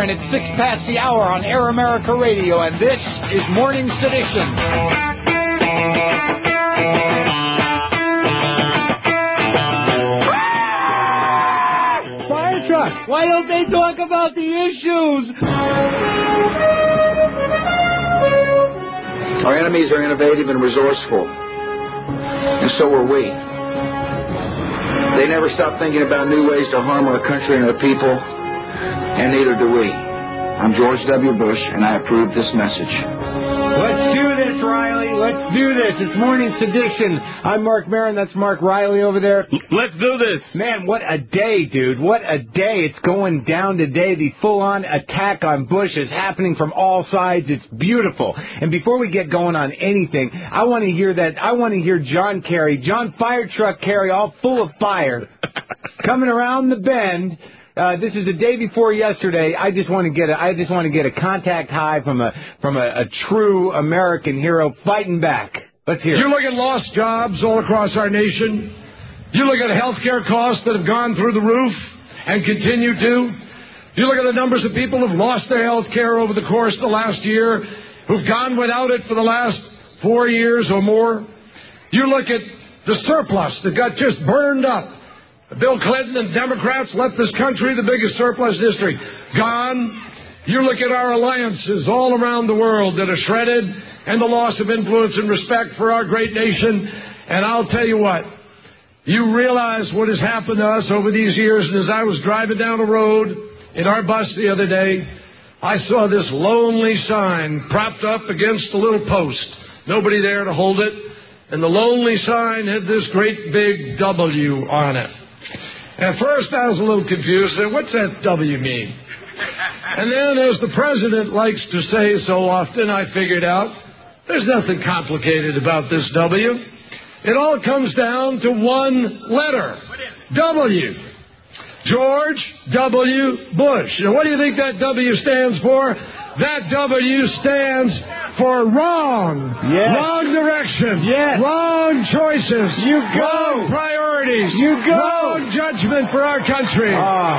Marin at 6 past the hour on Air America Radio, and this is Morning Sedition. Fire truck, why don't they talk about the issues? Our enemies are innovative and resourceful, and so are we. They never stop thinking about new ways to harm our country and our people, and neither do we. I'm George W. Bush, and I approve this message. Let's do this, Riley. Let's do this. It's Morning Sedition. I'm Mark Marin. That's Mark Riley over there. Let's do this. Man, what a day, dude. What a day. It's going down today. The full-on attack on Bush is happening from all sides. It's beautiful. And before we get going on anything, I want to hear that. I want to hear John Kerry, John Fire Truck Kerry, all full of fire, coming around the bend. This is the day before yesterday. I just want to get a contact high from a true American hero fighting back. Let's hear it. You look at lost jobs all across our nation. You look at health care costs that have gone through the roof and continue to. You look at the numbers of people who've lost their health care over the course of the last year, who've gone without it for the last 4 years or more. You look at the surplus that got just burned up. Bill Clinton and Democrats left this country the biggest surplus in history. Gone. You look at our alliances all around the world that are shredded, and the loss of influence and respect for our great nation. And I'll tell you what, you realize what has happened to us over these years. And as I was driving down the road in our bus the other day, I saw this lonely sign propped up against a little post. Nobody there to hold it. And the lonely sign had this great big W on it. At first, I was a little confused. I said, what's that W mean? And then, as the president likes to say so often, I figured out there's nothing complicated about this W. It all comes down to one letter, W. George W. Bush. And what do you think that W stands for? That W stands for wrong. Yes. Wrong direction. Yes. Wrong choices. You go. Wrong priorities. You go. Wrong judgment for our country.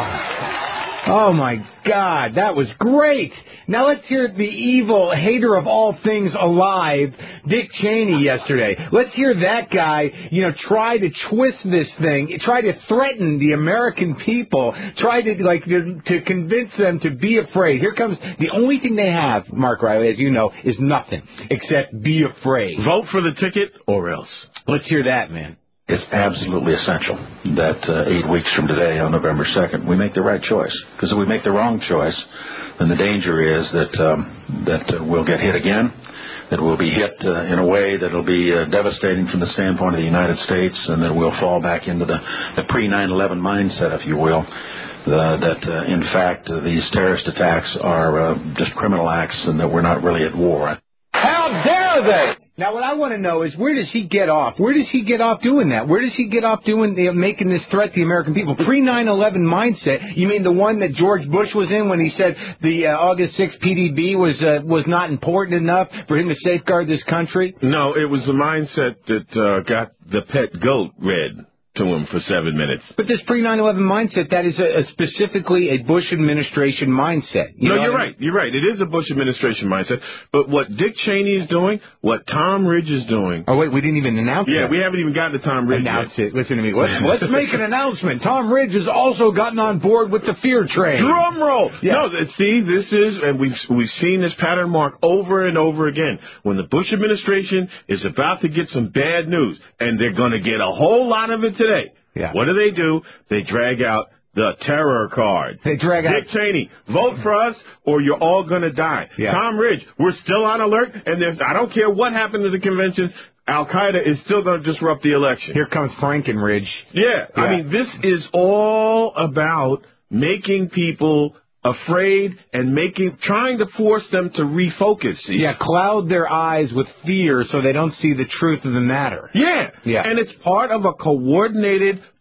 Oh, my God. That was great. Now let's hear the evil hater of all things alive, Dick Cheney, yesterday. Let's hear that guy, try to twist this thing, try to threaten the American people, try to convince them to be afraid. Here comes the only thing they have, Mark Riley, as you know, is nothing except be afraid. Vote for the ticket or else. Let's hear that, man. It's absolutely essential that 8 weeks from today, on November 2nd, we make the right choice. Because if we make the wrong choice, then the danger is that we'll get hit again, that we'll be hit in a way that will be devastating from the standpoint of the United States, and that we'll fall back into the pre-9/11 mindset, if you will, that in fact these terrorist attacks are just criminal acts and that we're not really at war. How dare they? Now, what I want to know is, where does he get off? Where does he get off doing that? Where does he get off making this threat to the American people? Pre-9/11 mindset, you mean the one that George Bush was in when he said the August 6th PDB was not important enough for him to safeguard this country? No, it was the mindset that got the pet goat read to him for 7 minutes. But this pre-9/11 mindset, that is specifically a Bush administration mindset. You're right. You're right. It is a Bush administration mindset. But what Dick Cheney is doing, what Tom Ridge is doing... Oh, wait, we didn't even announce it. Yeah, we haven't even gotten to Tom Ridge Announce it. Listen to me. Let's make an announcement. Tom Ridge has also gotten on board with the fear train. Drum roll! Yeah. No, see, this is, and we've seen this pattern, Mark, over and over again. When the Bush administration is about to get some bad news, and they're going to get a whole lot of it today, yeah. What do? They drag out the terror card. They drag out Dick Cheney, vote for us or you're all going to die. Yeah. Tom Ridge, we're still on alert, and I don't care what happened to the conventions, Al-Qaeda is still going to disrupt the election. Here comes Frankenridge. Yeah, I mean, this is all about making people afraid and trying to force them to refocus. Yeah, cloud their eyes with fear so they don't see the truth of the matter. Yeah. And it's part of a coordinated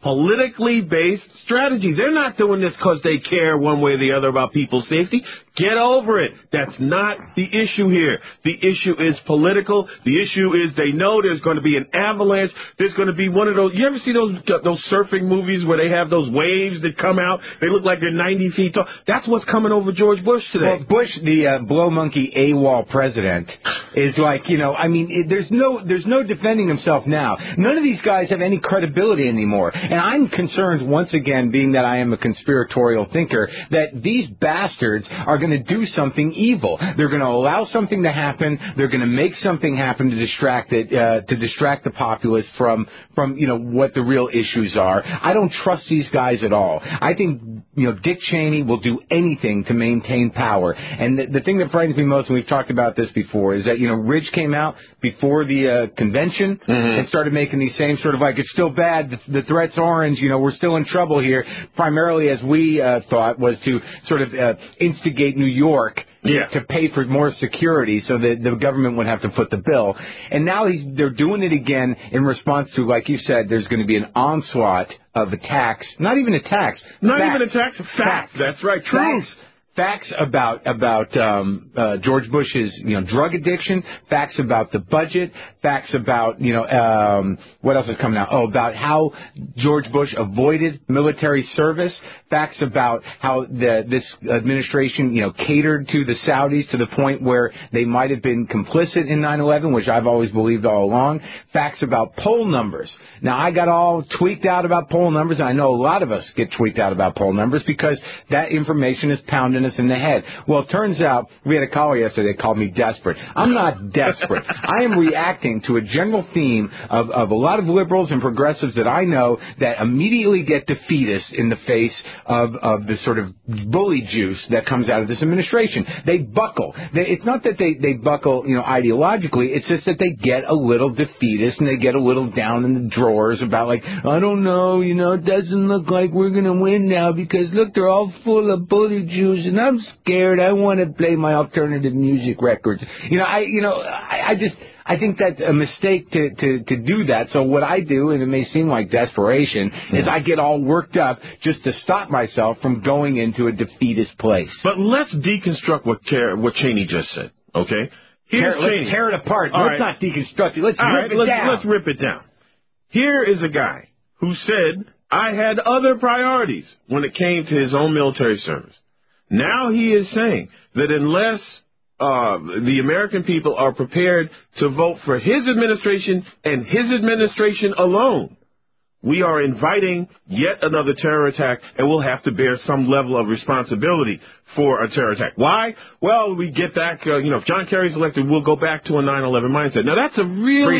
politically based strategy. They're not doing this because they care one way or the other about people's safety. Get over it. That's not the issue here. The issue is political. The issue is they know there's going to be an avalanche. There's going to be one of those. You ever see those surfing movies where they have those waves that come out? They look like they're 90 feet tall. That's what's coming over George Bush today. Well, Bush, the blow monkey AWOL president, is like, I mean, there's no defending himself now. None of these guys have any credibility anymore. And I'm concerned, once again, being that I am a conspiratorial thinker, that these bastards are going to do something evil. They're going to allow something to happen. They're going to make something happen to distract the populace from what the real issues are. I don't trust these guys at all. I think Dick Cheney will do anything to maintain power. And the thing that frightens me most, and we've talked about this before, is that Ridge came out before the convention and started making these same sort of like, it's still bad, the threat's orange, we're still in trouble here, primarily as we thought was to sort of instigate New York to pay for more security so that the government would have to foot the bill. And now they're doing it again in response to, like you said, there's going to be an onslaught of attacks. Not even attacks. Facts. That's right. Truth. Facts about George Bush's drug addiction, facts about the budget, facts about what else is coming out? Oh, about how George Bush avoided military service, facts about how this administration catered to the Saudis to the point where they might have been complicit in 9/11, which I've always believed all along. Facts about poll numbers. Now, I got all tweaked out about poll numbers, and I know a lot of us get tweaked out about poll numbers because that information is pounding us in the head. Well, it turns out, we had a caller yesterday that called me desperate. I'm not desperate. I am reacting to a general theme of a lot of liberals and progressives that I know that immediately get defeatist in the face of the sort of bully juice that comes out of this administration. They buckle. It's not that they buckle, ideologically. It's just that they get a little defeatist and they get a little down in the drawers about like, I don't know, it doesn't look like we're going to win now because look, they're all full of bully juice and I'm scared. I want to play my alternative music records. I think that's a mistake to do that. So what I do, and it may seem like desperation, is I get all worked up just to stop myself from going into a defeatist place. But let's deconstruct what Cheney just said, okay? Let's tear it apart. Let's not deconstruct it. Let's rip it down. Let's rip it down. Here is a guy who said, I had other priorities when it came to his own military service. Now he is saying that unless the American people are prepared to vote for his administration and his administration alone, we are inviting yet another terror attack, and we'll have to bear some level of responsibility for a terror attack. Why? Well, we get back, if John Kerry's elected, we'll go back to a 9/11 mindset. Now, that's a really...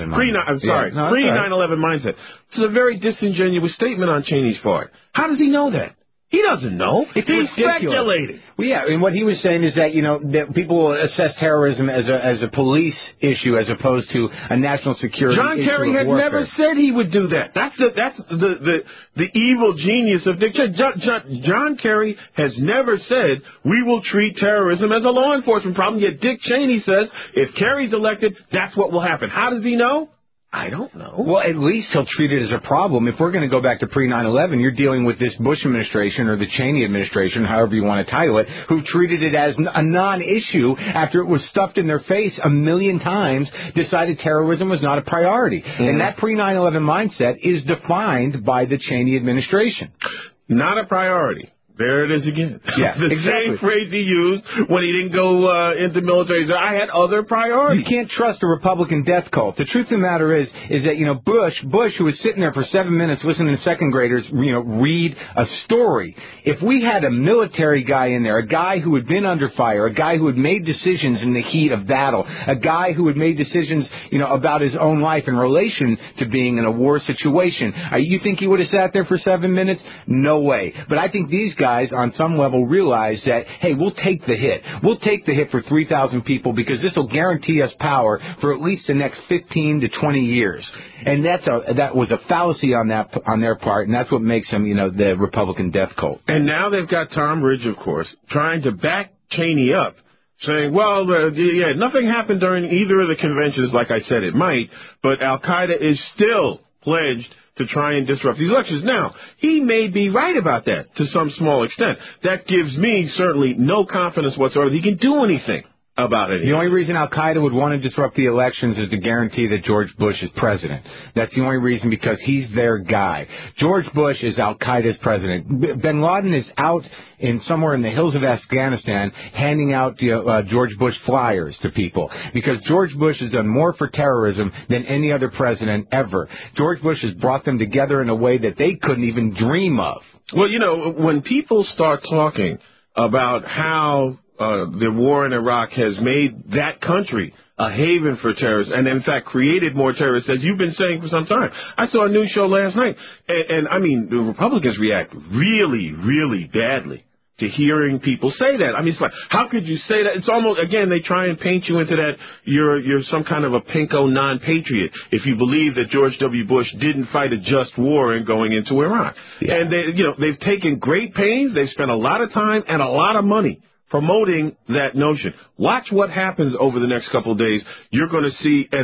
Pre-9/11 mindset. It's a very disingenuous statement on Cheney's part. How does he know that? He doesn't know. He's speculating. Well, yeah, and what he was saying is that, that people will assess terrorism as a police issue as opposed to a national security issue. John Kerry has never said he would do that. That's the evil genius of Dick Cheney. John Kerry has never said we will treat terrorism as a law enforcement problem, yet Dick Cheney says if Kerry's elected, that's what will happen. How does he know? I don't know. Well, at least he'll treat it as a problem. If we're going to go back to pre-9/11, you're dealing with this Bush administration or the Cheney administration, however you want to title it, who treated it as a non-issue after it was stuffed in their face a million times, decided terrorism was not a priority. And that pre-9/11 mindset is defined by the Cheney administration. Not a priority. There it is again. Yeah, the same phrase he used when he didn't go into military. I had other priorities. You can't trust a Republican death cult. The truth of the matter is that, Bush, who was sitting there for 7 minutes listening to second graders, read a story. If we had a military guy in there, a guy who had been under fire, a guy who had made decisions in the heat of battle, a guy who had made decisions, about his own life in relation to being in a war situation, you think he would have sat there for 7 minutes? No way. But I think these guys on some level realize that, hey, we'll take the hit. We'll take the hit for 3,000 people because this will guarantee us power for at least the next 15 to 20 years. And that was a fallacy on their part, and that's what makes them, the Republican death cult. And now they've got Tom Ridge, of course, trying to back Cheney up, saying, well, nothing happened during either of the conventions like I said it might, but Al-Qaeda is still pledged to try and disrupt these elections. Now, he may be right about that to some small extent. That gives me certainly no confidence whatsoever that he can do anything about it. The only reason Al-Qaeda would want to disrupt the elections is to guarantee that George Bush is president. That's the only reason, because he's their guy. George Bush is Al-Qaeda's president. Bin Laden is out somewhere in the hills of Afghanistan handing out George Bush flyers to people, because George Bush has done more for terrorism than any other president ever. George Bush has brought them together in a way that they couldn't even dream of. Well, when people start talking about how the war in Iraq has made that country a haven for terrorists and, in fact, created more terrorists, as you've been saying for some time. I saw a news show last night, and I mean, the Republicans react really, really badly to hearing people say that. I mean, it's like, how could you say that? It's almost, again, they try and paint you into that you're some kind of a pinko non-patriot if you believe that George W. Bush didn't fight a just war in going into Iraq. Yeah. And they've taken great pains. They've spent a lot of time and a lot of money promoting that notion. Watch what happens over the next couple of days. You're going to see an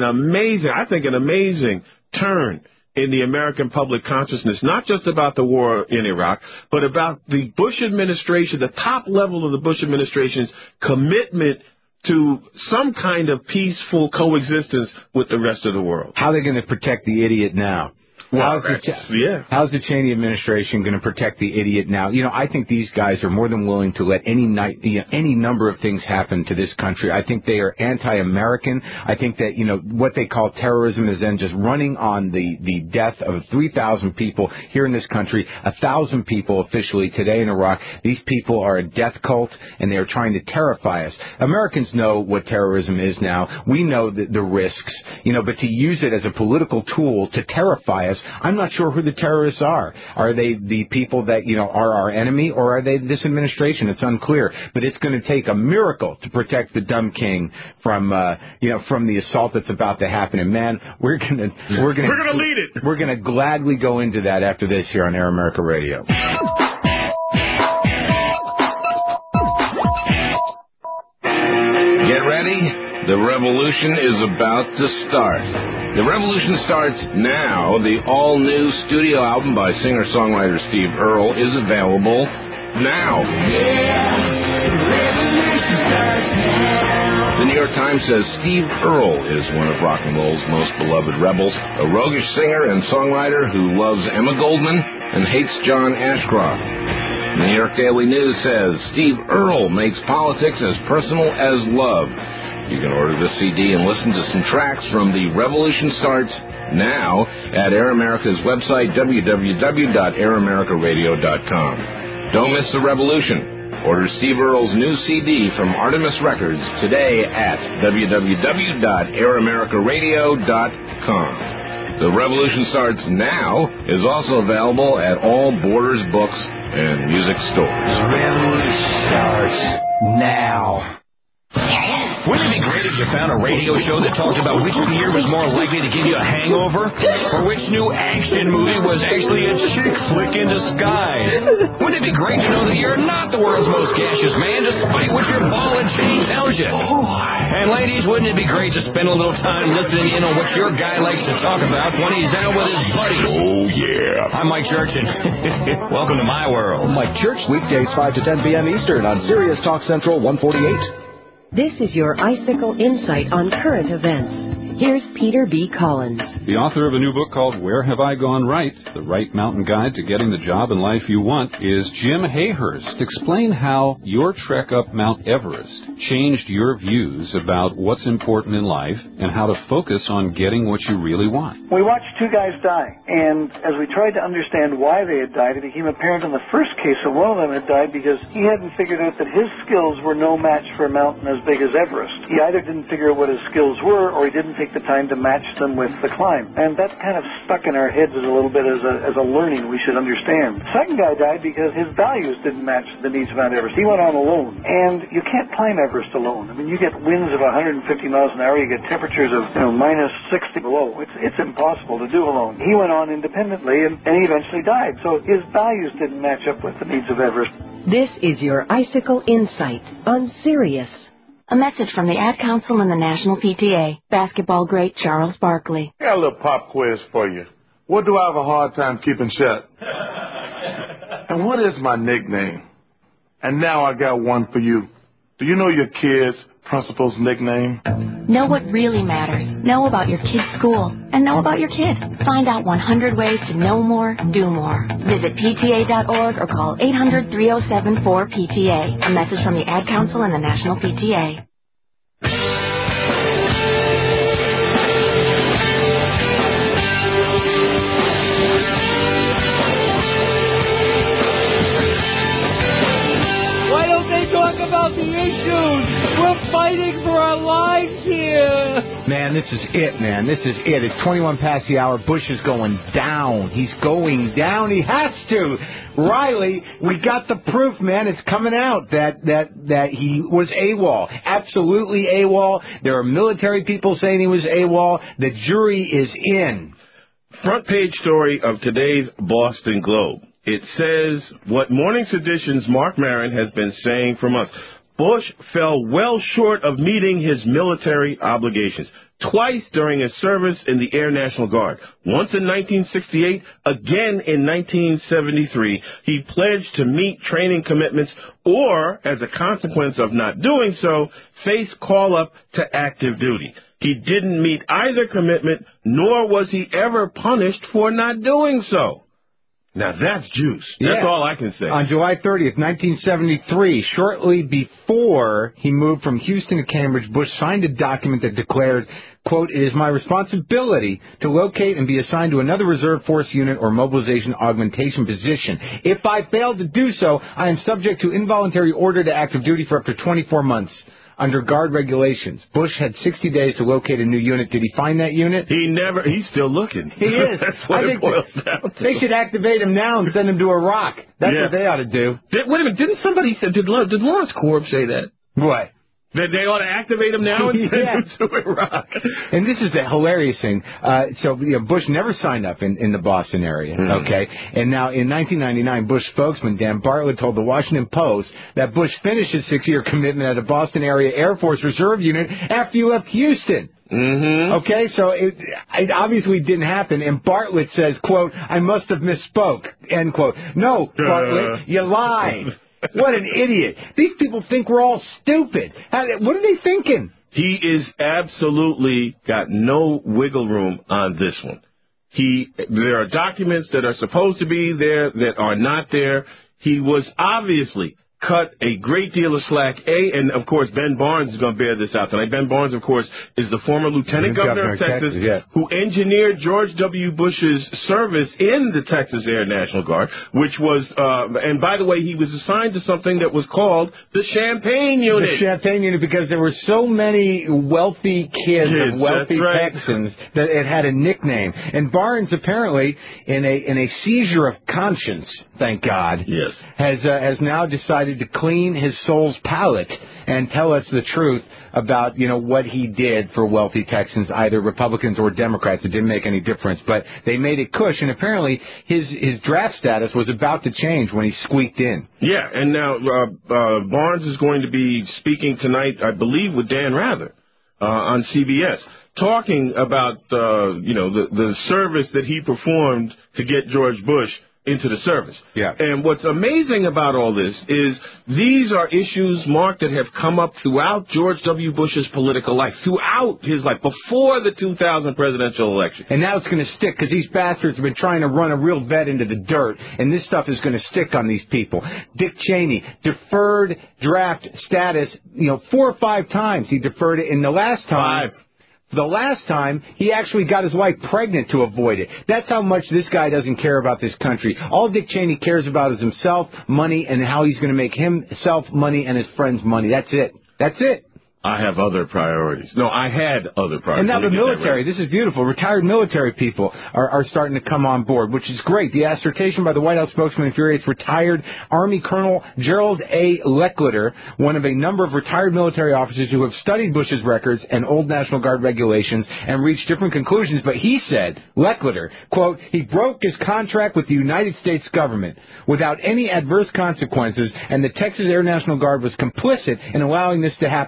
amazing turn in the American public consciousness, not just about the war in Iraq, but about the Bush administration, the top level of the Bush administration's commitment to some kind of peaceful coexistence with the rest of the world. How are they going to protect the idiot now? Well, how's the Cheney administration going to protect the idiot now? I think these guys are more than willing to let any number of things happen to this country. I think they are anti-American. I think that, what they call terrorism is then just running on the death of 3,000 people here in this country, 1,000 people officially today in Iraq. These people are a death cult, and they are trying to terrify us. Americans know what terrorism is now. We know the risks, but to use it as a political tool to terrify us, I'm not sure who the terrorists are. Are they the people that, are our enemy, or are they this administration? It's unclear. But it's going to take a miracle to protect the dumb king from the assault that's about to happen. And man, we're going to lead it. We're going to gladly go into that after this here on Air America Radio. Get ready. The revolution is about to start. The revolution starts now. The all-new studio album by singer-songwriter Steve Earle is available now. The New York Times says Steve Earle is one of rock and roll's most beloved rebels, a roguish singer and songwriter who loves Emma Goldman and hates John Ashcroft. The New York Daily News says Steve Earle makes politics as personal as love. You can order the CD and listen to some tracks from The Revolution Starts now at Air America's website, www.airamericaradio.com. Don't miss the revolution. Order Steve Earle's new CD from Artemis Records today at www.airamericaradio.com. The Revolution Starts Now is also available at all Borders books and music stores. The revolution starts now. Wouldn't it be great if you found a radio show that talked about which beer was more likely to give you a hangover? Or which new action movie was actually a chick flick in disguise? Wouldn't it be great to know that you're not the world's most gaseous man, despite what your ball and chain tells you? And ladies, wouldn't it be great to spend a little time listening in on what your guy likes to talk about when he's out with his buddies? Oh, yeah. I'm Mike Church, and welcome to my world. Mike Church, weekdays 5 to 10 p.m. Eastern on Sirius Talk Central 148. This is your Icicle Insight on current events. Here's Peter B. Collins. The author of a new book called Where Have I Gone Right? The Right Mountain Guide to Getting the Job and Life You Want is Jim Hayhurst. Explain how your trek up Mount Everest changed your views about what's important in life and how to focus on getting what you really want. We watched two guys die, and as we tried to understand why they had died, it became apparent in the first case that one of them had died because he hadn't figured out that his skills were no match for a mountain as big as Everest. He either didn't figure out what his skills were, or he didn't take the time to match them with the climb. And that kind of stuck in our heads as a little bit as a learning we should understand. The second guy died because his values didn't match the needs of Mount Everest. He went on alone. And you can't climb Everest alone. I mean, you get winds of 150 miles an hour, you get temperatures of minus 60 below. It's impossible to do alone. He went on independently, and he eventually died. So his values didn't match up with the needs of Everest. This is your Icicle Insight on Sirius. A message from the Ad Council and the National PTA. Basketball great Charles Barkley. I got a little pop quiz for you. What do I have a hard time keeping shut? And what is my nickname? And now I got one for you. Do you know your kid's principal's nickname? Know what really matters. Know about your kid's school. And know about your kid. Find out 100 ways to know more, do more. Visit PTA.org or call 800-307-4PTA. A message from the Ad Council and the National PTA. Why don't they talk about the issues? We're fighting for our lives here. Man, this is it, man. This is it. It's 21 past the hour. Bush is going down. He's going down. He has to. Riley, we got the proof, man. It's coming out that he was AWOL. Absolutely AWOL. There are military people saying he was AWOL. The jury is in. Front page story of today's Boston Globe. It says what Morning Sedition's Mark Maron has been saying for months. Bush fell well short of meeting his military obligations. Twice during his service in the Air National Guard. Once in 1968, again in 1973, he pledged to meet training commitments or, as a consequence of not doing so, face call-up to active duty. He didn't meet either commitment, nor was he ever punished for not doing so. Now, that's juice. That's all I can say. On July 30th, 1973, shortly before he moved from Houston to Cambridge, Bush signed a document that declared, quote, "It is my responsibility to locate and be assigned to another reserve force unit or mobilization augmentation position. If I fail to do so, I am subject to involuntary order to active duty for up to 24 months. Under Guard regulations. Bush had 60 days to locate a new unit. Did he find that unit? He's still looking. He is. That's what it boils down to. They should activate him now and send him to Iraq. That's what they ought to do. Wait a minute, didn't somebody say, did Lawrence Korb say that? What? That they ought to activate him now and send him to Iraq. And this is the hilarious thing. Bush never signed up in the Boston area, okay? And now in 1999, Bush spokesman Dan Bartlett told the Washington Post that Bush finished his 6-year commitment at a Boston area Air Force Reserve unit after you left Houston. Okay, so it obviously didn't happen. And Bartlett says, quote, "I must have misspoke," end quote. No, Bartlett, you lied. What an idiot. These people think we're all stupid. What are they thinking? He is absolutely got no wiggle room on this one. There are documents that are supposed to be there that are not there. He was obviously cut a great deal of slack. And, of course, Ben Barnes is going to bear this out tonight. Ben Barnes, of course, is the former lieutenant governor of Texas who engineered George W. Bush's service in the Texas Air National Guard, which was, and by the way, he was assigned to something that was called the Champagne Unit. The Champagne Unit, because there were so many wealthy kids of wealthy Texans that it had a nickname. And Barnes, apparently, in a seizure of conscience, thank God, has now decided to clean his soul's palate and tell us the truth about, what he did for wealthy Texans, either Republicans or Democrats. It didn't make any difference, but they made it cush, and apparently his draft status was about to change when he squeaked in. Yeah, and now Barnes is going to be speaking tonight, I believe, with Dan Rather on CBS, talking about, the service that he performed to get George Bush into the service. Yeah. And what's amazing about all this is these are issues, Mark, that have come up throughout George W. Bush's political life, throughout his life, before the 2000 presidential election. And now it's going to stick because these bastards have been trying to run a real vet into the dirt, and this stuff is going to stick on these people. Dick Cheney, deferred draft status, 4 or 5 times he deferred it, and the last time... 5. The last time, he actually got his wife pregnant to avoid it. That's how much this guy doesn't care about this country. All Dick Cheney cares about is himself, money, and how he's going to make himself money and his friends money. That's it. That's it. I have other priorities. No, I had other priorities. And now the military, this is beautiful. Retired military people are starting to come on board, which is great. The assertion by the White House spokesman infuriates retired Army Colonel Gerald A. Lecleter, one of a number of retired military officers who have studied Bush's records and old National Guard regulations and reached different conclusions. But he said, Lecleter, quote, "He broke his contract with the United States government without any adverse consequences, and the Texas Air National Guard was complicit in allowing this to happen because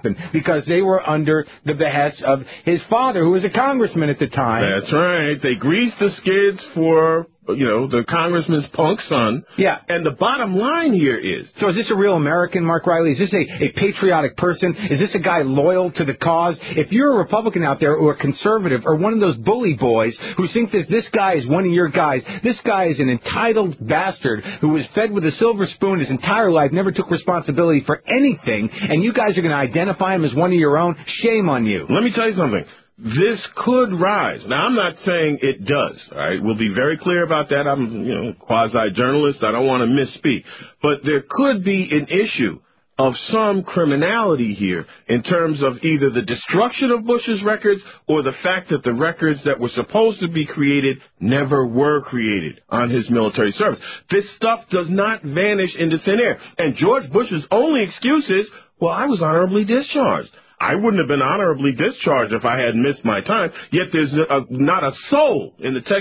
because they were under the behest of his father, who was a congressman at the time. That's right. They greased the skids for, the congressman's punk son. Yeah. And the bottom line here is... So is this a real American, Mark Riley? Is this a patriotic person? Is this a guy loyal to the cause? If you're a Republican out there or a conservative or one of those bully boys who think that this guy is one of your guys, this guy is an entitled bastard who was fed with a silver spoon his entire life, never took responsibility for anything, and you guys are going to identify him as one of your own, shame on you. Let me tell you something. This could rise. Now, I'm not saying it does, all right? We'll be very clear about that. I'm, quasi-journalist. I don't want to misspeak. But there could be an issue of some criminality here in terms of either the destruction of Bush's records or the fact that the records that were supposed to be created never were created on his military service. This stuff does not vanish into thin air. And George Bush's only excuse is, well, I was honorably discharged. I wouldn't have been honorably discharged if I had missed my time. Yet there's not a soul in the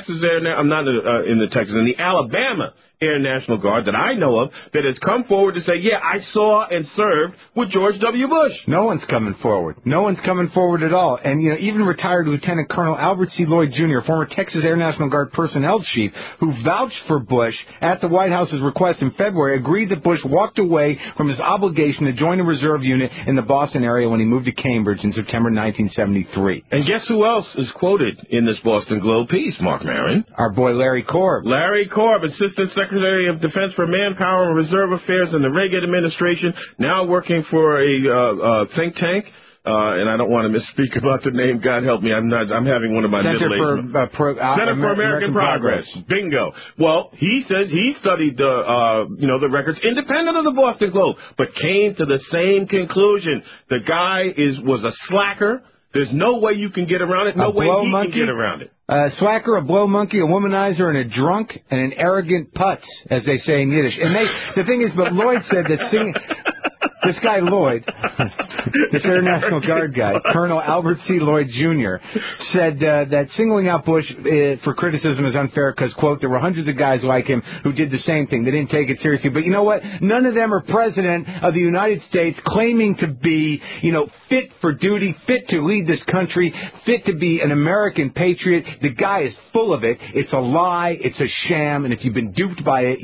in the Alabama Air National Guard that I know of that has come forward to say, yeah, I saw and served with George W. Bush. No one's coming forward. No one's coming forward at all. And, even retired Lieutenant Colonel Albert C. Lloyd, Jr., former Texas Air National Guard personnel chief, who vouched for Bush at the White House's request in February, agreed that Bush walked away from his obligation to join a reserve unit in the Boston area when he moved to Cambridge in September 1973. And guess who else is quoted in this Boston Globe piece, Mark Maron? Our boy Larry Korb. Larry Korb, Assistant Secretary of Defense for Manpower and Reserve Affairs in the Reagan administration, now working for a think tank. And I don't want to misspeak about the name. God help me. I'm having one of my Center for American Progress. Bingo. Well, he says he studied the records independent of the Boston Globe, but came to the same conclusion. The guy was a slacker. There's no way you can get around it. No way he can get around it. A slacker, a blow monkey, a womanizer, and a drunk, and an arrogant putz, as they say in Yiddish. And the thing is, but Lloyd said that singing... This guy Lloyd, this Air National Guard guy, Colonel Albert C. Lloyd, Jr., said that singling out Bush for criticism is unfair because, quote, there were hundreds of guys like him who did the same thing. They didn't take it seriously. But you know what? None of them are president of the United States claiming to be, fit for duty, fit to lead this country, fit to be an American patriot. The guy is full of it. It's a lie. It's a sham. And if you've been duped by it,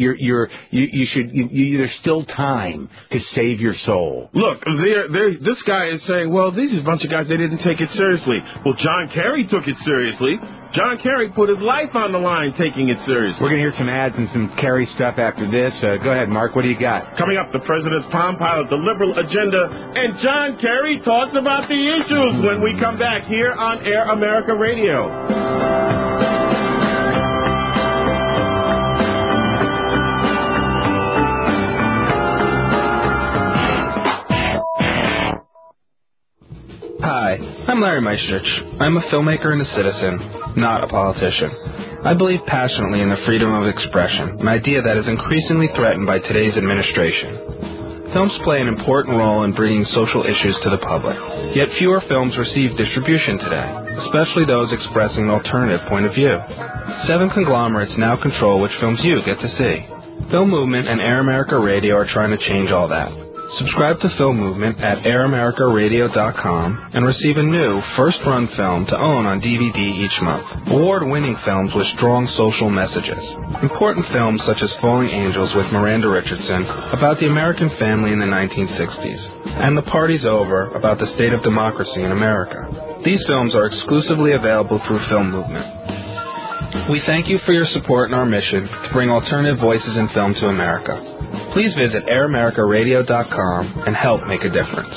there's still time to save your soul. Look, this guy is saying, well, these are a bunch of guys, they didn't take it seriously. Well, John Kerry took it seriously. John Kerry put his life on the line taking it seriously. We're going to hear some ads and some Kerry stuff after this. Go ahead, Mark. What do you got? Coming up, the president's Palm Pilot, the liberal agenda, and John Kerry talks about the issues when we come back here on Air America Radio. Hi, I'm Larry Meistrich. I'm a filmmaker and a citizen, not a politician. I believe passionately in the freedom of expression, an idea that is increasingly threatened by today's administration. Films play an important role in bringing social issues to the public, yet fewer films receive distribution today, especially those expressing an alternative point of view. 7 conglomerates now control which films you get to see. Film Movement and Air America Radio are trying to change all that. Subscribe to Film Movement at AirAmericaRadio.com and receive a new first-run film to own on DVD each month. Award-winning films with strong social messages. Important films such as Falling Angels with Miranda Richardson about the American family in the 1960s. And The Party's Over about the state of democracy in America. These films are exclusively available through Film Movement. We thank you for your support in our mission to bring alternative voices in film to America. Please visit AirAmericaRadio.com and help make a difference.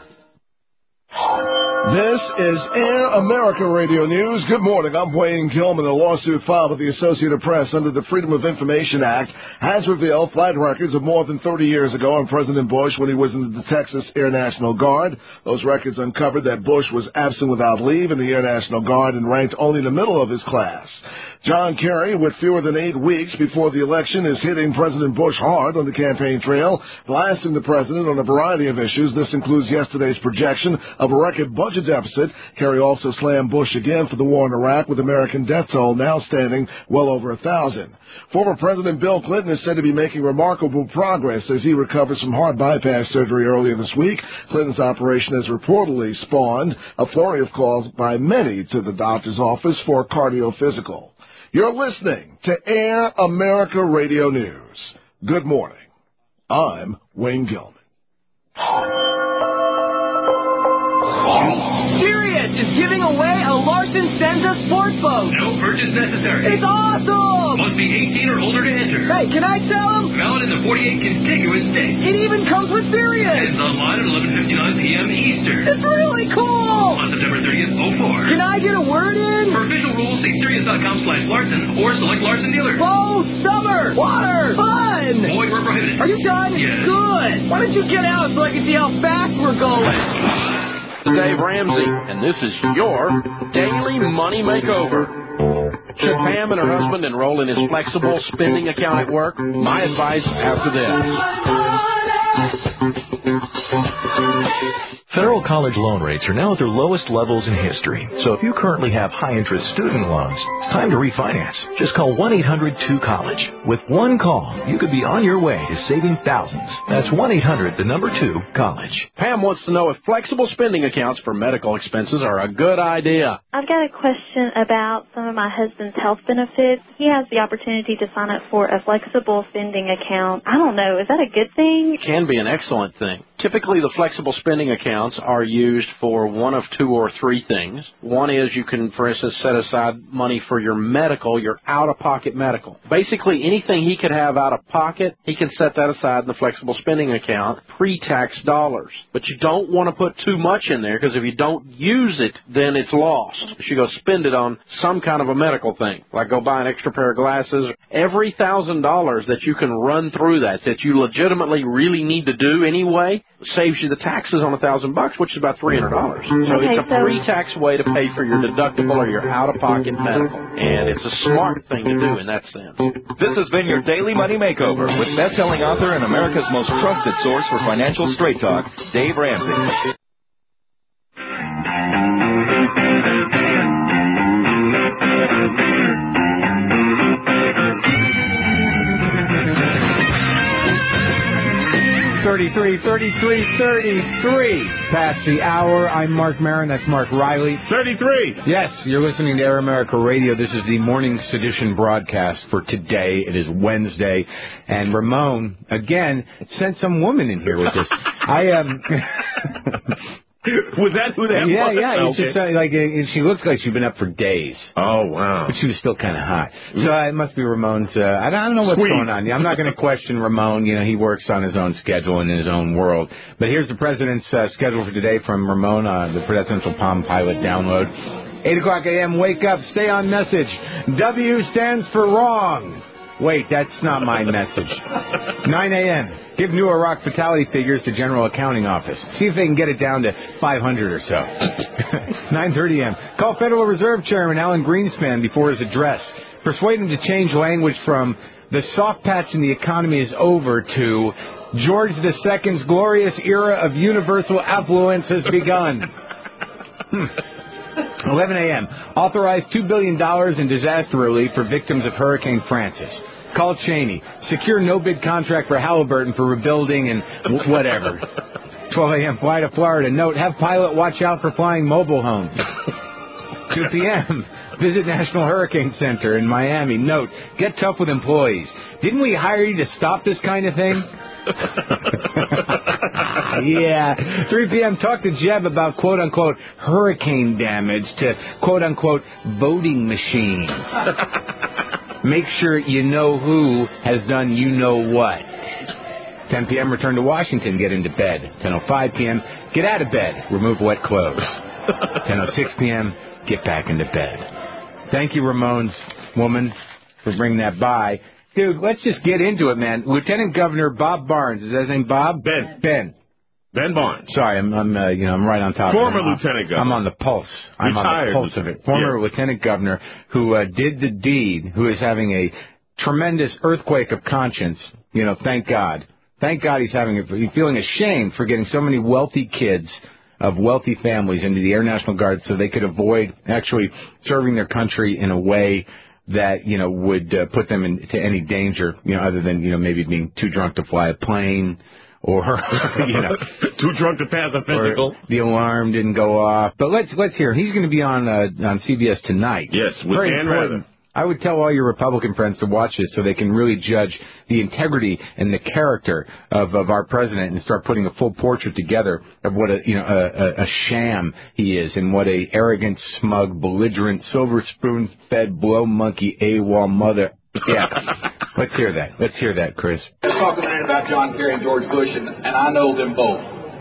This is Air America Radio News. Good morning. I'm Wayne Gilman. A lawsuit filed with the Associated Press under the Freedom of Information Act has revealed flight records of more than 30 years ago on President Bush when he was in the Texas Air National Guard. Those records uncovered that Bush was absent without leave in the Air National Guard and ranked only in the middle of his class. John Kerry, with fewer than 8 weeks before the election, is hitting President Bush hard on the campaign trail, blasting the president on a variety of issues. This includes yesterday's projection of a record budget deficit. Kerry also slammed Bush again for the war in Iraq, with American death toll now standing well over 1,000. Former President Bill Clinton is said to be making remarkable progress as he recovers from heart bypass surgery earlier this week. Clinton's operation has reportedly spawned a flurry of calls by many to the doctor's office for a cardiophysical. You're listening to Air America Radio News. Good morning. I'm Wayne Gilman. Sirius is giving away a Larson Senza sports boat. No purchase necessary. It's awesome! Must be 18 or older to enter. Hey, can I tell them? Valid in the 48 contiguous states. It even comes with Sirius. It's online at 11:59 p.m. Eastern. It's really cool! On September 30th, 04. Can I get a word in? For official rules, see Sirius.com/Larson or select Larson dealer. Boat, summer, water, fun! Void where prohibited. Are you done? Yes. Good. Why don't you get out so I can see how fast we're going? Dave Ramsey, and this is your Daily Money Makeover. Should Pam and her husband enroll in his flexible spending account at work? My advice after this. Federal college loan rates are now at their lowest levels in history. So if you currently have high-interest student loans, it's time to refinance. Just call 1-800-2-COLLEGE. With one call, you could be on your way to saving thousands. That's 1-800-2-COLLEGE. Pam wants to know if flexible spending accounts for medical expenses are a good idea. I've got a question about some of my husband's health benefits. He has the opportunity to sign up for a flexible spending account. I don't know, is that a good thing? It can be an excellent thing. Typically, the flexible spending accounts are used for one of two or three things. One is you can, for instance, set aside money for your medical, your out-of-pocket medical. Basically, anything he could have out of pocket, he can set that aside in the flexible spending account, pre-tax dollars. But you don't want to put too much in there, because if you don't use it, then it's lost. You should go spend it on some kind of a medical thing, like go buy an extra pair of glasses. Every $1,000 that you can run through that you legitimately really need to do anyway, saves you the taxes on $1,000, which is about $300. So it's a pre-tax way to pay for your deductible or your out-of-pocket medical. And it's a smart thing to do in that sense. This has been your Daily Money Makeover with best-selling author and America's most trusted source for financial straight talk, Dave Ramsey. 33 past the hour. I'm Mark Maron. That's Mark Riley. 33. Yes, you're listening to Air America Radio. This is the morning sedition broadcast for today. It is Wednesday. And Ramon, again, sent some woman in here with this. Was that who that was? Yeah. It's Okay. just like she looks like she'd been up for days. Oh, wow. But she was still kind of hot. So it must be Ramon's. I don't know what's going on. I'm not going to question Ramon. You know, he works on his own schedule and in his own world. But here's the president's schedule for today from Ramon on the Presidential Palm Pilot download. 8 o'clock a.m., wake up, stay on message. W stands for wrong. Wait, that's not my message. 9 a.m., give new Iraq fatality figures to General Accounting Office. See if they can get it down to 500 or so. 9:30 a.m., call Federal Reserve Chairman Alan Greenspan before his address. Persuade him to change language from the soft patch in the economy is over to George II's glorious era of universal affluence has begun. 11 a.m., authorize $2 billion in disaster relief for victims of Hurricane Francis. Call Cheney. Secure no-bid contract for Halliburton for rebuilding and whatever. 12 a.m., fly to Florida. Note, have pilot watch out for flying mobile homes. 2 p.m., visit National Hurricane Center in Miami. Note, get tough with employees. Didn't we hire you to stop this kind of thing? Yeah. 3 p.m., talk to Jeb about quote-unquote hurricane damage to quote-unquote voting machines. Make sure you know who has done you know what. 10 p.m., return to Washington, get into bed. 10:05 p.m., get out of bed, remove wet clothes. 10:06 p.m., get back into bed. Thank you, Ramon's woman, for bringing that by. Dude, let's just get into it, man. Lieutenant Governor Bob Barnes. Is that his name Bob? Ben. Ben Barnes. Sorry, I'm right on top. Former of it. Lieutenant Governor. I'm on the pulse. I'm on the pulse of it. Former Lieutenant Governor who did the deed, who is having a tremendous earthquake of conscience. Thank God. Thank God he's feeling ashamed for getting so many wealthy kids of wealthy families into the Air National Guard so they could avoid actually serving their country in a way that, would put them into any danger, other than, maybe being too drunk to fly a plane or, too drunk to pass a physical. The alarm didn't go off. But let's hear him. He's going to be on CBS tonight. Yes, with Very Dan important. Rather. I would tell all your Republican friends to watch this so they can really judge the integrity and the character of our president and start putting a full portrait together of what a sham he is and what a arrogant, smug, belligerent, silver spoon-fed, blow monkey, AWOL mother. Yeah. Let's hear that, Chris. Let's talk a minute about John Kerry and George Bush, and I know them both.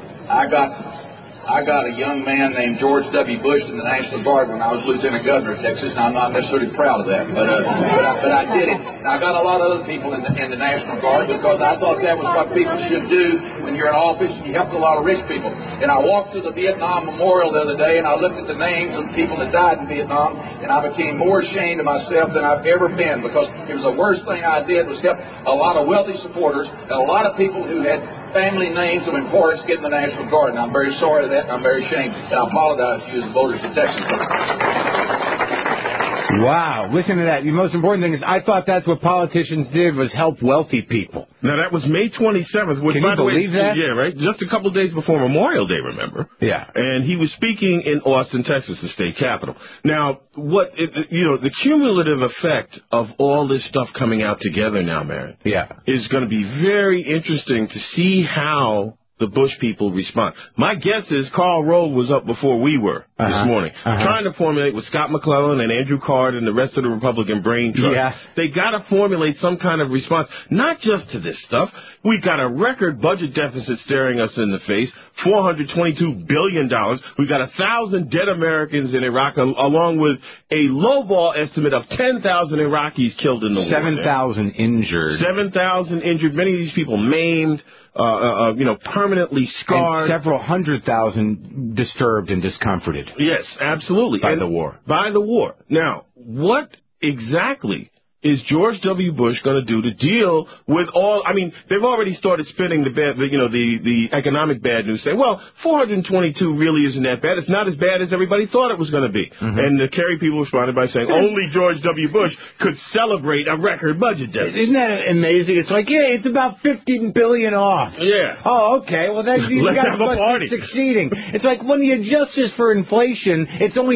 I got a young man named George W. Bush in the National Guard when I was Lieutenant Governor of Texas, and I'm not necessarily proud of that, but I did it. And I got a lot of other people in the National Guard because I thought that was what people should do when you're in office and you help a lot of rich people. And I walked to the Vietnam Memorial the other day, and I looked at the names of the people that died in Vietnam, and I became more ashamed of myself than I've ever been because it was the worst thing I did was help a lot of wealthy supporters and a lot of people who had family names of importance get in the National Guard, and I'm very sorry to that, and I'm very ashamed, and I apologize to you as the voters of Texas. Wow, listen to that. The most important thing is I thought that's what politicians did was help wealthy people. Now, that was May 27th. Which, Can you believe that? Yeah, right? Just a couple of days before Memorial Day, remember? Yeah. And he was speaking in Austin, Texas, the state capital. Now, the cumulative effect of all this stuff coming out together now, man, is going to be very interesting to see how the Bush people respond. My guess is Karl Rove was up before we were this morning, trying to formulate with Scott McClellan and Andrew Card and the rest of the Republican brain trust. Yeah. They got to formulate some kind of response, not just to this stuff. We've got a record budget deficit staring us in the face, $422 billion. We've got 1,000 dead Americans in Iraq, along with a lowball estimate of 10,000 Iraqis killed in the war. 7,000 injured. 7,000 injured. Many of these people maimed. Permanently scarred. And several 100,000 disturbed and discomforted. Yes, absolutely. By the war. By the war. Now, what exactly is George W. Bush going to do to deal with all? I mean, they've already started spinning the economic bad news, saying, well, 422 really isn't that bad. It's not as bad as everybody thought it was going to be. Mm-hmm. And the Kerry people responded by saying only George W. Bush could celebrate a record budget deficit. Isn't that amazing? It's like, yeah, it's about $50 billion off. Yeah. Oh, okay. Well, that's you guys must be succeeding. It's like when you adjust this for inflation, it's only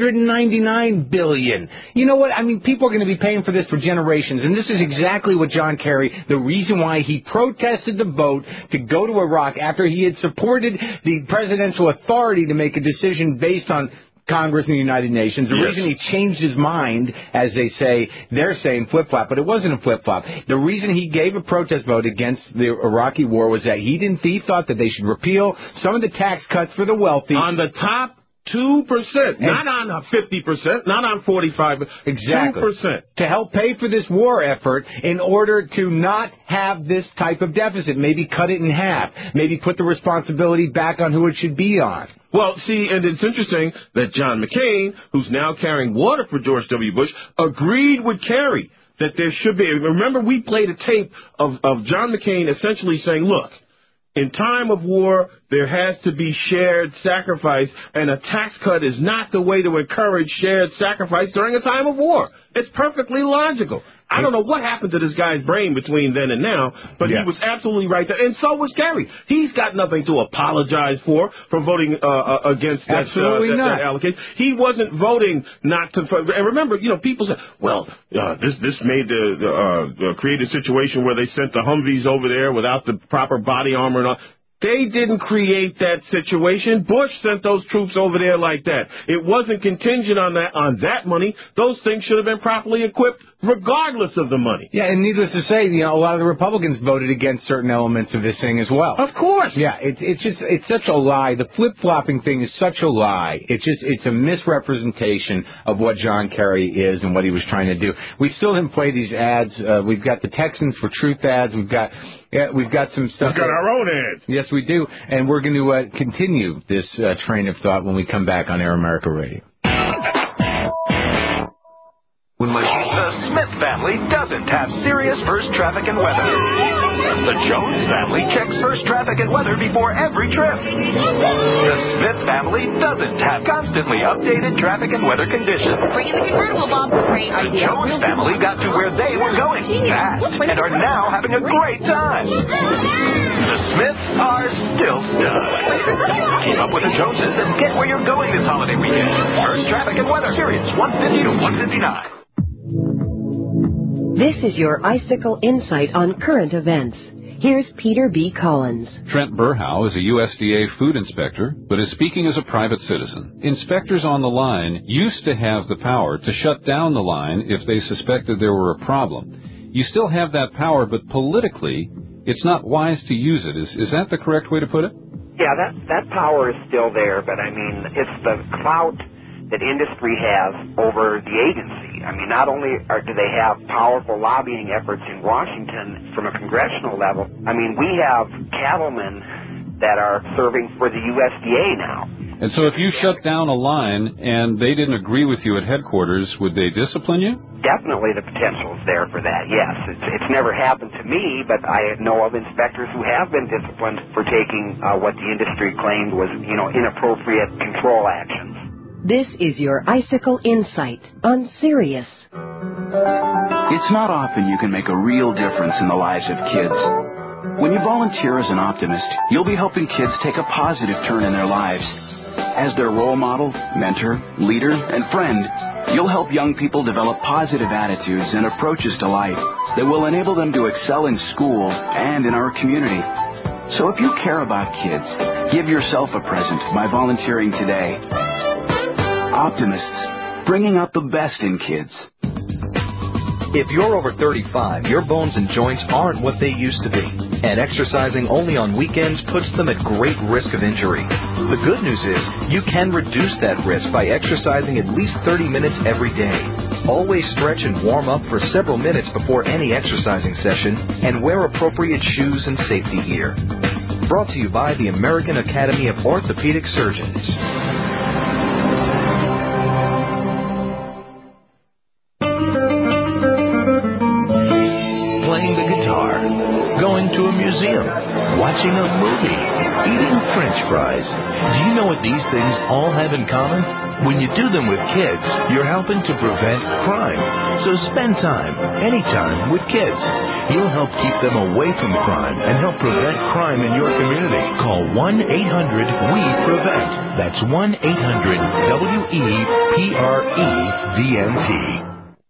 $399 billion. You know what? I mean, people are going to be paying for this for generations, and this is exactly what John Kerry, the reason why he protested the vote to go to Iraq after he had supported the presidential authority to make a decision based on Congress and the United Nations. The reason he changed his mind, as they say, they're saying flip-flop, but it wasn't a flip-flop. The reason he gave a protest vote against the Iraqi war was that he thought that they should repeal some of the tax cuts for the wealthy. On the top 2%, not on 50%, not on 45%, exactly. 2%. To help pay for this war effort in order to not have this type of deficit. Maybe cut it in half. Maybe put the responsibility back on who it should be on. Well, see, and it's interesting that John McCain, who's now carrying water for George W. Bush, agreed with Kerry that there should be. Remember, we played a tape of John McCain essentially saying, look, in time of war, there has to be shared sacrifice, and a tax cut is not the way to encourage shared sacrifice during a time of war. It's perfectly logical. I don't know what happened to this guy's brain between then and now, but he was absolutely right there. And so was Kerry. He's got nothing to apologize for voting against that allocation. He wasn't voting not to. And remember, people say, well, this made create a situation where they sent the Humvees over there without the proper body armor and all. They didn't create that situation. Bush sent those troops over there like that. It wasn't contingent on that money. Those things should have been properly equipped regardless of the money. Yeah, and needless to say, a lot of the Republicans voted against certain elements of this thing as well. Of course. Yeah, it's such a lie. The flip-flopping thing is such a lie. It's a misrepresentation of what John Kerry is and what he was trying to do. We still didn't play these ads. We've got the Texans for Truth ads. We've got some stuff. We've got our own ads. Yes, we do. And we're going to continue this train of thought when we come back on Air America Radio. The Smith family doesn't have serious first traffic and weather. The Jones family checks first traffic and weather before every trip. The Smith family doesn't have constantly updated traffic and weather conditions. Bring in the convertible, Bob. Great The idea. Jones family got to where they were going fast and are now having a great time. The Smiths are still stuck. Keep up with the Joneses and get where you're going this holiday weekend. First traffic and weather, Sirius 150 to 159. This is your Icicle Insight on current events. Here's Peter B. Collins. Trent Burhow is a USDA food inspector, but is speaking as a private citizen. Inspectors on the line used to have the power to shut down the line if they suspected there were a problem. You still have that power, but politically, it's not wise to use it. Is that the correct way to put it? Yeah, that power is still there, but I mean, it's the clout that industry has over the agency. I mean, not only do they have powerful lobbying efforts in Washington from a congressional level, I mean, we have cattlemen that are serving for the USDA now. And so if you shut down a line and they didn't agree with you at headquarters, would they discipline you? Definitely the potential is there for that, yes. It's never happened to me, but I know of inspectors who have been disciplined for taking what the industry claimed was, inappropriate control actions. This is your Icicle Insight on Sirius. It's not often you can make a real difference in the lives of kids. When you volunteer as an optimist, you'll be helping kids take a positive turn in their lives. As their role model, mentor, leader, and friend, you'll help young people develop positive attitudes and approaches to life that will enable them to excel in school and in our community. So if you care about kids, give yourself a present by volunteering today. Optimists, bringing out the best in kids. If you're over 35, your bones and joints aren't what they used to be, and exercising only on weekends puts them at great risk of injury. The good news is you can reduce that risk by exercising at least 30 minutes every day. Always stretch and warm up for several minutes before any exercising session, and wear appropriate shoes and safety gear. Brought to you by the American Academy of Orthopedic Surgeons. Going to a museum, watching a movie, eating French fries. Do you know what these things all have in common? When you do them with kids, you're helping to prevent crime. So spend time, anytime, with kids. You'll help keep them away from crime and help prevent crime in your community. Call 1-800-WE-PREVENT. That's 1-800-WE-PREVENT.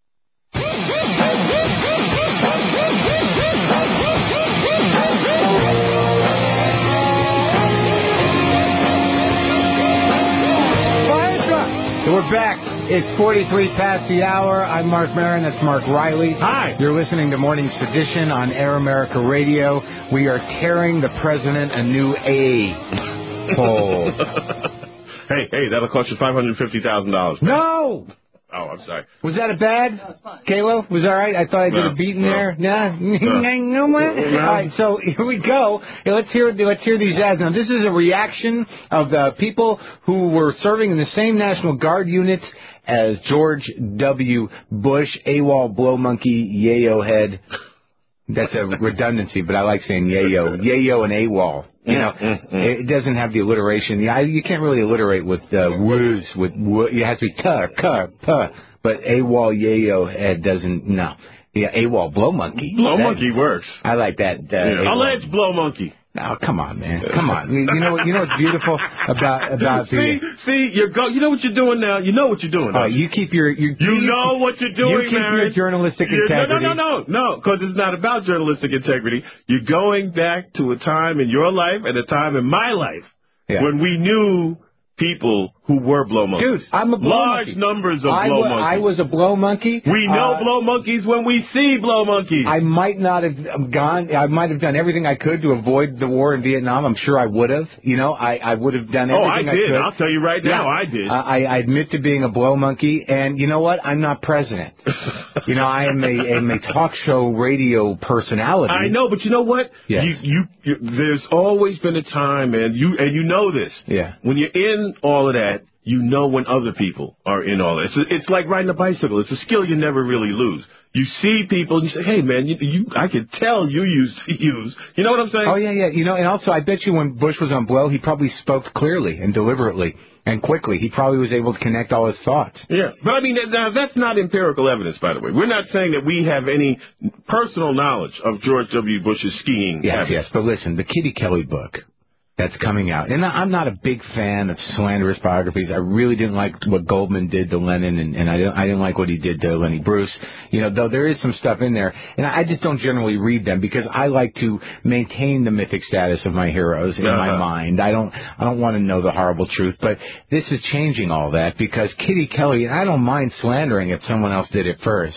We're back. It's 43 past the hour. I'm Mark Maron. That's Mark Riley. Hi. You're listening to Morning Sedition on Air America Radio. We are tearing the president a new A-hole. Hey, that'll cost you $550,000. No! Oh, I'm sorry. Was that a bad? No, it's fine. Kayla, was that all right? I thought I did a beat in there. Nah. No. All right, so here we go. Hey, let's hear these ads. Now, this is a reaction of the people who were serving in the same National Guard unit as George W. Bush, AWOL, blow monkey, yayo head. That's a redundancy, but I like saying yayo. Yayo and AWOL. It doesn't have the alliteration. You can't really alliterate with woos. It has to be puh. But AWOL, yayo head doesn't. No. Yeah, AWOL, blow monkey. Blow monkey works. I like that. Alleged blow monkey. Oh, come on, man. Come on. You know what's beautiful about See, you know what you're doing now. You know what you're doing. You keep your. You know what you're doing, You keep your journalistic integrity. No, because it's not about journalistic integrity. You're going back to a time in your life and a time in my life when we knew people who were blow monkeys. Dude, I'm a blow Large monkey. numbers of blow monkeys. I was a blow monkey. We know blow monkeys when we see blow monkeys. I might not have gone. I might have done everything I could to avoid the war in Vietnam. I'm sure I would have. You know, I would have done everything I could. I'll tell you right now, I did. I admit to being a blow monkey, and you know what? I'm not president. You know, I am a talk show radio personality. I know, but you know what? Yes. You there's always been a time, and you know this. Yeah. When you're in all of that, you know when other people are in all that. It's like riding a bicycle. It's a skill you never really lose. You see people and you say, hey, man, I could tell you used to use. You know what I'm saying? Oh, yeah. You know, and also I bet you when Bush was on blow, he probably spoke clearly and deliberately and quickly. He probably was able to connect all his thoughts. Yeah. But, I mean, that's not empirical evidence, by the way. We're not saying that we have any personal knowledge of George W. Bush's skiing habits. Yes. But listen, the Kitty Kelly book that's coming out. And I'm not a big fan of slanderous biographies. I really didn't like what Goldman did to Lennon, and I didn't like what he did to Lenny Bruce. You know, though there is some stuff in there, and I just don't generally read them because I like to maintain the mythic status of my heroes in my mind. I don't want to know the horrible truth, but this is changing all that because Kitty Kelly, and I don't mind slandering if someone else did it first.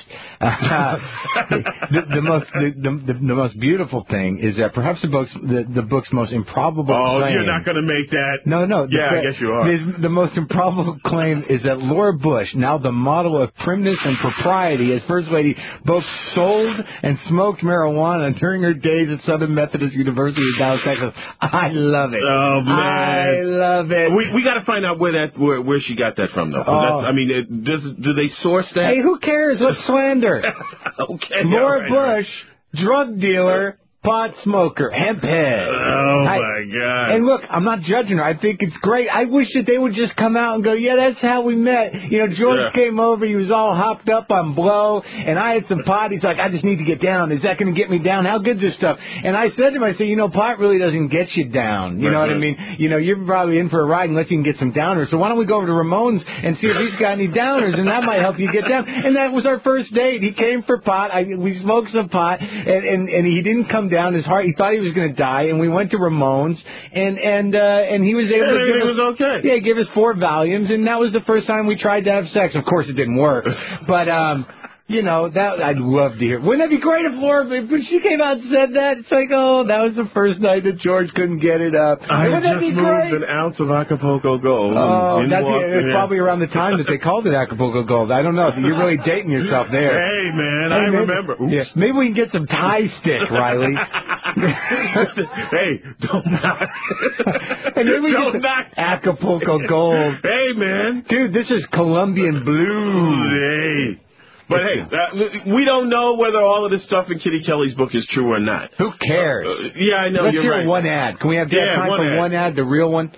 The most beautiful thing is that perhaps the book's most improbable claim. You're not going to make that. No. Yeah, I guess you are. The most improbable claim is that Laura Bush, now the model of primness and propriety as First Lady, both sold and smoked marijuana during her days at Southern Methodist University in Dallas, Texas. I love it. Oh, man. I love it. We got to find out where she got that from, though. Do they source that? Hey, who cares? Let's slander. Okay. Laura Bush, drug dealer, pot smoker, hemp head. Oh, my God. And look, I'm not judging her. I think it's great. I wish that they would just come out and go, yeah, that's how we met. You know, George came over. He was all hopped up on blow, and I had some pot. He's like, I just need to get down. Is that going to get me down? How good's this stuff? And I said to him, you know, pot really doesn't get you down. You know what I mean? You know, you're probably in for a ride unless you can get some downers. So why don't we go over to Ramon's and see if he's got any downers, and that might help you get down. And that was our first date. He came for pot. We smoked some pot, and he didn't come down. His heart, he thought he was going to die, and we went to Ramon's, and he was able to give us 4 volumes, and that was the first time we tried to have sex. Of course, it didn't work, but you know, that I'd love to hear. Wouldn't that be great if Laura, when she came out and said that? It's like, oh, that was the first night that George couldn't get it up. Wouldn't that be great? Moved an ounce of Acapulco Gold. Oh, it's probably around the time that they called it Acapulco Gold. I don't know. You're really dating yourself there. Hey, man, I remember. Yeah, maybe we can get some Thai stick, Riley. Hey, don't knock. And maybe we get knock Acapulco Gold. Hey, man. Dude, this is Colombian Blue. Hey. But hey, we don't know whether all of this stuff in Kitty Kelly's book is true or not. Who cares? Yeah, I know. Let's you're hear right. one ad. Can we have time for one ad, the real one?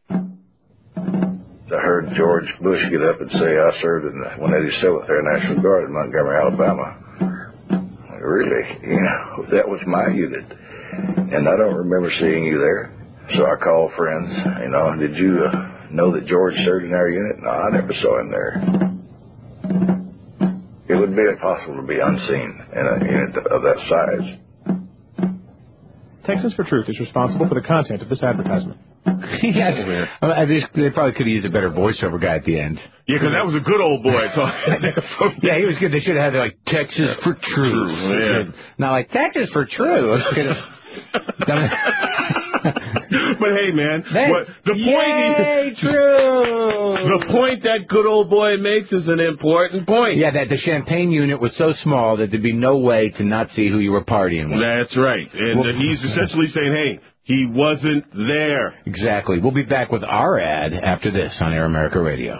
I heard George Bush get up and say, I served in the 187th Air National Guard in Montgomery, Alabama. Really? You know, that was my unit. And I don't remember seeing you there. So I called friends. You know, did you know that George served in our unit? No, I never saw him there. It would be impossible to be unseen in a unit of that size. Texans for Truth is responsible for the content of this advertisement. Yes. They probably could have used a better voiceover guy at the end. Yeah, because that was a good old boy. Yeah, he was good. They should have had like Texas for Truth. Yeah. Not like Texas for Truth. But hey, man, the point that good old boy makes is an important point. Yeah, that the Champagne unit was so small that there'd be no way to not see who you were partying with. That's right. And he's essentially saying, hey, he wasn't there. Exactly. We'll be back with our ad after this on Air America Radio.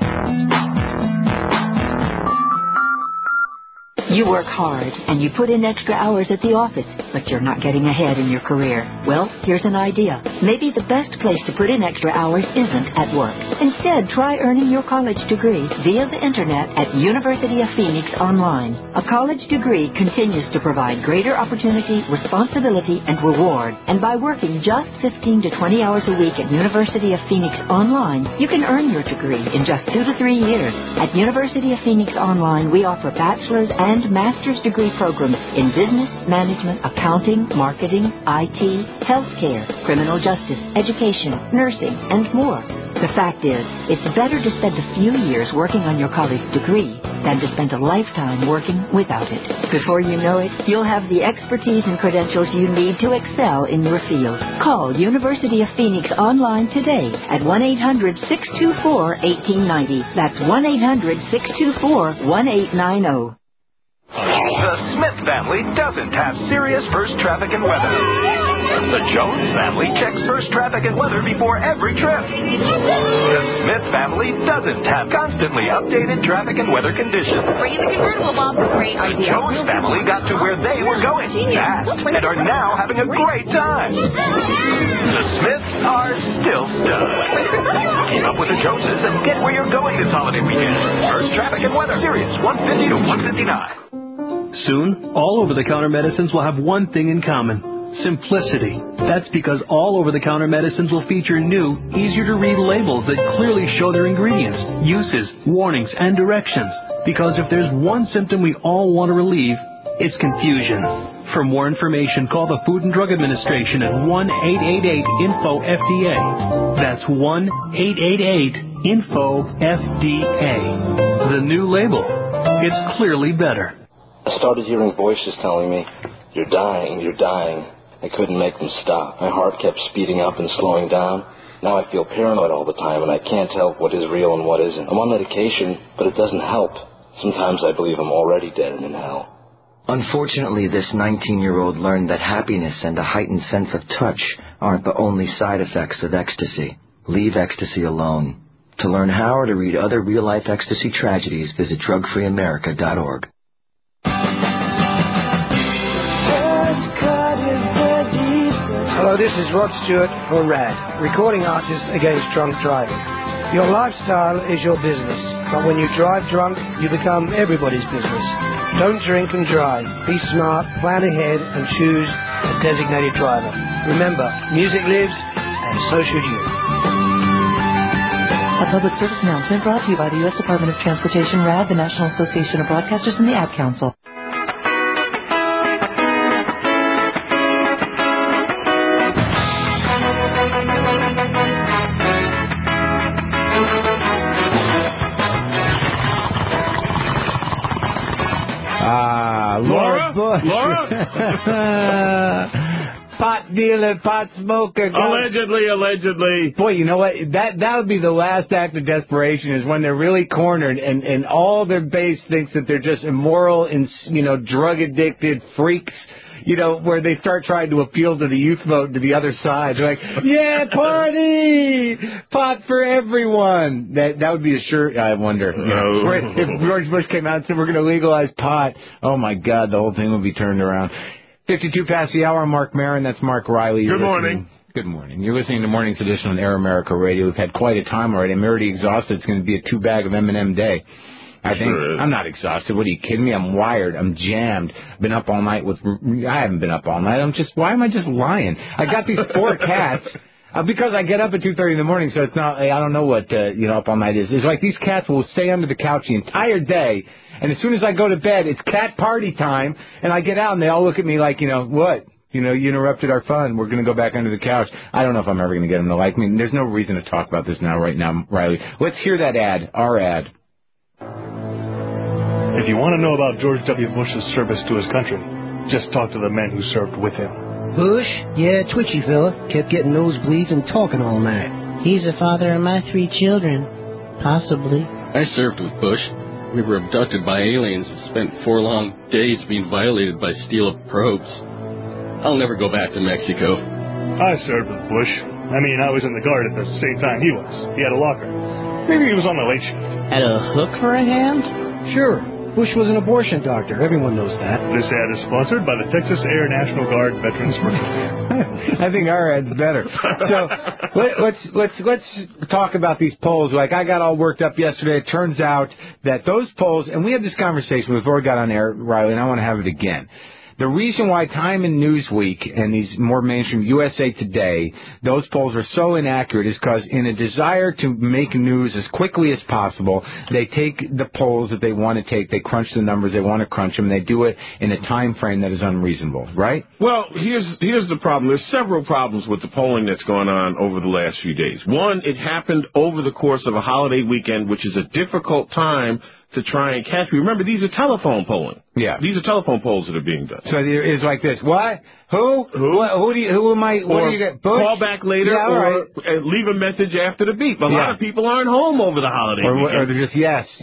You work hard, and you put in extra hours at the office, but you're not getting ahead in your career. Well, here's an idea. Maybe the best place to put in extra hours isn't at work. Instead, try earning your college degree via the Internet at University of Phoenix Online. A college degree continues to provide greater opportunity, responsibility, and reward. And by working just 15 to 20 hours a week at University of Phoenix Online, you can earn your degree in just 2 to 3 years. At University of Phoenix Online, we offer bachelor's and master's degree programs in business, management, accounting, marketing, IT, healthcare, criminal justice, education, nursing, and more. The fact is, it's better to spend a few years working on your college degree than to spend a lifetime working without it. Before you know it, you'll have the expertise and credentials you need to excel in your field. Call University of Phoenix online today at 1-800-624-1890. That's 1-800-624-1890. The Smith family doesn't have serious first traffic and weather. The Jones family checks first traffic and weather before every trip. The Smith family doesn't have constantly updated traffic and weather conditions. Free the convertible, Bob. Great The idea. Jones family got to where they were going fast and are now having a great time. The Smiths are still stuck. Keep up with the Joneses and get where you're going this holiday weekend. First traffic and weather. Sirius 150 to 159. Soon, all over-the-counter medicines will have one thing in common: simplicity. That's because all over-the-counter medicines will feature new, easier-to-read labels that clearly show their ingredients, uses, warnings, and directions. Because if there's one symptom we all want to relieve, it's confusion. For more information, call the Food and Drug Administration at 1-888-INFO-FDA. That's 1-888-INFO-FDA. The new label. It's clearly better. I started hearing voices telling me, "You're dying, you're dying." I couldn't make them stop. My heart kept speeding up and slowing down. Now I feel paranoid all the time, and I can't tell what is real and what isn't. I'm on medication, but it doesn't help. Sometimes I believe I'm already dead and in hell. Unfortunately, this 19-year-old learned that happiness and a heightened sense of touch aren't the only side effects of ecstasy. Leave ecstasy alone. To learn how or to read other real-life ecstasy tragedies, visit drugfreeamerica.org. Hello, this is Rod Stewart for RAD, Recording Artists Against Drunk Driving. Your lifestyle is your business, but when you drive drunk, you become everybody's business. Don't drink and drive. Be smart, plan ahead, and choose a designated driver. Remember, music lives, and so should you. A public service announcement brought to you by the U.S. Department of Transportation, RAD, the National Association of Broadcasters, and the Ad Council. Laura Bush. Pot dealer, pot smoker. Allegedly. Boy, you know what? That would be the last act of desperation, is when they're really cornered and all their base thinks that they're just immoral and, drug-addicted freaks, where they start trying to appeal to the youth vote to the other side. They're like, yeah, party! Pot for everyone! That would be a sure, I wonder. If George Bush came out and said we're going to legalize pot, oh my God, the whole thing would be turned around. 52 past the hour, I'm Mark Maron, that's Mark Riley. Good morning. Good morning. You're listening to Morning's edition on Air America Radio. We've had quite a time already. I'm already exhausted. It's going to be a 2-bag of M&M day. I think I'm not exhausted. What are you kidding me? I'm wired. I'm jammed. Been up all night I haven't been up all night. Why am I just lying? I got these 4 cats. Because I get up at 2:30 in the morning, so it's not, I don't know what, up all night is. It's like these cats will stay under the couch the entire day, and as soon as I go to bed, it's cat party time, and I get out and they all look at me like, what? You interrupted our fun. We're going to go back under the couch. I don't know if I'm ever going to get them to like me. There's no reason to talk about this right now, Riley. Let's hear that ad, our ad. If you want to know about George W. Bush's service to his country, just talk to the men who served with him. Bush? Yeah, twitchy fella. Kept getting nosebleeds and talking all night. He's the father of my 3 children. Possibly. I served with Bush. We were abducted by aliens and spent 4 long days being violated by steel probes. I'll never go back to Mexico. I served with Bush. I was in the guard at the same time he was. He had a locker. Maybe he was on the late shift. Had a hook for a hand? Sure. Bush was an abortion doctor. Everyone knows that. This ad is sponsored by the Texas Air National Guard Veterans First. I think our ad's better. So let's talk about these polls. Like, I got all worked up yesterday. It turns out that those polls, and we had this conversation before we got on air, Riley, and I want to have it again, The reason why Time and Newsweek and these more mainstream USA Today, those polls are so inaccurate is because in a desire to make news as quickly as possible, they take the polls that they want to take, they crunch the numbers, they want to crunch them, and they do it in a time frame that is unreasonable, right? Well, here's the problem. There's several problems with the polling that's gone on over the last few days. One, it happened over the course of a holiday weekend, which is a difficult time to try and catch me. Remember, these are telephone polling. Yeah. These are telephone polls that are being done. So it's like this. What? Who? Who am I? What do you get? Bush? Call back later, yeah, or leave a message after the beep. A lot of people aren't home over the holiday weekend. Or they're just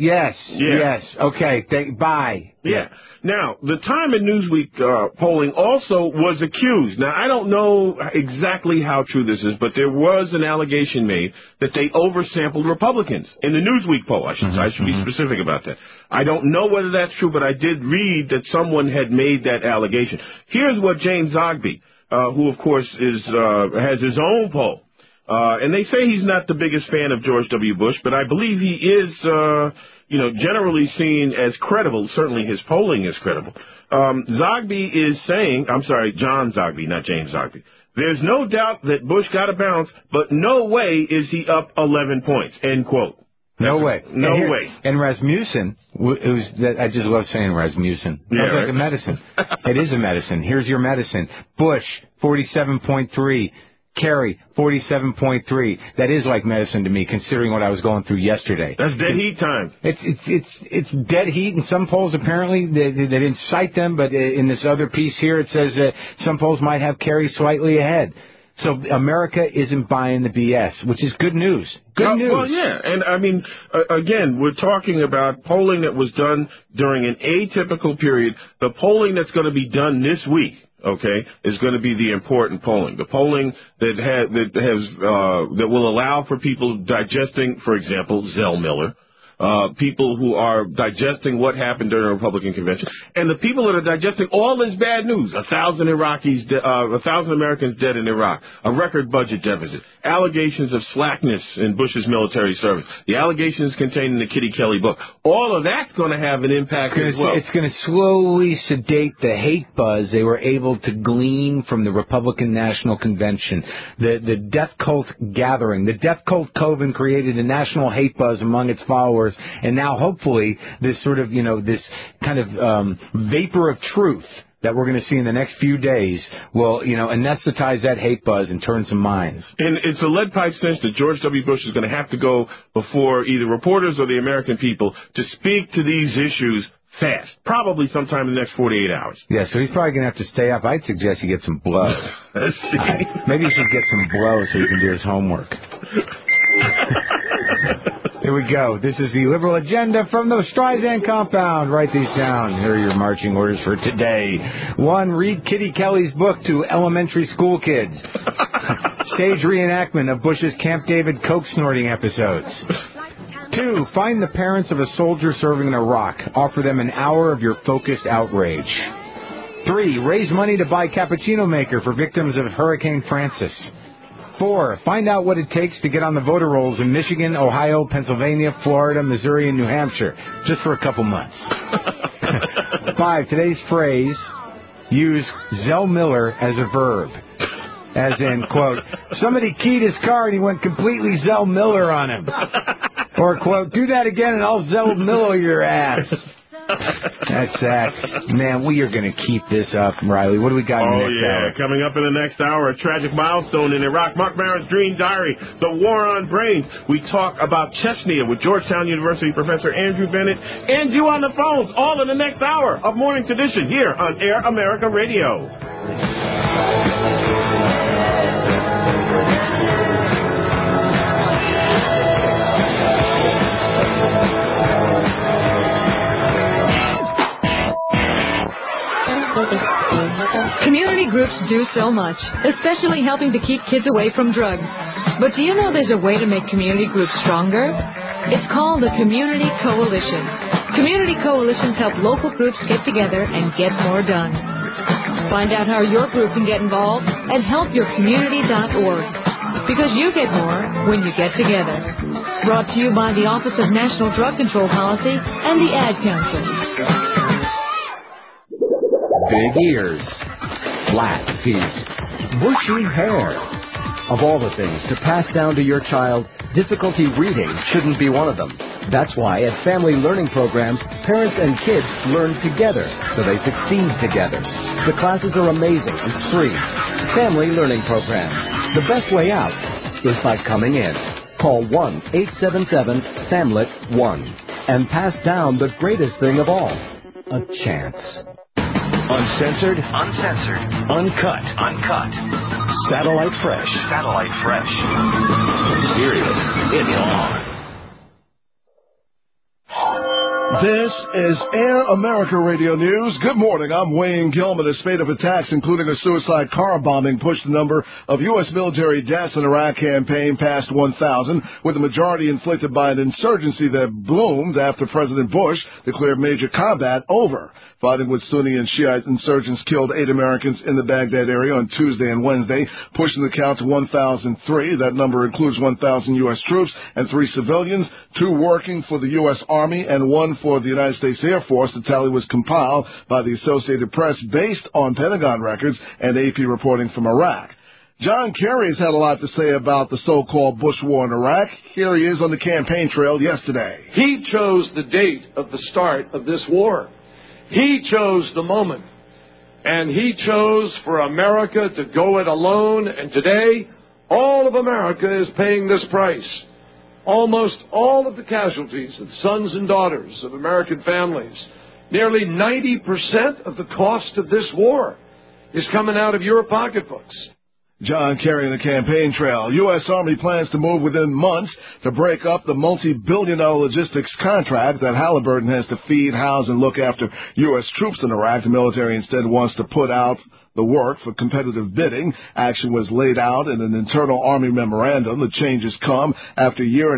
yes. Okay, bye. Yeah. Now, the Time and Newsweek polling also was accused. Now, I don't know exactly how true this is, but there was an allegation made that they oversampled Republicans in the Newsweek poll. I should be specific about that. I don't know whether that's true, but I did read that someone had made that allegation. Here's what James Zogby, who of course has his own poll, and they say he's not the biggest fan of George W. Bush, but I believe he is, generally seen as credible. Certainly his polling is credible. Zogby is saying, I'm sorry, John Zogby, not James Zogby. There's no doubt that Bush got a bounce, but no way is he up 11 points, end quote. No way. No way. And Rasmussen, I just love saying Rasmussen. Yeah, That's like a medicine. It is a medicine. Here's your medicine. Bush, 47.3. Kerry, 47.3. That is like medicine to me, considering what I was going through yesterday. That's dead heat time. It's dead heat. In some polls, apparently, they didn't cite them, but in this other piece here, it says that some polls might have Kerry slightly ahead. So America isn't buying the BS, which is good news. Good news. Well, yeah. And, I mean, again, we're talking about polling that was done during an atypical period. The polling that's going to be done this week, okay, is going to be the important polling. The polling that will allow for people digesting, for example, Zell Miller. People who are digesting what happened during the Republican convention, and the people that are digesting all this bad news, 1,000 Americans dead in Iraq, a record budget deficit, allegations of slackness in Bush's military service, the allegations contained in the Kitty Kelly book, all of that's going to have an impact as well. It's going to slowly sedate the hate buzz they were able to glean from the Republican National Convention, the death cult gathering. The death cult coven created a national hate buzz among its followers. And now, hopefully, this sort of, this kind of vapor of truth that we're going to see in the next few days will, anesthetize that hate buzz and turn some minds. And it's a lead pipe cinch that George W. Bush is going to have to go before either reporters or the American people to speak to these issues fast, probably sometime in the next 48 hours. Yeah, so he's probably going to have to stay up. I'd suggest he get some blows. Let's see. Maybe he should get some blows so he can do his homework. Here we go. This is the Liberal Agenda from the Streisand Compound. Write these down. Here are your marching orders for today. 1, read Kitty Kelly's book to elementary school kids. Stage reenactment of Bush's Camp David coke snorting episodes. 2, find the parents of a soldier serving in Iraq. Offer them an hour of your focused outrage. 3, raise money to buy cappuccino maker for victims of Hurricane Francis. 4, find out what it takes to get on the voter rolls in Michigan, Ohio, Pennsylvania, Florida, Missouri, and New Hampshire, just for a couple months. 5, today's phrase, use Zell Miller as a verb. As in, quote, somebody keyed his car and he went completely Zell Miller on him. Or, quote, do that again and I'll Zell Miller your ass. That's that. Man, we are going to keep this up, Riley. What do we got in the next hour? Coming up in the next hour, a tragic milestone in Iraq. Mark Maron's Dream Diary, the war on brains. We talk about Chechnya with Georgetown University Professor Andrew Bennett and you on the phones, all in the next hour of Morning's Edition here on Air America Radio. Community groups do so much, especially helping to keep kids away from drugs. But do you know there's a way to make community groups stronger? It's called a community coalition. Community coalitions help local groups get together and get more done. Find out how your group can get involved at helpyourcommunity.org. Because you get more when you get together. Brought to you by the Office of National Drug Control Policy and the Ad Council. big ears, flat feet, bushy hair. Of all the things to pass down to your child, difficulty reading shouldn't be one of them. That's why at family learning programs, parents and kids learn together so they succeed together. The classes are amazing and free. Family learning programs. The best way out is by coming in. Call 1-877-FAMLET-1 and pass down the greatest thing of all, a chance. Uncensored, uncut, Satellite Fresh. Sirius, it's on. This is Air America Radio News. Good morning. I'm Wayne Gilman. A spate of attacks, including a suicide car bombing, pushed the number of U.S. military deaths in Iraq campaign past 1,000, with the majority inflicted by an insurgency that bloomed after President Bush declared major combat over. Fighting with Sunni and Shiite insurgents killed 8 Americans in the Baghdad area on Tuesday and Wednesday, pushing the count to 1,003. That number includes 1,000 U.S. troops and 3 civilians, 2 working for the U.S. Army and 1 for the United States Air Force. The tally was compiled by the Associated Press based on Pentagon records and AP reporting from Iraq. John Kerry has had a lot to say about the so-called Bush war in Iraq. Here he is on the campaign trail yesterday. He chose the date of the start of this war. He chose the moment. And he chose for America to go it alone. And today, all of America is paying this price. Almost all of the casualties, the sons and daughters of American families, nearly 90% of the cost of this war is coming out of your pocketbooks. John Kerry on the campaign trail. U.S. Army plans to move within months to break up the multi-billion-dollar logistics contract that Halliburton has to feed, house, and look after U.S. troops in Iraq. The military instead wants to put out the work for competitive bidding. Action was laid out in an internal Army memorandum. The changes come after a year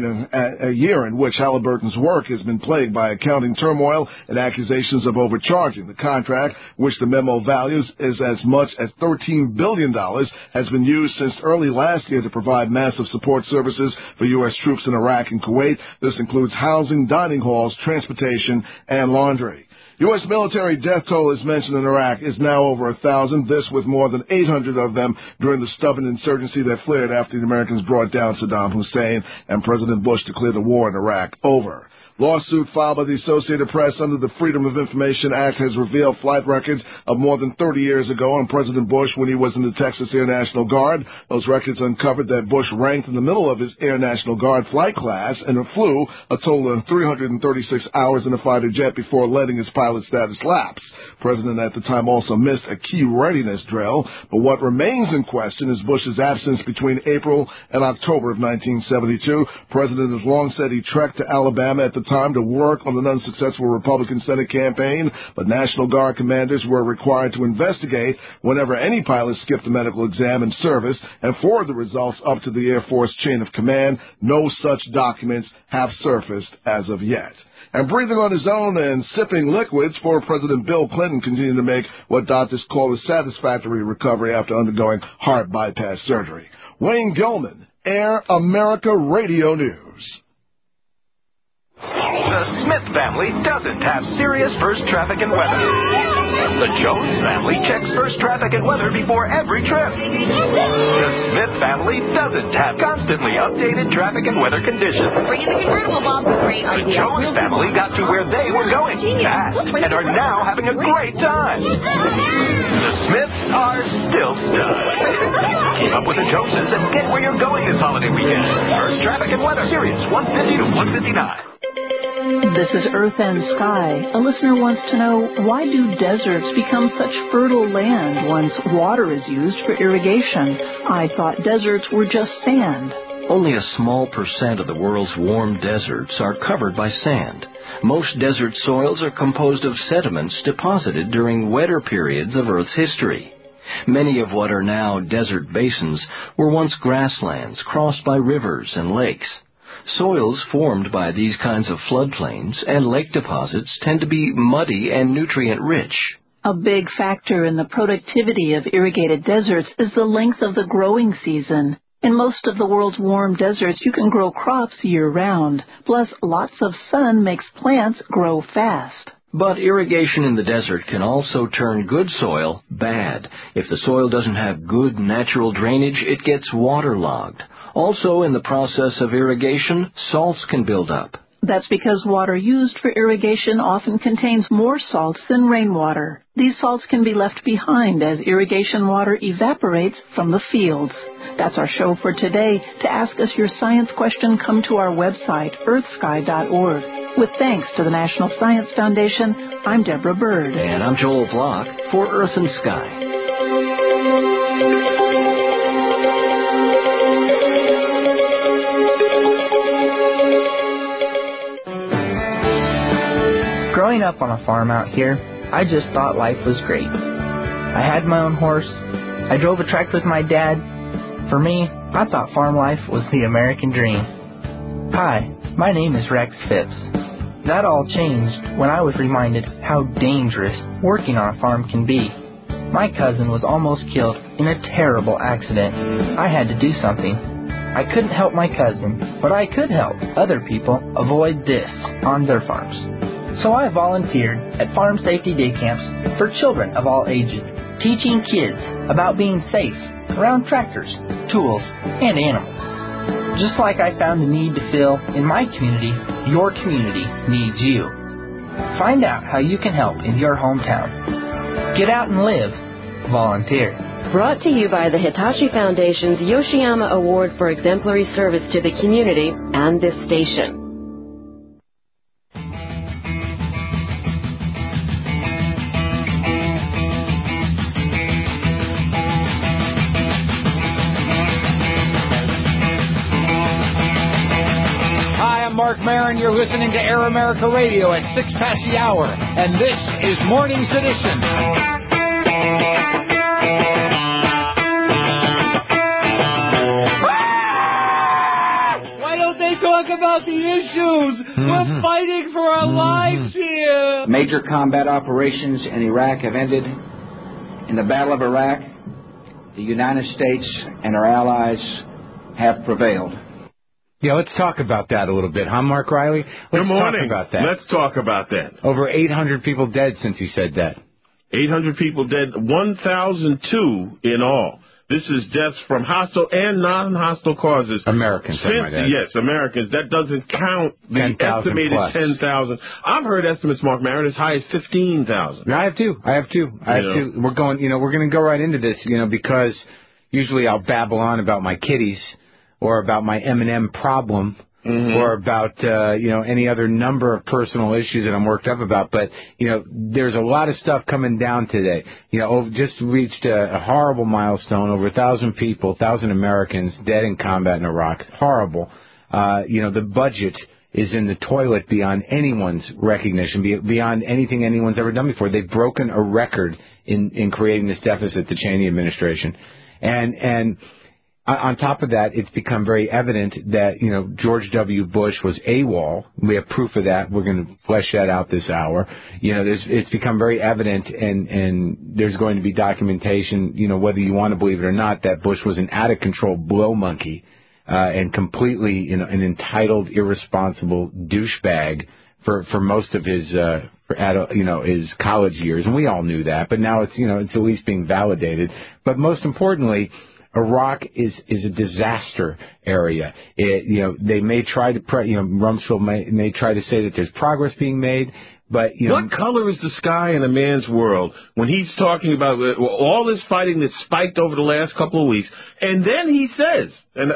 in which Halliburton's work has been plagued by accounting turmoil and accusations of overcharging. The contract, which the memo values is as much as $13 billion, has been used since early last year to provide massive support services for U.S. troops in Iraq and Kuwait. This includes housing, dining halls, transportation, and laundry. U.S. military death toll, as mentioned in Iraq, is now over 1,000, this with more than 800 of them during the stubborn insurgency that flared after the Americans brought down Saddam Hussein and President Bush declared the war in Iraq over. Lawsuit filed by the Associated Press under the Freedom of Information Act has revealed flight records of more than 30 years ago on President Bush when he was in the Texas Air National Guard. Those records uncovered that Bush ranked in the middle of his Air National Guard flight class and flew a total of 336 hours in a fighter jet before letting his pilot status lapse. The president at the time also missed a key readiness drill, but what remains in question is Bush's absence between April and October of 1972. The president has long said he trekked to Alabama at the time to work on an unsuccessful Republican Senate campaign, but National Guard commanders were required to investigate whenever any pilot skipped a medical exam in service and forward the results up to the Air Force chain of command. No such documents have surfaced as of yet. And breathing on his own and sipping liquids, former President Bill Clinton continued to make what doctors call a satisfactory recovery after undergoing heart bypass surgery. Wayne Gilman, Air America Radio News. The Smith family doesn't have serious first traffic and weather. The Jones family checks first traffic and weather before every trip. The Smith family doesn't have constantly updated traffic and weather conditions. Bring in the convertible, Bob. Great The idea. Jones family got to where they were going fast and are now having a great time. The Smiths are still stuck. Keep up with the Joneses and get where you're going this holiday weekend. First traffic and weather, Sirius 150 to 159. This is Earth and Sky. A listener wants to know, why do deserts become such fertile land once water is used for irrigation? I thought deserts were just sand. Only a small percent of the world's warm deserts are covered by sand. Most desert soils are composed of sediments deposited during wetter periods of Earth's history. Many of what are now desert basins were once grasslands crossed by rivers and lakes. Soils formed by these kinds of floodplains and lake deposits tend to be muddy and nutrient-rich. A big factor in the productivity of irrigated deserts is the length of the growing season. In most of the world's warm deserts, you can grow crops year-round. Plus, lots of sun makes plants grow fast. But irrigation in the desert can also turn good soil bad. If the soil doesn't have good natural drainage, it gets waterlogged. Also, in the process of irrigation, salts can build up. That's because water used for irrigation often contains more salts than rainwater. These salts can be left behind as irrigation water evaporates from the fields. That's our show for today. To ask us your science question, come to our website, earthsky.org. With thanks to the National Science Foundation, I'm Deborah Bird. And I'm Joel Block for Earth and Sky. Growing up on a farm out here, I just thought life was great. I had my own horse. I drove a tractor with my dad. For me, I thought farm life was the American dream. Hi, my name is Rex Phipps. That all changed when I was reminded how dangerous working on a farm can be. My cousin was almost killed in a terrible accident. I had to do something. I couldn't help my cousin, but I could help other people avoid this on their farms. So I volunteered at farm safety day camps for children of all ages, teaching kids about being safe around tractors, tools, and animals. Just like I found a need to fill in my community, your community needs you. Find out how you can help in your hometown. Get out and live. Volunteer. Brought to you by the Hitachi Foundation's Yoshiyama Award for Exemplary Service to the Community and this station. Mark Maron, you're listening to Air America Radio at 6 past the hour, and this is Morning's Edition. Why don't they talk about the issues? We're fighting for our lives here. Major combat operations in Iraq have ended. In the Battle of Iraq, the United States and our allies have prevailed. Yeah, let's talk about that a little bit, huh, Mark Riley? Good morning. Talk about that. Let's talk about that. Over 800 people dead since he said that. 800 people dead, 1,002 in all. This is deaths from hostile and non-hostile causes. Americans, yes, Americans. That doesn't count the 10,000 estimated plus. 10,000. I've heard estimates, Mark Maron, as high as 15,000. I have too. We're going to go right into this, because usually I'll babble on about my kitties, or about my M&M problem, or about, any other number of personal issues that I'm worked up about. But, there's a lot of stuff coming down today. Just reached a horrible milestone, over 1,000 people, 1,000 Americans dead in combat in Iraq. Horrible. The budget is in the toilet beyond anyone's recognition, beyond anything anyone's ever done before. They've broken a record in creating this deficit, the Cheney administration. And on top of that, it's become very evident that, George W. Bush was AWOL. We have proof of that. We're going to flesh that out this hour. It's become very evident, and there's going to be documentation, whether you want to believe it or not, that Bush was an out-of-control blow monkey and completely, an entitled, irresponsible douchebag for most of his his college years. And we all knew that, but now it's, it's at least being validated. But most importantly, Iraq is a disaster area. They may try to, Rumsfeld may try to say that there's progress being made, but, What color is the sky in a man's world when he's talking about all this fighting that spiked over the last couple of weeks? And then he says,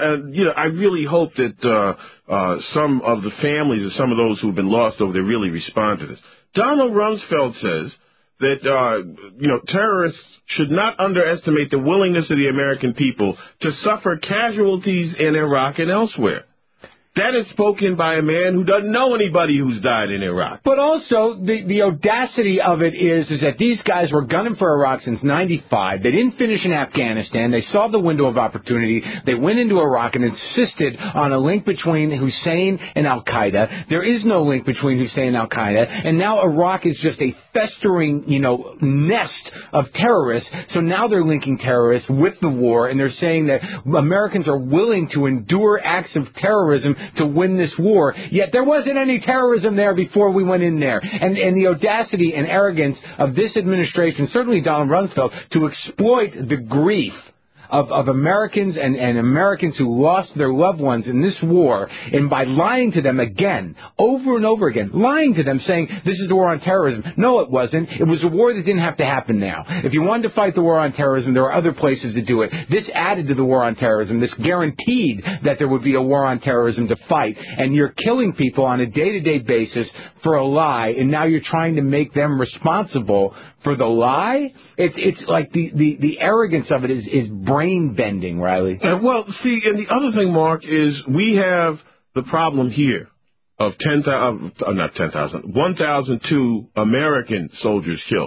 I really hope that some of the families of some of those who have been lost over there really respond to this. Donald Rumsfeld says that, terrorists should not underestimate the willingness of the American people to suffer casualties in Iraq and elsewhere. That is spoken by a man who doesn't know anybody who's died in Iraq. But also, the audacity of it is that these guys were gunning for Iraq since 95. They didn't finish in Afghanistan. They saw the window of opportunity. They went into Iraq and insisted on a link between Hussein and Al-Qaeda. There is no link between Hussein and Al-Qaeda. And now Iraq is just a festering, nest of terrorists. So now they're linking terrorists with the war, and they're saying that Americans are willing to endure acts of terrorism to win this war. Yet there wasn't any terrorism there before we went in there. And the audacity and arrogance of this administration, certainly Donald Rumsfeld, to exploit the grief of Americans and Americans who lost their loved ones in this war, and by lying to them again, over and over again, lying to them, saying this is the war on terrorism. No, it wasn't. It was a war that didn't have to happen now. If you wanted to fight the war on terrorism, there are other places to do it. This added to the war on terrorism. This guaranteed that there would be a war on terrorism to fight, and you're killing people on a day-to-day basis for a lie, and now you're trying to make them responsible for the lie. It's like the arrogance of it is brain bending, Riley. Well, see, and the other thing, Mark, is we have the problem here of 1,002 American soldiers killed.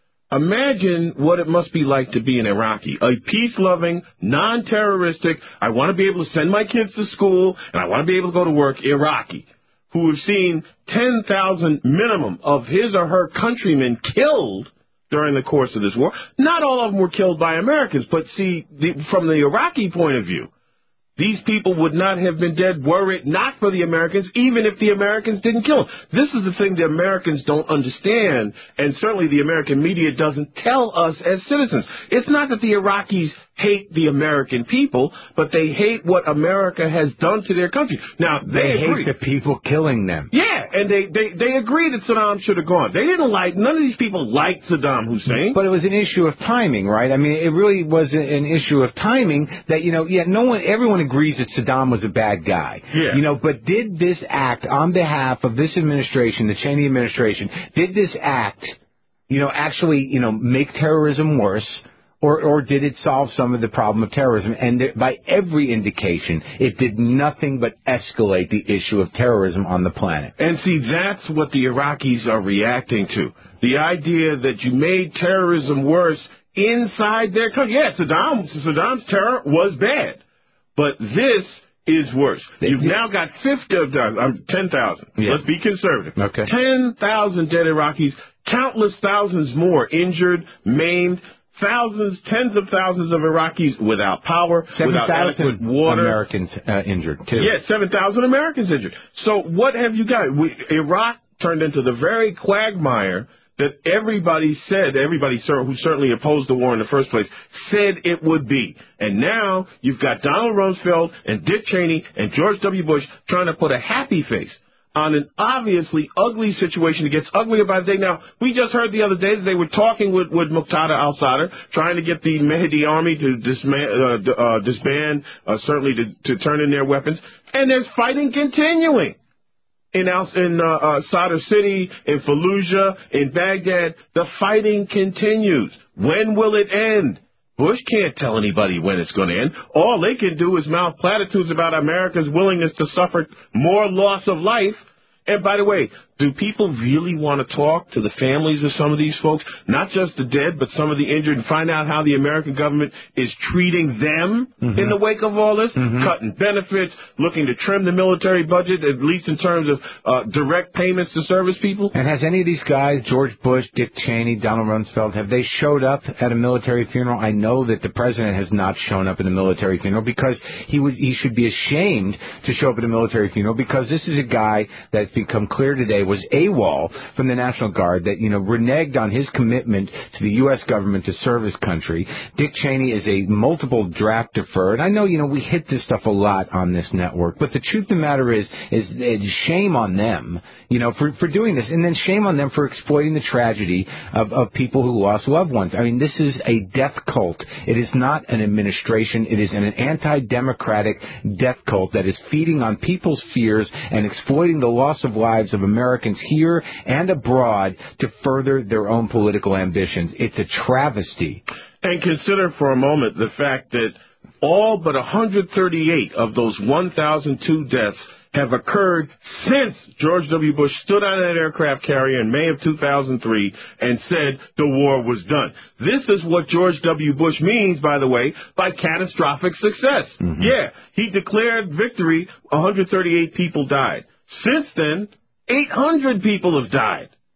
Imagine what it must be like to be an Iraqi, a peace-loving, non-terroristic, I want to be able to send my kids to school and I want to be able to go to work Iraqi, who have seen 10,000 minimum of his or her countrymen killed during the course of this war. Not all of them were killed by Americans, but see, from the Iraqi point of view, these people would not have been dead were it not for the Americans, even if the Americans didn't kill them. This is the thing the Americans don't understand, and certainly the American media doesn't tell us as citizens. It's not that the Iraqis hate the American people, but they hate what America has done to their country. Now, they agree. Hate the people killing them. Yeah, and they agree that Saddam should have gone. They didn't none of these people liked Saddam Hussein. But it was an issue of timing, right? I mean, it really was an issue of timing that, everyone agrees that Saddam was a bad guy. Yeah. But did this act on behalf of this administration, the Cheney administration, did this act, actually, make terrorism worse? Or did it solve some of the problem of terrorism? And by every indication, it did nothing but escalate the issue of terrorism on the planet. And see, that's what the Iraqis are reacting to. The idea that you made terrorism worse inside their country. Yeah, Saddam's terror was bad. But this is worse. You've now got 10,000. Yeah. Let's be conservative. Okay. 10,000 dead Iraqis, countless thousands more injured, maimed, thousands, tens of thousands of Iraqis without power, without adequate water. Americans injured, too. Yeah, 7,000 Americans injured. So what have you got? Iraq turned into the very quagmire that everybody who certainly opposed the war in the first place said it would be. And now you've got Donald Rumsfeld and Dick Cheney and George W. Bush trying to put a happy face on an obviously ugly situation. It gets uglier by the day. Now, we just heard the other day that they were talking with Muqtada al-Sadr, trying to get the Mahdi army to disband, certainly to turn in their weapons. And there's fighting continuing. In Sadr City, in Fallujah, in Baghdad, the fighting continues. When will it end? Bush can't tell anybody when it's going to end. All they can do is mouth platitudes about America's willingness to suffer more loss of life. And by the way, do people really want to talk to the families of some of these folks, not just the dead, but some of the injured, and find out how the American government is treating them in the wake of all this? Cutting benefits, looking to trim the military budget, at least in terms of direct payments to service people. And has any of these guys, George Bush, Dick Cheney, Donald Rumsfeld, have they showed up at a military funeral? I know that the president has not shown up at a military funeral because he should be ashamed to show up at a military funeral, because this is a guy that's become clear today was AWOL from the National Guard, that, reneged on his commitment to the U.S. government to serve his country. Dick Cheney is a multiple draft deferred. I know, we hit this stuff a lot on this network, but the truth of the matter is shame on them, for doing this, and then shame on them for exploiting the tragedy of people who lost loved ones. I mean, this is a death cult. It is not an administration. It is an anti-democratic death cult that is feeding on people's fears and exploiting the loss of lives of Americans here and abroad to further their own political ambitions. It's a travesty. And consider for a moment the fact that all but 138 of those 1,002 deaths have occurred since George W. Bush stood on that aircraft carrier in May of 2003 and said the war was done. This is what George W. Bush means, by the way, by catastrophic success. Yeah, he declared victory, 138 people died. Since then, 800 people have died.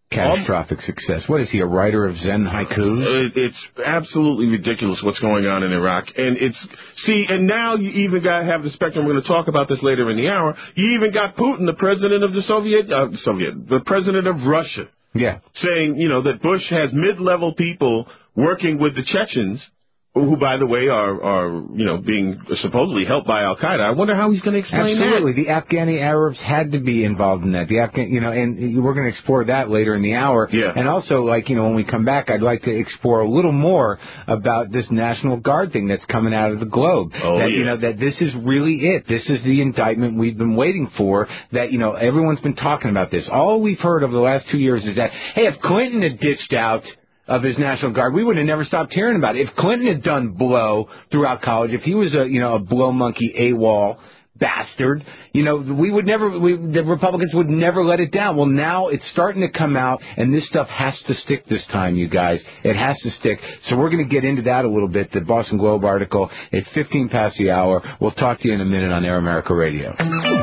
catastrophic success. What is he, a writer of Zen haikus? It's absolutely ridiculous what's going on in Iraq. And and now you even got to have the spectrum. We're going to talk about this later in the hour. You even got Putin, the president of the president of Russia. Yeah. Saying, that Bush has mid-level people working with the Chechens, who, by the way, are being supposedly helped by Al-Qaeda. I wonder how he's going to explain that. Absolutely. The Afghani Arabs had to be involved in that. And we're going to explore that later in the hour. Yeah. And also, when we come back, I'd like to explore a little more about this National Guard thing that's coming out of the globe. That this is really it. This is the indictment we've been waiting for, that, everyone's been talking about this. All we've heard over the last 2 years is that, hey, if Clinton had ditched out of his National Guard, we would have never stopped hearing about it. If Clinton had done blow throughout college, if he was a blow monkey AWOL bastard, the Republicans would never let it down. Well, now it's starting to come out, and this stuff has to stick this time, you guys. It has to stick. So we're going to get into that a little bit, the Boston Globe article. It's 15 past the hour. We'll talk to you in a minute on Air America Radio.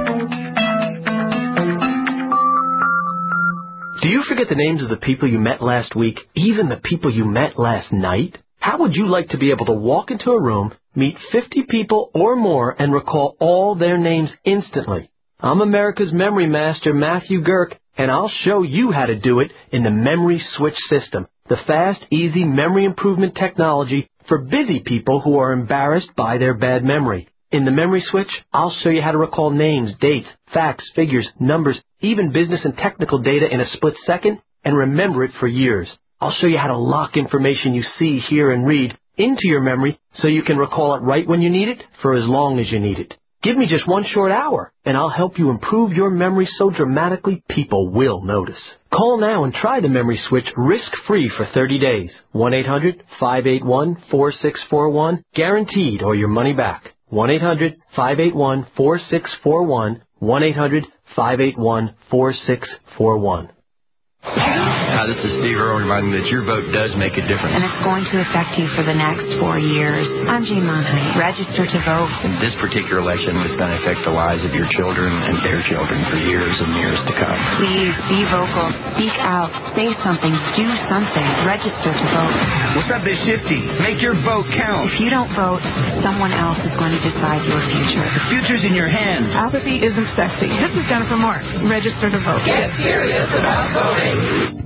Do you forget the names of the people you met last week, even the people you met last night? How would you like to be able to walk into a room, meet 50 people or more, and recall all their names instantly? I'm America's memory master, Matthew Girk, and I'll show you how to do it in the Memory Switch system, the fast, easy memory improvement technology for busy people who are embarrassed by their bad memory. In the Memory Switch, I'll show you how to recall names, dates, facts, figures, numbers, even business and technical data in a split second, and remember it for years. I'll show you how to lock information you see, hear, and read into your memory so you can recall it right when you need it for as long as you need it. Give me just 1 short hour, and I'll help you improve your memory so dramatically people will notice. Call now and try the Memory Switch risk-free for 30 days. 1-800-581-4641, guaranteed or your money back. 1-800-581-4641, 1-800-581-4641. Hi, this is Steve Earle reminding that your vote does make a difference. And it's going to affect you for the next 4 years. I'm Jean Monheit. Register to vote. This particular election is going to affect the lives of your children and their children for years and years to come. Please be vocal. Speak out. Say something. Do something. Register to vote. What's up, Big Shifty? Make your vote count. If you don't vote, someone else is going to decide your future. The future's in your hands. Apathy isn't sexy. This is Jennifer Moore. Register to vote. Get serious about voting.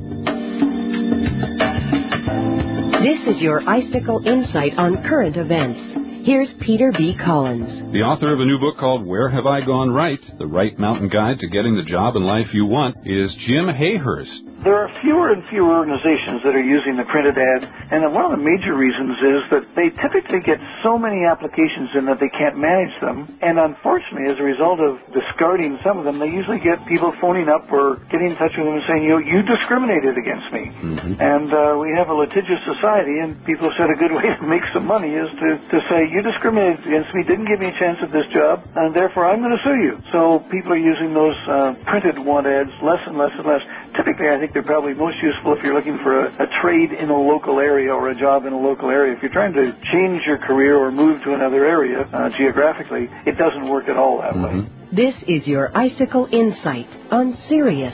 This is your Icicle Insight on current events. Here's Peter B. Collins. The author of a new book called Where Have I Gone Right? The Right Mountain Guide to Getting the Job and Life You Want is Jim Hayhurst. There are fewer and fewer organizations that are using the printed ad, and one of the major reasons is that they typically get so many applications in that they can't manage them, and unfortunately, as a result of discarding some of them, they usually get people phoning up or getting in touch with them and saying, you discriminated against me. Mm-hmm. And we have a litigious society, and people said a good way to make some money is to say, you discriminated against me, didn't give me a chance at this job, and therefore I'm going to sue you. So people are using those printed want ads less and less and less. Typically, I think they're probably most useful if you're looking for a trade in a local area or a job in a local area. If you're trying to change your career or move to another area geographically, it doesn't work at all that way. This is your Icicle Insight on Sirius.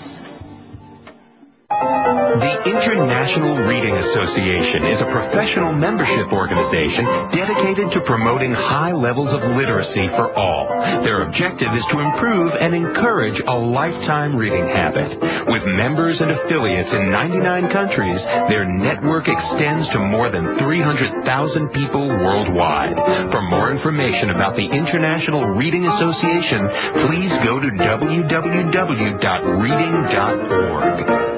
The International Reading Association is a professional membership organization dedicated to promoting high levels of literacy for all. Their objective is to improve and encourage a lifetime reading habit. With members and affiliates in 99 countries, their network extends to more than 300,000 people worldwide. For more information about the International Reading Association, please go to www.reading.org.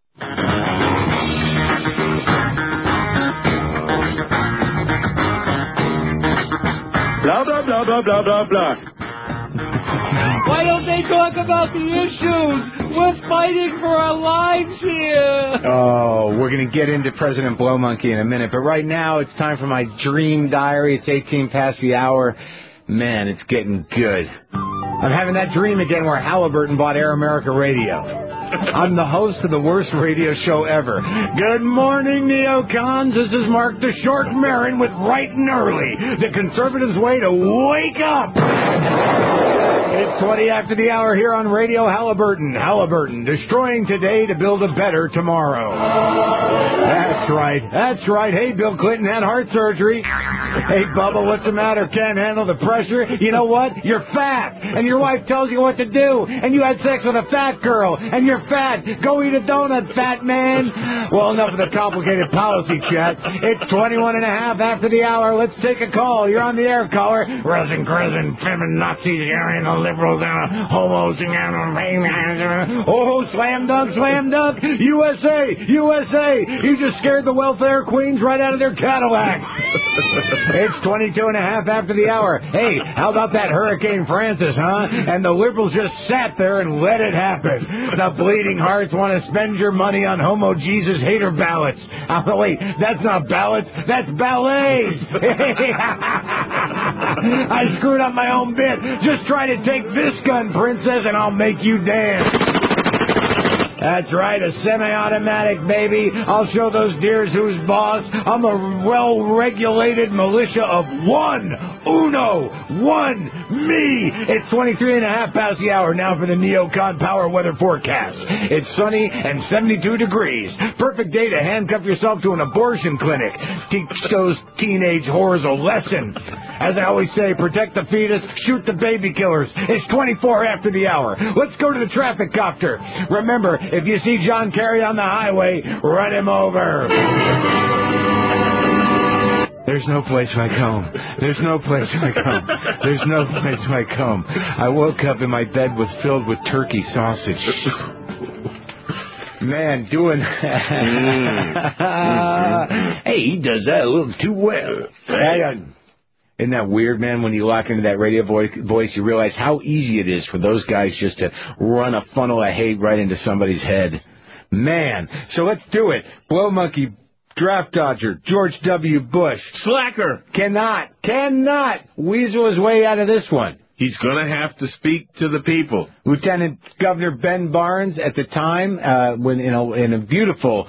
Blah, blah, blah, blah, blah, blah, blah. Why don't they talk about the issues? We're fighting for our lives here. Oh, we're going to get into President Blow Monkey in a minute, but right now it's time for my dream diary. It's 18 past the hour. Man, it's getting good. I'm having that dream again where Halliburton bought Air America Radio. I'm the host of the worst radio show ever. Good morning, neocons. This is Mark the Short Marin with Bright and Early, the conservatives' way to wake up. It's 20 after the hour here on Radio Halliburton. Halliburton, destroying today to build a better tomorrow. That's right. That's right. Hey, Bill Clinton had heart surgery. Hey, Bubba, what's the matter? Can't handle the pressure? You know what? You're fat. And your wife tells you what to do. And you had sex with a fat girl. And you're fat. Go eat a donut, fat man. Well, enough of the complicated policy chat. It's 21 and a half after the hour. Let's take a call. You're on the air, caller. Resin, feminine, Nazis, Aryan, liberals, homos, oh, slam dunk, USA. You just scared the welfare queens right out of their Cadillacs. It's 22 and a half after the hour. Hey, how about that Hurricane Francis, huh? And the liberals just sat there and let it happen. The bleeding hearts want to spend your money on homo Jesus hater ballots. Oh, wait, that's not ballots, that's ballets. I screwed up my own bit. Just try to take this gun, princess, and I'll make you dance. That's right, a semi-automatic, baby. I'll show those deers who's boss. I'm a well-regulated militia of one. Uno. One. Me. It's 23 and a half past the hour now for the Neocon Power Weather Forecast. It's sunny and 72 degrees. Perfect day to handcuff yourself to an abortion clinic. Teach those teenage whores a lesson. As I always say, protect the fetus, shoot the baby killers. It's 24 after the hour. Let's go to the traffic copter. Remember, if you see John Kerry on the highway, run him over. There's no place like home. There's no place like home. There's no place like home. I woke up and my bed was filled with turkey sausage. Man, doing hey, he does that a little too well. Isn't that weird, man? When you lock into that radio voice, you realize how easy it is for those guys just to run a funnel of hate right into somebody's head. Man, so let's do it. Blow monkey, draft dodger, George W. Bush. Slacker. Cannot weasel his way out of this one. He's going to have to speak to the people. Lieutenant Governor Ben Barnes at the time, when in a beautiful,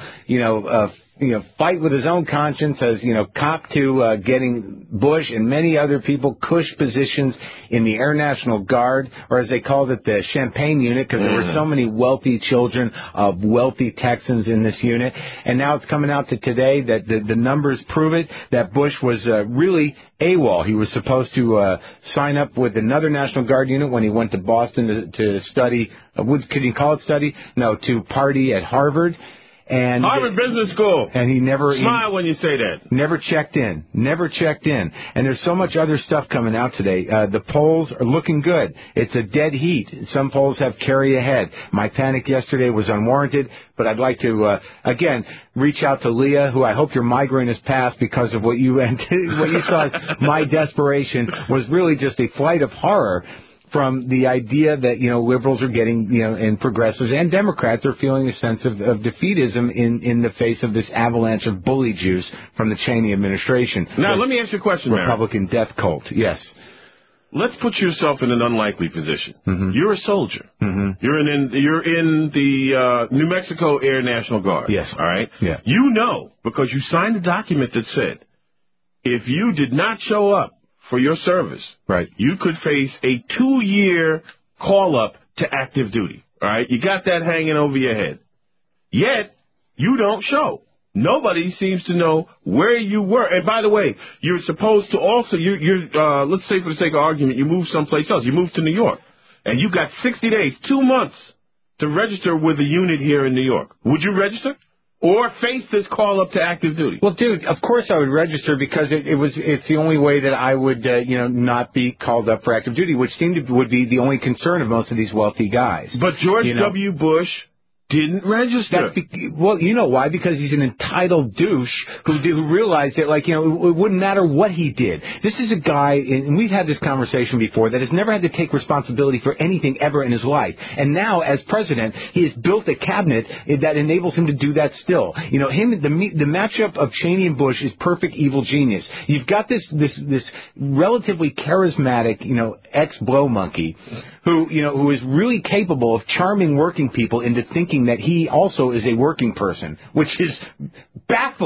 fight with his own conscience, has, copped to getting Bush and many other people cush positions in the Air National Guard, or as they called it, the Champagne Unit, because there were so many wealthy children of wealthy Texans in this unit. And now it's coming out to today that the numbers prove it, that Bush was really AWOL. He was supposed to sign up with another National Guard unit when he went to Boston to study. Could you call it study? No, to party at Harvard. And Harvard Business School. And he never... Smile when you say that. Never checked in. And there's so much other stuff coming out today. The polls are looking good. It's a dead heat. Some polls have Kerry ahead. My panic yesterday was unwarranted, but I'd like to, again, reach out to Leah, who I hope your migraine has passed because of what you saw as my desperation was really just a flight of horror from the idea that, liberals are getting, and progressives and Democrats are feeling a sense of defeatism in the face of this avalanche of bully juice from the Cheney administration. Now, let me ask you a question, Republican death cult. Yes. Let's put yourself in an unlikely position. Mm-hmm. You're a soldier. Mm-hmm. You're in the New Mexico Air National Guard. Yes. All right? Yeah. You know, because you signed a document that said, if you did not show up for your service, right, you could face a 2-year call-up to active duty. All right? You got that hanging over your head. Yet, you don't show. Nobody seems to know where you were. And by the way, you're supposed to also, let's say for the sake of argument, you move someplace else. You move to New York. And you got 60 days, 2 months, to register with a unit here in New York. Would you register? Or face this call up to active duty? Well, dude, of course I would register because it's the only way that I would, not be called up for active duty, which would be the only concern of most of these wealthy guys. But George W. Bush didn't register. Well, you know why? Because he's an entitled douche who realized that, it wouldn't matter what he did. This is a guy, and we've had this conversation before, that has never had to take responsibility for anything ever in his life. And now, as president, he has built a cabinet that enables him to do that still. The matchup of Cheney and Bush is perfect evil genius. You've got this relatively charismatic, ex-blow monkey who is really capable of charming working people into thinking that he also is a working person, which is baffling.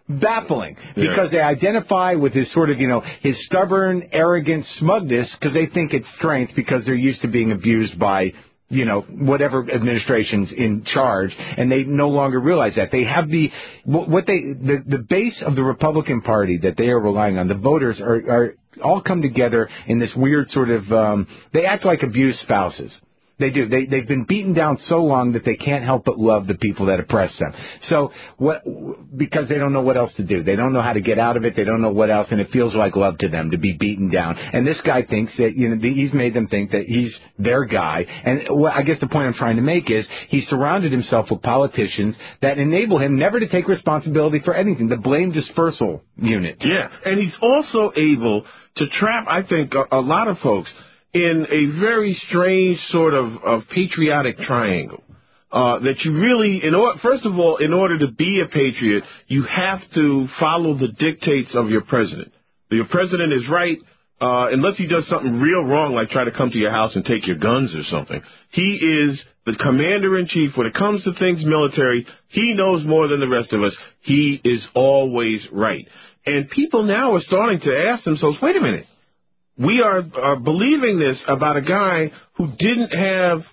baffling because they identify with his sort of, his stubborn, arrogant smugness because they think it's strength because they're used to being abused by, whatever administration's in charge, and they no longer realize that. They have the base of the Republican Party that they are relying on. The voters are all come together in this weird sort of, they act like abused spouses. They do. They've been beaten down so long that they can't help but love the people that oppress them. So because they don't know what else to do. They don't know how to get out of it. They don't know what else, and it feels like love to them to be beaten down. And this guy thinks that, he's made them think that he's their guy. And I guess the point I'm trying to make is he surrounded himself with politicians that enable him never to take responsibility for anything. The blame dispersal unit. Yeah, and he's also able to trap, I think, a lot of folks in a very strange sort of patriotic triangle. That you really, first of all, in order to be a patriot, you have to follow the dictates of your president. Your president is right, unless he does something real wrong, like try to come to your house and take your guns or something. He is the commander-in-chief. When it comes to things military, he knows more than the rest of us. He is always right. And people now are starting to ask themselves, wait a minute. We are believing this about a guy who didn't have,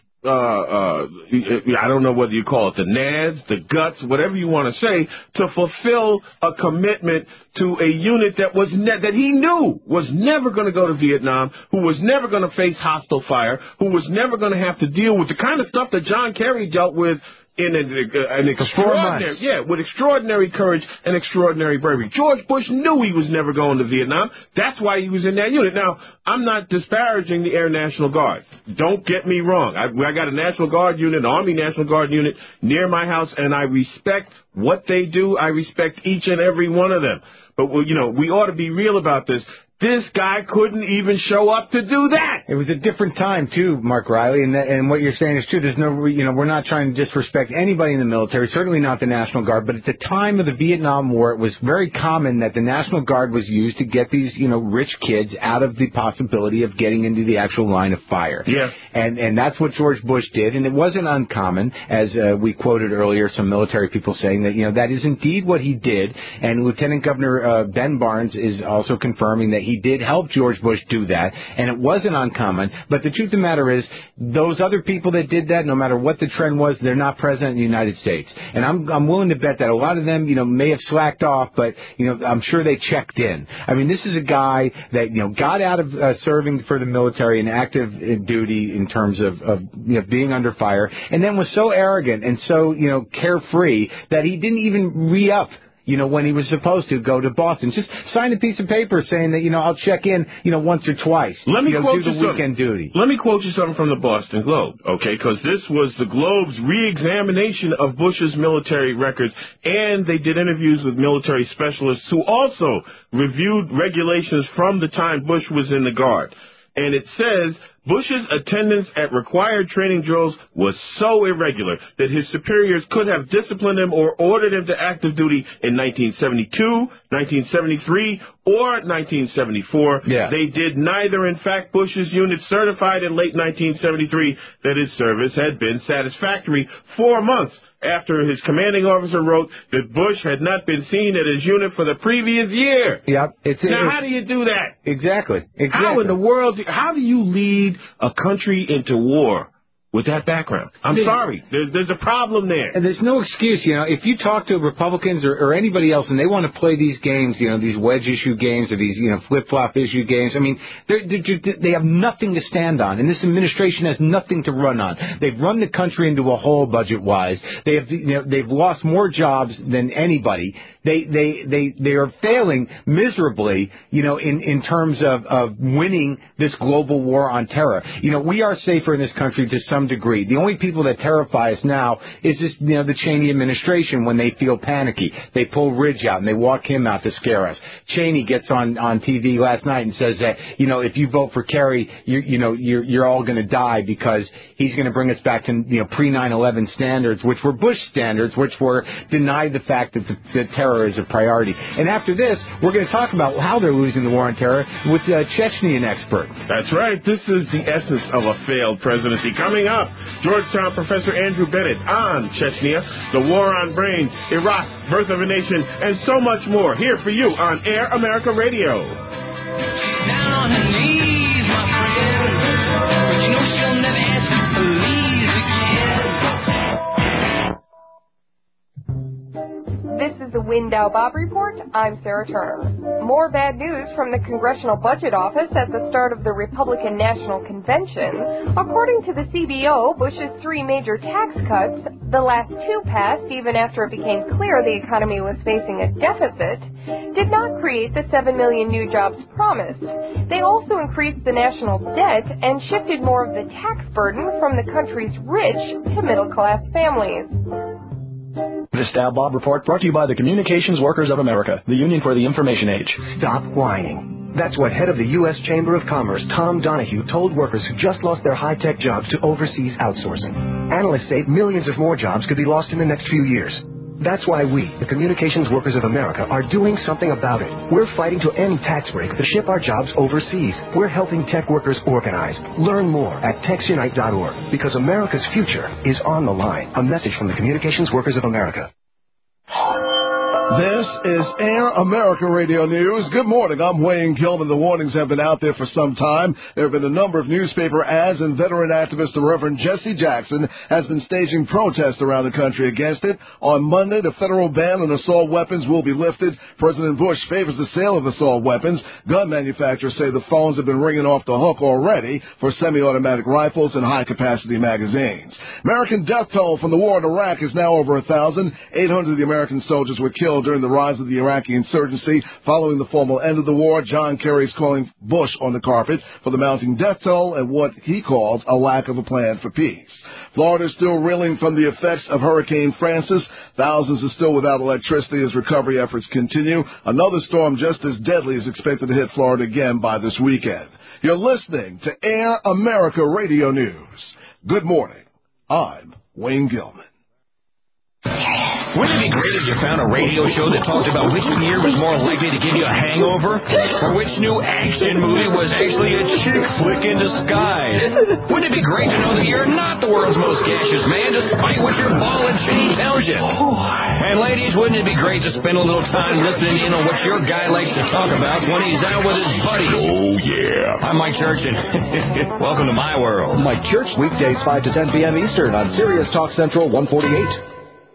I don't know whether you call it the nads, the guts, whatever you want to say, to fulfill a commitment to a unit that that he knew was never going to go to Vietnam, who was never going to face hostile fire, who was never going to have to deal with the kind of stuff that John Kerry dealt with in an extraordinary, with extraordinary courage and extraordinary bravery. George Bush knew he was never going to Vietnam. That's why he was in that unit. Now, I'm not disparaging the Air National Guard. Don't get me wrong. I got a National Guard unit, an Army National Guard unit near my house, and I respect what they do. I respect each and every one of them. But, we ought to be real about this. This guy couldn't even show up to do that. It was a different time, too, Mark Riley, and what you're saying is true. There's no, we're not trying to disrespect anybody in the military, certainly not the National Guard, but at the time of the Vietnam War, it was very common that the National Guard was used to get these, rich kids out of the possibility of getting into the actual line of fire. Yeah. And that's what George Bush did, and it wasn't uncommon, as we quoted earlier, some military people saying that, that is indeed what he did, and Lieutenant Governor Ben Barnes is also confirming that he did help George Bush do that, and it wasn't uncommon. But the truth of the matter is, those other people that did that, no matter what the trend was, they're not present in the United States. And I'm willing to bet that a lot of them, may have slacked off, but, I'm sure they checked in. I mean, this is a guy that, got out of serving for the military in active duty in terms of being under fire, and then was so arrogant and so, carefree that he didn't even re-up when he was supposed to go to Boston. Just sign a piece of paper saying that, I'll check in, once or twice. Let me quote do you the weekend duty. Let me quote you something from the Boston Globe, okay? Because this was the Globe's re-examination of Bush's military records, and they did interviews with military specialists who also reviewed regulations from the time Bush was in the Guard. And it says, Bush's attendance at required training drills was so irregular that his superiors could have disciplined him or ordered him to active duty in 1972, 1973, or 1974. Yeah. They did neither. In fact, Bush's unit certified in late 1973 that his service had been satisfactory 4 months after his commanding officer wrote that Bush had not been seen at his unit for the previous year. Yep. Now, how do you do that? Exactly. How in the world, how do you lead a country into war with that background? I'm sorry. There's a problem there. And there's no excuse, if you talk to Republicans or anybody else and they want to play these games, these wedge issue games or these, flip-flop issue games, I mean, they have nothing to stand on. And this administration has nothing to run on. They've run the country into a hole budget-wise. They've lost more jobs than anybody. They are failing miserably, in terms of winning this global war on terror. We are safer in this country to some degree. The only people that terrify us now is this, the Cheney administration when they feel panicky. They pull Ridge out and they walk him out to scare us. Cheney gets on TV last night and says that, if you vote for Kerry, you're all going to die because he's going to bring us back to, pre 9/11 standards, which were Bush standards, which were denied the fact that the terror is a priority. And after this, we're going to talk about how they're losing the war on terror with a Chechnyan expert. That's right. This is the essence of a failed presidency. Coming up, Georgetown professor Andrew Bennett on Chechnya, the war on brains, Iraq, birth of a nation, and so much more. Here for you on Air America Radio. Down on her knees, my friend, but you know she'll never ask you please again. This is the Window Bob Report. I'm Sarah Turner. More bad news from the Congressional Budget Office at the start of the Republican National Convention. According to the CBO, Bush's 3 major tax cuts, the last 2 passed even after it became clear the economy was facing a deficit, did not create the 7 million new jobs promised. They also increased the national debt and shifted more of the tax burden from the country's rich to middle-class families. This Stab Bob Report brought to you by the Communications Workers of America, the Union for the Information Age. Stop whining. That's what head of the U.S. Chamber of Commerce, Tom Donahue, told workers who just lost their high-tech jobs to overseas outsourcing. Analysts say millions of more jobs could be lost in the next few years. That's why we, the Communications Workers of America, are doing something about it. We're fighting to end tax breaks to ship our jobs overseas. We're helping tech workers organize. Learn more at TexUnite.org, because America's future is on the line. A message from the Communications Workers of America. This is Air America Radio News. Good morning. I'm Wayne Gilman. The warnings have been out there for some time. There have been a number of newspaper ads, and veteran activist the Reverend Jesse Jackson has been staging protests around the country against it. On Monday, the federal ban on assault weapons will be lifted. President Bush favors the sale of assault weapons. Gun manufacturers say the phones have been ringing off the hook already for semi-automatic rifles and high-capacity magazines. American death toll from the war in Iraq is now over 1,000. 800 of the American soldiers were killed during the rise of the Iraqi insurgency. Following the formal end of the war, John Kerry is calling Bush on the carpet for the mounting death toll and what he calls a lack of a plan for peace. Florida is still reeling from the effects of Hurricane Francis. Thousands are still without electricity as recovery efforts continue. Another storm just as deadly is expected to hit Florida again by this weekend. You're listening to Air America Radio News. Good morning. I'm Wayne Gilman. Wouldn't it be great if you found a radio show that talked about which year was more likely to give you a hangover? Or which new action movie was actually a chick flick in disguise? Wouldn't it be great to know that you're not the world's most gaseous man, despite what your ball and chain tells you? And ladies, wouldn't it be great to spend a little time listening in on what your guy likes to talk about when he's out with his buddies? Oh, yeah. I'm Mike Church, and welcome to my world. Mike Church, weekdays 5 to 10 p.m. Eastern on Sirius Talk Central 148.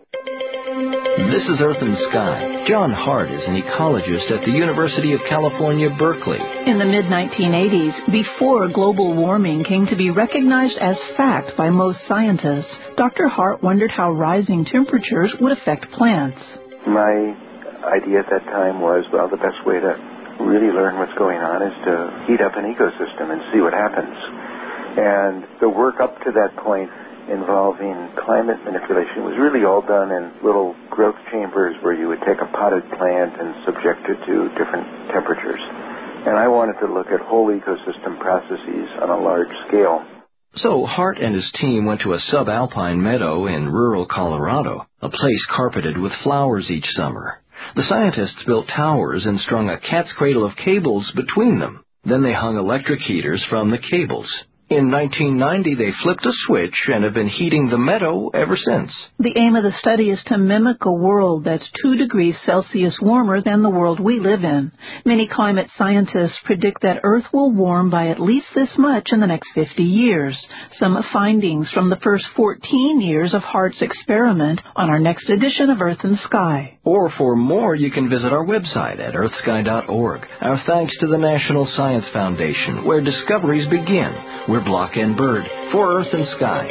This is Earth and Sky. John Hart is an ecologist at the University of California, Berkeley. In the mid-1980s, before global warming came to be recognized as fact by most scientists, Dr. Hart wondered how rising temperatures would affect plants. My idea at that time was, well, the best way to really learn what's going on is to heat up an ecosystem and see what happens. And the work up to that point involving climate manipulation was really all done in little growth chambers where you would take a potted plant and subject it to different temperatures. And I wanted to look at whole ecosystem processes on a large scale. So Hart and his team went to a subalpine meadow in rural Colorado, a place carpeted with flowers each summer. The scientists built towers and strung a cat's cradle of cables between them. Then they hung electric heaters from the cables. In 1990, they flipped a switch and have been heating the meadow ever since. The aim of the study is to mimic a world that's 2 degrees Celsius warmer than the world we live in. Many climate scientists predict that Earth will warm by at least this much in the next 50 years. Some findings from the first 14 years of Hart's experiment on our next edition of Earth and Sky. Or for more, you can visit our website at earthsky.org. Our thanks to the National Science Foundation, where discoveries begin. We're Block and Bird for Earth and Sky.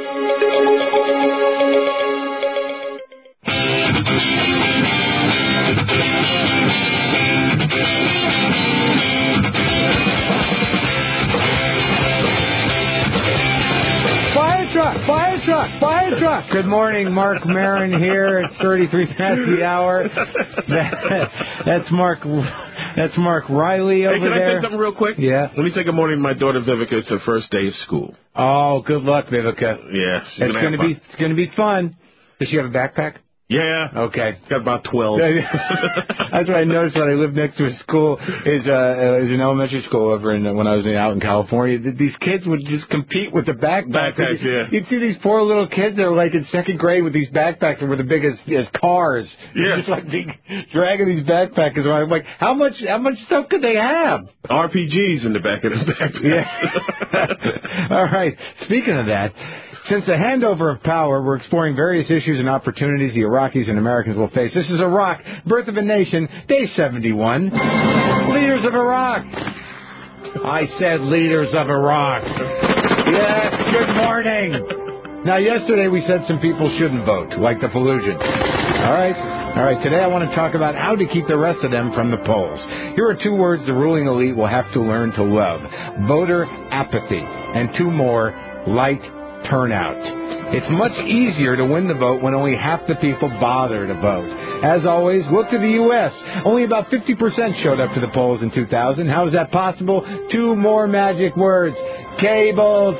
Fire truck, fire truck, fire truck. Good morning, Mark Maron here. It's 33 past the hour. That's Mark. That's Mark Riley over there. Hey, can I say something real quick? Yeah. Let me say good morning to my daughter Vivica. It's her first day of school. Oh, good luck, Vivica. Yeah, it's going to be fun. Does she have a backpack? Yeah. Okay. Got about 12. That's what I noticed when I lived next to a school. Is an elementary school over when I was out in California. These kids would just compete with the backpacks. Yeah. You'd see these poor little kids that were like in second grade with these backpacks that were the big as cars. Yeah. Just like dragging these backpackers around. I'm like, how much stuff could they have? RPGs in the back of the backpack. Yeah. All right. Speaking of that, since the handover of power, we're exploring various issues and opportunities the Iraqis and Americans will face. This is Iraq, Birth of a Nation, Day 71. Leaders of Iraq. I said leaders of Iraq. Yes, good morning. Now, yesterday we said some people shouldn't vote, like the Fallujahs. All right, today I want to talk about how to keep the rest of them from the polls. Here are 2 words the ruling elite will have to learn to love. Voter apathy. And 2 more, light turnout. It's much easier to win the vote when only half the people bother to vote. As always, look to the U.S. Only about 50% showed up to the polls in 2000. How is that possible? 2 more magic words. Cable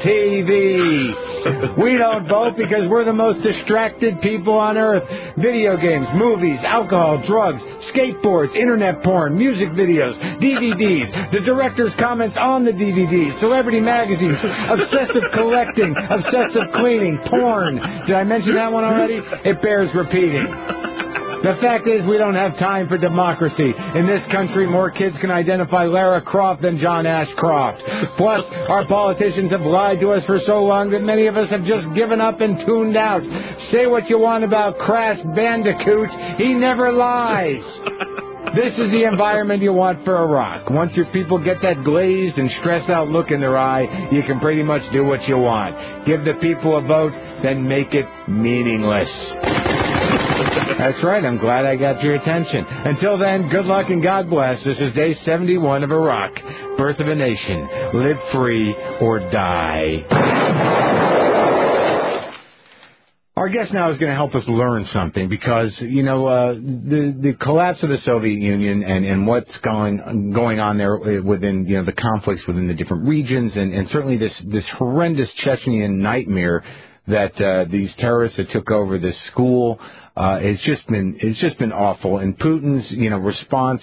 TV. We don't vote because we're the most distracted people on earth. Video games, movies, alcohol, drugs, skateboards, internet porn, music videos, DVDs, the director's comments on the DVDs, celebrity magazines, obsessive collecting, obsessive cleaning, porn. Did I mention that one already? It bears repeating. The fact is, we don't have time for democracy. In this country, more kids can identify Lara Croft than John Ashcroft. Plus, our politicians have lied to us for so long that many of us have just given up and tuned out. Say what you want about Crash Bandicoot, he never lies. This is the environment you want for Iraq. Once your people get that glazed and stressed out look in their eye, you can pretty much do what you want. Give the people a vote, then make it meaningless. That's right. I'm glad I got your attention. Until then, good luck and God bless. This is Day 71 of Iraq. Birth of a Nation. Live free or die. Our guest now is going to help us learn something because, the collapse of the Soviet Union and what's going on there within, the conflicts within the different regions and certainly this horrendous Chechnyan nightmare that these terrorists that took over this school. It's just been awful, and Putin's response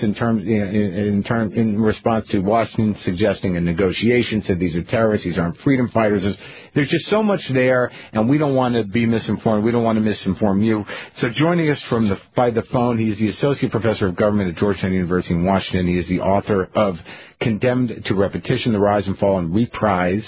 in response to Washington suggesting a negotiation, said these are terrorists, these aren't freedom fighters. There's just so much there, and we don't want to be misinformed. We don't want to misinform you. So joining us by the phone, he's the associate professor of government at Georgetown University in Washington. He is the author of Condemned to Repetition: The Rise and Fall and Reprise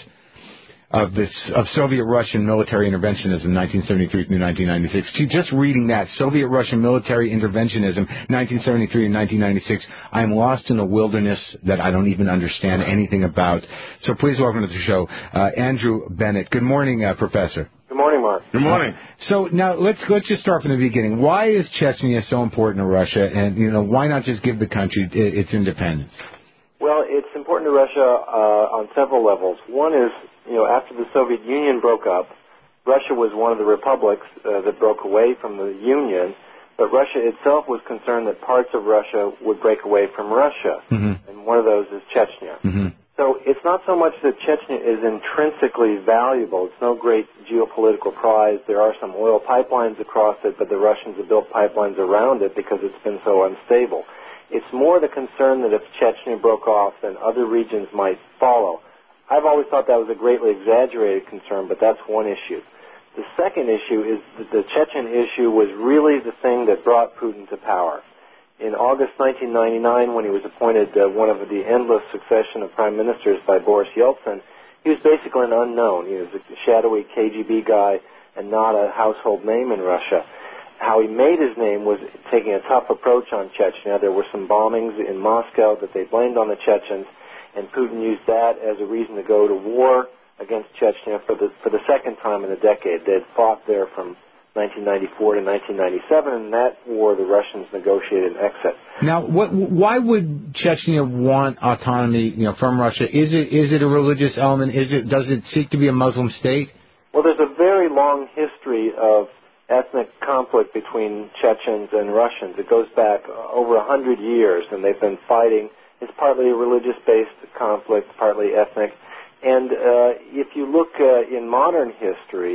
of Soviet-Russian military interventionism, 1973 through 1996. See, just reading that, Soviet-Russian military interventionism, 1973 and 1996, I'm lost in a wilderness that I don't even understand anything about. So please welcome to the show, Andrew Bennett. Good morning, Professor. Good morning, Mark. Good morning. So now let's just start from the beginning. Why is Chechnya so important to Russia, and why not just give the country its independence? Well, it's important to Russia on several levels. One is, after the Soviet Union broke up, Russia was one of the republics that broke away from the Union, but Russia itself was concerned that parts of Russia would break away from Russia, and one of those is Chechnya. So it's not so much that Chechnya is intrinsically valuable. It's no great geopolitical prize. There are some oil pipelines across it, but the Russians have built pipelines around it because it's been so unstable. It's more the concern that if Chechnya broke off, then other regions might follow. I've always thought that was a greatly exaggerated concern, but that's one issue. The second issue is that the Chechen issue was really the thing that brought Putin to power. In August 1999, when he was appointed one of the endless succession of prime ministers by Boris Yeltsin, he was basically an unknown. He was a shadowy KGB guy and not a household name in Russia. How he made his name was taking a tough approach on Chechnya. There were some bombings in Moscow that they blamed on the Chechens, and Putin used that as a reason to go to war against Chechnya for the second time in a decade. They had fought there from 1994 to 1997, and in that war the Russians negotiated an exit. Now, why would Chechnya want autonomy, from Russia? Is it a religious element? Does it seek to be a Muslim state? Well, there's a very long history of ethnic conflict between Chechens and Russians. It goes back over 100 years, and they've been fighting. It's partly a religious-based conflict, partly ethnic. And if you look in modern history,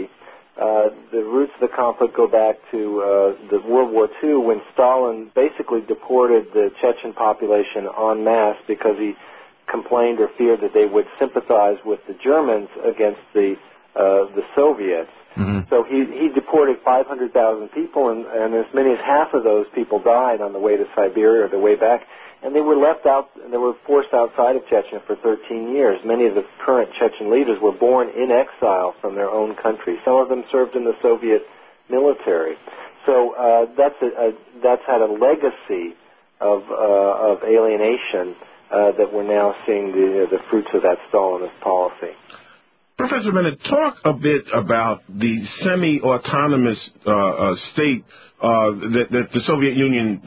The roots of the conflict go back to the World War II, when Stalin basically deported the Chechen population en masse because he complained or feared that they would sympathize with the Germans against the Soviets. Mm-hmm. So he deported 500,000 people, and as many as half of those people died on the way to Siberia or the way back, and they were left out, and they were forced outside of Chechnya for 13 years. Many of the current Chechen leaders were born in exile from their own country. Some of them served in the Soviet military. So that's had a legacy of alienation that we're now seeing the fruits of that Stalinist policy. Professor Bennett, talk a bit about the semi-autonomous state that the Soviet Union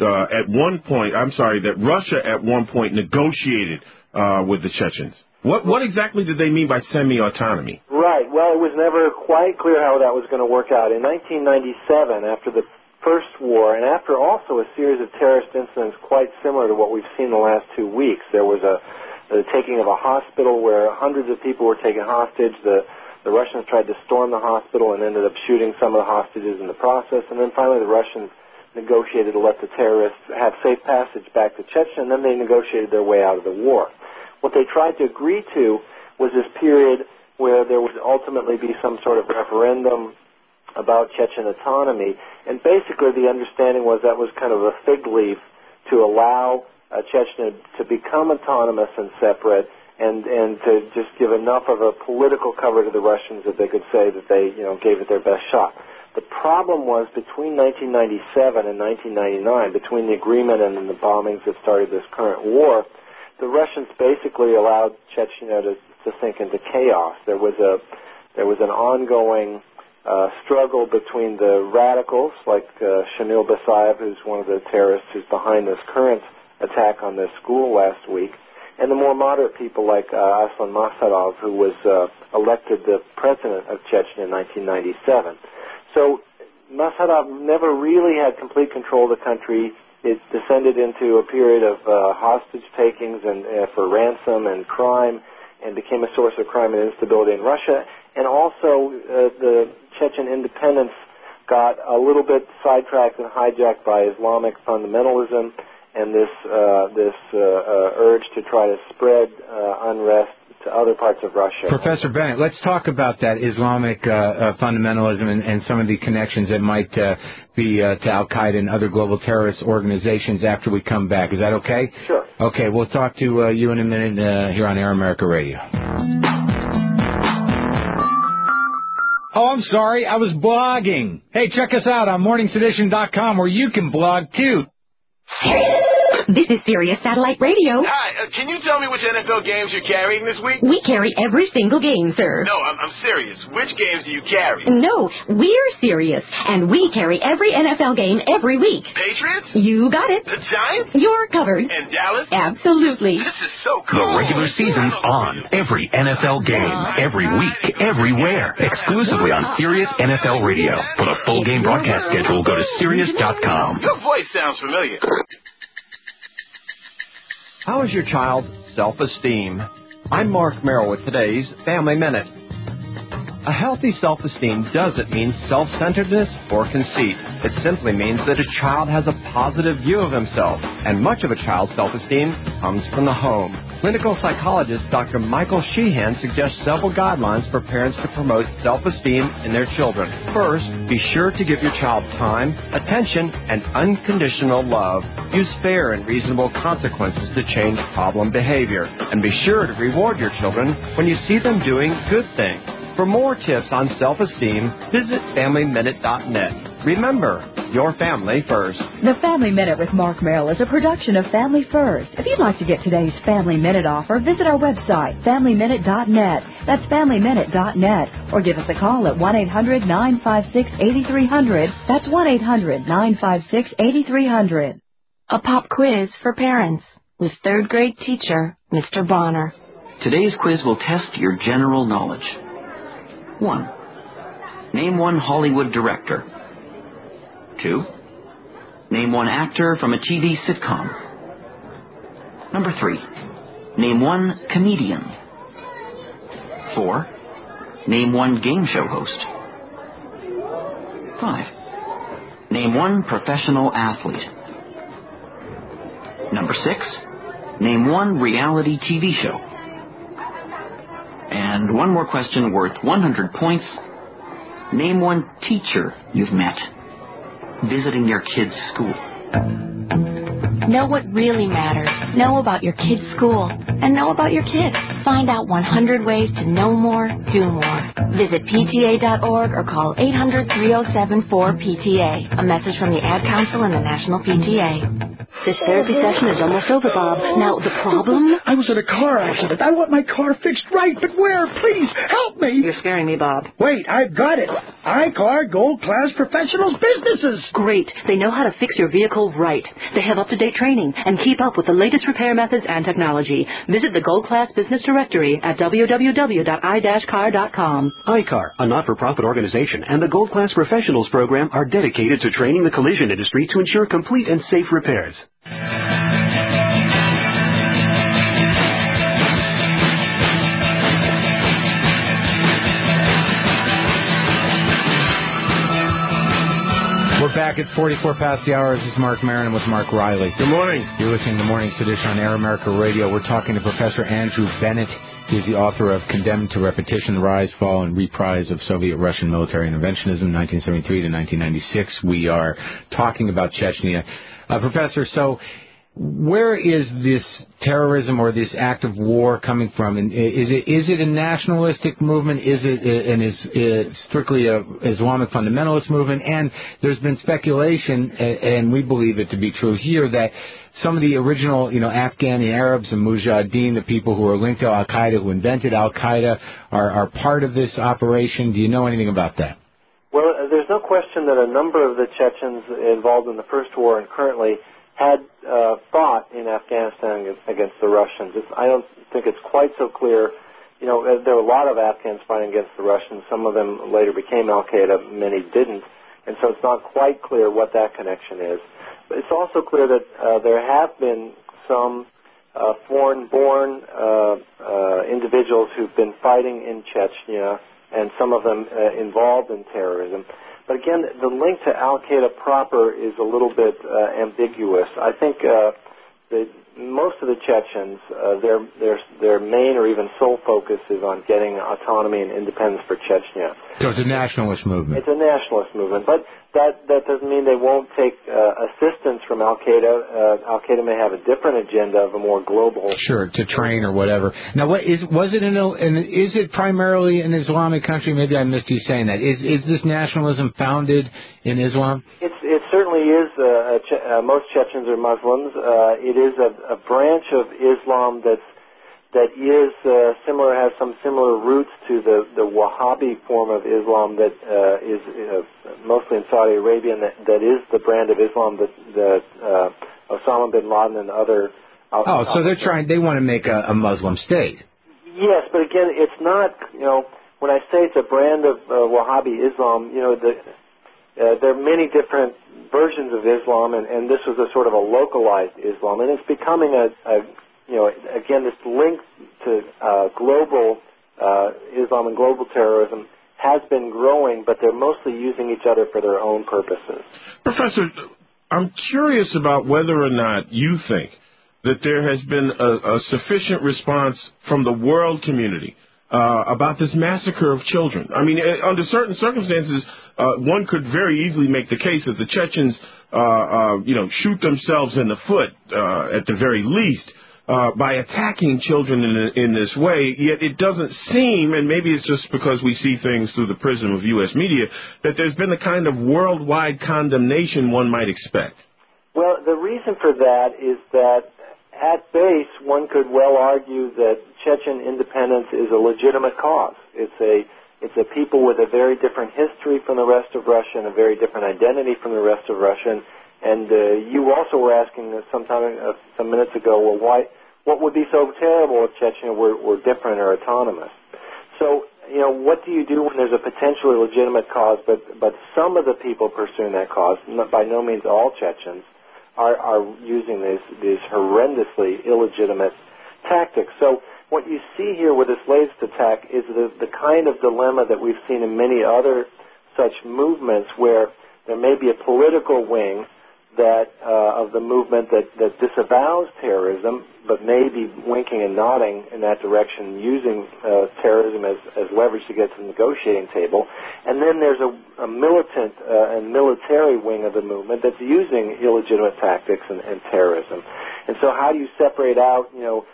that Russia at one point negotiated with the Chechens. What exactly did they mean by semi-autonomy? Right. Well, it was never quite clear how that was going to work out. In 1997, after the First War, and after also a series of terrorist incidents quite similar to what we've seen the last 2 weeks, there was the taking of a hospital where hundreds of people were taken hostage. The Russians tried to storm the hospital and ended up shooting some of the hostages in the process. And then finally the Russians negotiated to let the terrorists have safe passage back to Chechnya, and then they negotiated their way out of the war. What they tried to agree to was this period where there would ultimately be some sort of referendum about Chechen autonomy. And basically the understanding was that was kind of a fig leaf to allow Chechnya to become autonomous and separate, and to just give enough of a political cover to the Russians that they could say that they gave it their best shot. The problem was between 1997 and 1999, between the agreement and then the bombings that started this current war, the Russians basically allowed Chechnya to sink into chaos. There was an ongoing struggle between the radicals like Shamil Basayev, who's one of the terrorists who's behind this current attack on this school last week, and the more moderate people like Aslan Masharov, who was elected the president of Chechnya in 1997. So Masharov never really had complete control of the country. It descended into a period of hostage takings and for ransom and crime, and became a source of crime and instability in Russia. And also the Chechen independence got a little bit sidetracked and hijacked by Islamic fundamentalism and this urge to try to spread unrest to other parts of Russia. Professor Bennett, let's talk about that Islamic fundamentalism and some of the connections that might be to Al-Qaeda and other global terrorist organizations after we come back. Is that okay? Sure. Okay, we'll talk to you in a minute here on Air America Radio. Oh, I'm sorry, I was blogging. Hey, check us out on morningsedition.com where you can blog too. This is Sirius Satellite Radio. Hi, can you tell me which NFL games you're carrying this week? We carry every single game, sir. No, I'm serious. Which games do you carry? No, we're serious, and we carry every NFL game every week. Patriots? You got it. The Giants? You're covered. And Dallas? Absolutely. This is so cool. The regular season's on. Every NFL game, every week, everywhere. Exclusively on Sirius NFL Radio. For the full game broadcast schedule, go to Sirius.com. Your voice sounds familiar. How is your child's self-esteem? I'm Mark Merrill with today's Family Minute. A healthy self-esteem doesn't mean self-centeredness or conceit. It simply means that a child has a positive view of himself, and much of a child's self-esteem comes from the home. Clinical psychologist Dr. Michael Sheehan suggests several guidelines for parents to promote self-esteem in their children. First, be sure to give your child time, attention, and unconditional love. Use fair and reasonable consequences to change problem behavior. And be sure to reward your children when you see them doing good things. For more tips on self-esteem, visit FamilyMinute.net. Remember, your family first. The Family Minute with Mark Merrill is a production of Family First. If you'd like to get today's Family Minute offer, visit our website, FamilyMinute.net. That's FamilyMinute.net. Or give us a call at 1-800-956-8300. That's 1-800-956-8300. A pop quiz for parents with third grade teacher, Mr. Bonner. Today's quiz will test your general knowledge. 1. Name one Hollywood director. 2. Name one actor from a TV sitcom. Number 3. Name one comedian. 4. Name one game show host. 5. Name one professional athlete. Number 6. Name one reality TV show. And one more question worth 100 points. Name one teacher you've met visiting your kid's school. Know what really matters. Know about your kid's school. And know about your kid. Find out 100 ways to know more, do more. Visit PTA.org or call 800-307-4PTA. A message from the Ad Council and the National PTA. This therapy session is almost over, Bob. Now, the problem? I was in a car accident. I want my car fixed right, but where? Please, help me. You're scaring me, Bob. Wait, I've got it. iCar Gold Class Professionals Businesses. Great. They know how to fix your vehicle right. They have up-to-date training and keep up with the latest repair methods and technology. Visit the Gold Class Business Directory at www.i-car.com. iCar, a not-for-profit organization, and the Gold Class Professionals Program are dedicated to training the collision industry to ensure complete and safe repairs. We're back. It's 44 past the hour. This is Mark Maron with Mark Riley. Good morning. You're listening to Morning Sedition on Air America Radio. We're talking to Professor Andrew Bennett. He's the author of Condemned to Repetition, the Rise, Fall, and Reprise of Soviet-Russian Military Interventionism, 1973 to 1996. We are talking about Chechnya. Professor, so where is this terrorism or this act of war coming from? And is it a nationalistic movement? Is it strictly a Islamic fundamentalist movement? And there's been speculation, and we believe it to be true here, that some of the original, Afghani Arabs and Mujahideen, the people who are linked to Al-Qaeda, who invented Al-Qaeda, are part of this operation. Do you know anything about that? Well, there's no question that a number of the Chechens involved in the first war and currently had fought in Afghanistan against the Russians. I don't think it's quite so clear. There were a lot of Afghans fighting against the Russians. Some of them later became Al-Qaeda, many didn't. And so it's not quite clear what that connection is. But it's also clear that there have been some foreign-born individuals who've been fighting in Chechnya, and some of them involved in terrorism. But again, the link to Al-Qaeda proper is a little bit ambiguous. I think most of the Chechens, their main or even sole focus is on getting autonomy and independence for Chechnya. So it's a nationalist movement. It's a nationalist movement, but that doesn't mean they won't take assistance from Al-Qaeda. Al-Qaeda may have a different agenda of a more global... Sure, to train or whatever. Now, is it primarily an Islamic country? Maybe I missed you saying that. Is this nationalism founded in Islam? It certainly is. Most Chechens are Muslims. It is a branch of Islam that is similar, has some similar roots to the Wahhabi form of Islam that is mostly in Saudi Arabia, and that is the brand of Islam that Osama bin Laden and other... so they want to make a Muslim state. Yes, but again, it's not, when I say it's a brand of Wahhabi Islam, there are many different versions of Islam, and this was a sort of a localized Islam, and it's becoming again, this link to global Islam and global terrorism has been growing, but they're mostly using each other for their own purposes. Professor, I'm curious about whether or not you think that there has been a sufficient response from the world community about this massacre of children. I mean, under certain circumstances, one could very easily make the case that the Chechens, shoot themselves in the foot at the very least by attacking children in this way. Yet it doesn't seem, and maybe it's just because we see things through the prism of U.S. media, that there's been the kind of worldwide condemnation one might expect. Well, the reason for that is that at base, one could well argue that Chechen independence is a legitimate cause. It's a people with a very different history from the rest of Russia and a very different identity from the rest of Russia. And you also were asking some minutes ago, well, what would be so terrible if Chechnya were different or autonomous? So, what do you do when there's a potentially legitimate cause, but some of the people pursuing that cause, by no means all Chechens, are using these horrendously illegitimate tactics. So what you see here with this latest attack is the kind of dilemma that we've seen in many other such movements where there may be a political wing that of the movement that disavows terrorism, but may be winking and nodding in that direction, using terrorism as leverage to get to the negotiating table. And then there's a militant and military wing of the movement that's using illegitimate tactics and terrorism. And so how do you separate out,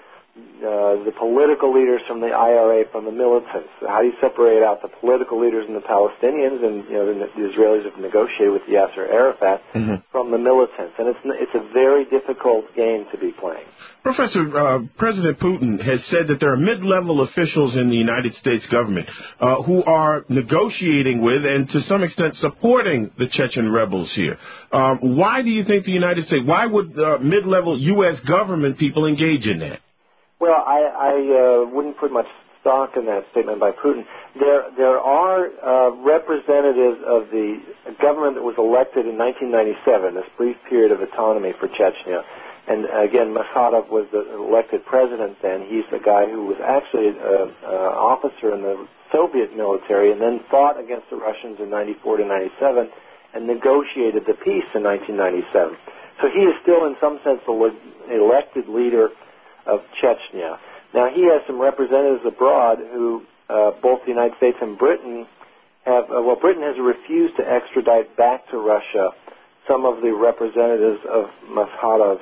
the political leaders from the IRA from the militants? How do you separate out the political leaders and the Palestinians, and the Israelis have negotiated with Yasser Arafat, from the militants? And it's a very difficult game to be playing. Professor, President Putin has said that there are mid-level officials in the United States government who are negotiating with and to some extent supporting the Chechen rebels here. Why do you think the United States, why would mid-level U.S. government people engage in that? Well, I wouldn't put much stock in that statement by Putin. There are representatives of the government that was elected in 1997, this brief period of autonomy for Chechnya. And again, Maskhadov was the elected president then. He's the guy who was actually an officer in the Soviet military and then fought against the Russians in 94 to 97 and negotiated the peace in 1997. So he is still in some sense the elected leader of Chechnya. Now, he has some representatives abroad who both the United States and Britain have, Britain has refused to extradite back to Russia some of the representatives of Maskhadov's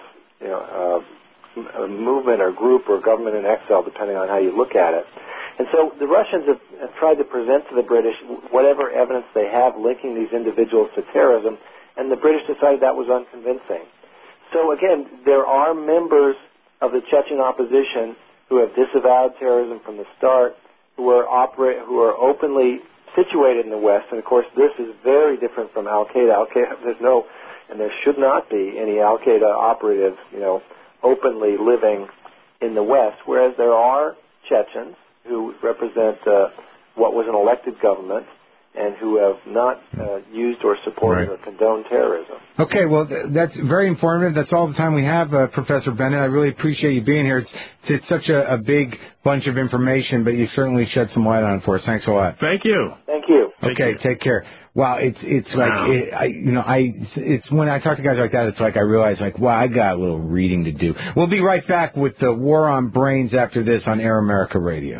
movement or group or government in exile, depending on how you look at it. And so the Russians have tried to present to the British whatever evidence they have linking these individuals to terrorism, and the British decided that was unconvincing. So again, there are members of the Chechen opposition who have disavowed terrorism from the start, who are openly situated in the West. And of course, this is very different from Al-Qaeda. Al-Qaeda, there's no, and there should not be any Al-Qaeda operatives, openly living in the West. Whereas there are Chechens who represent what was an elected government and who have not used or supported or condoned terrorism. Okay, well, that's very informative. That's all the time we have, Professor Bennett. I really appreciate you being here. It's such a big bunch of information, but you certainly shed some light on it for us. Thanks a lot. Thank you. Thank you. Okay, take care. Wow, it's when I talk to guys like that, it's like I realize, wow, I got a little reading to do. We'll be right back with the War on Brains after this on Air America Radio.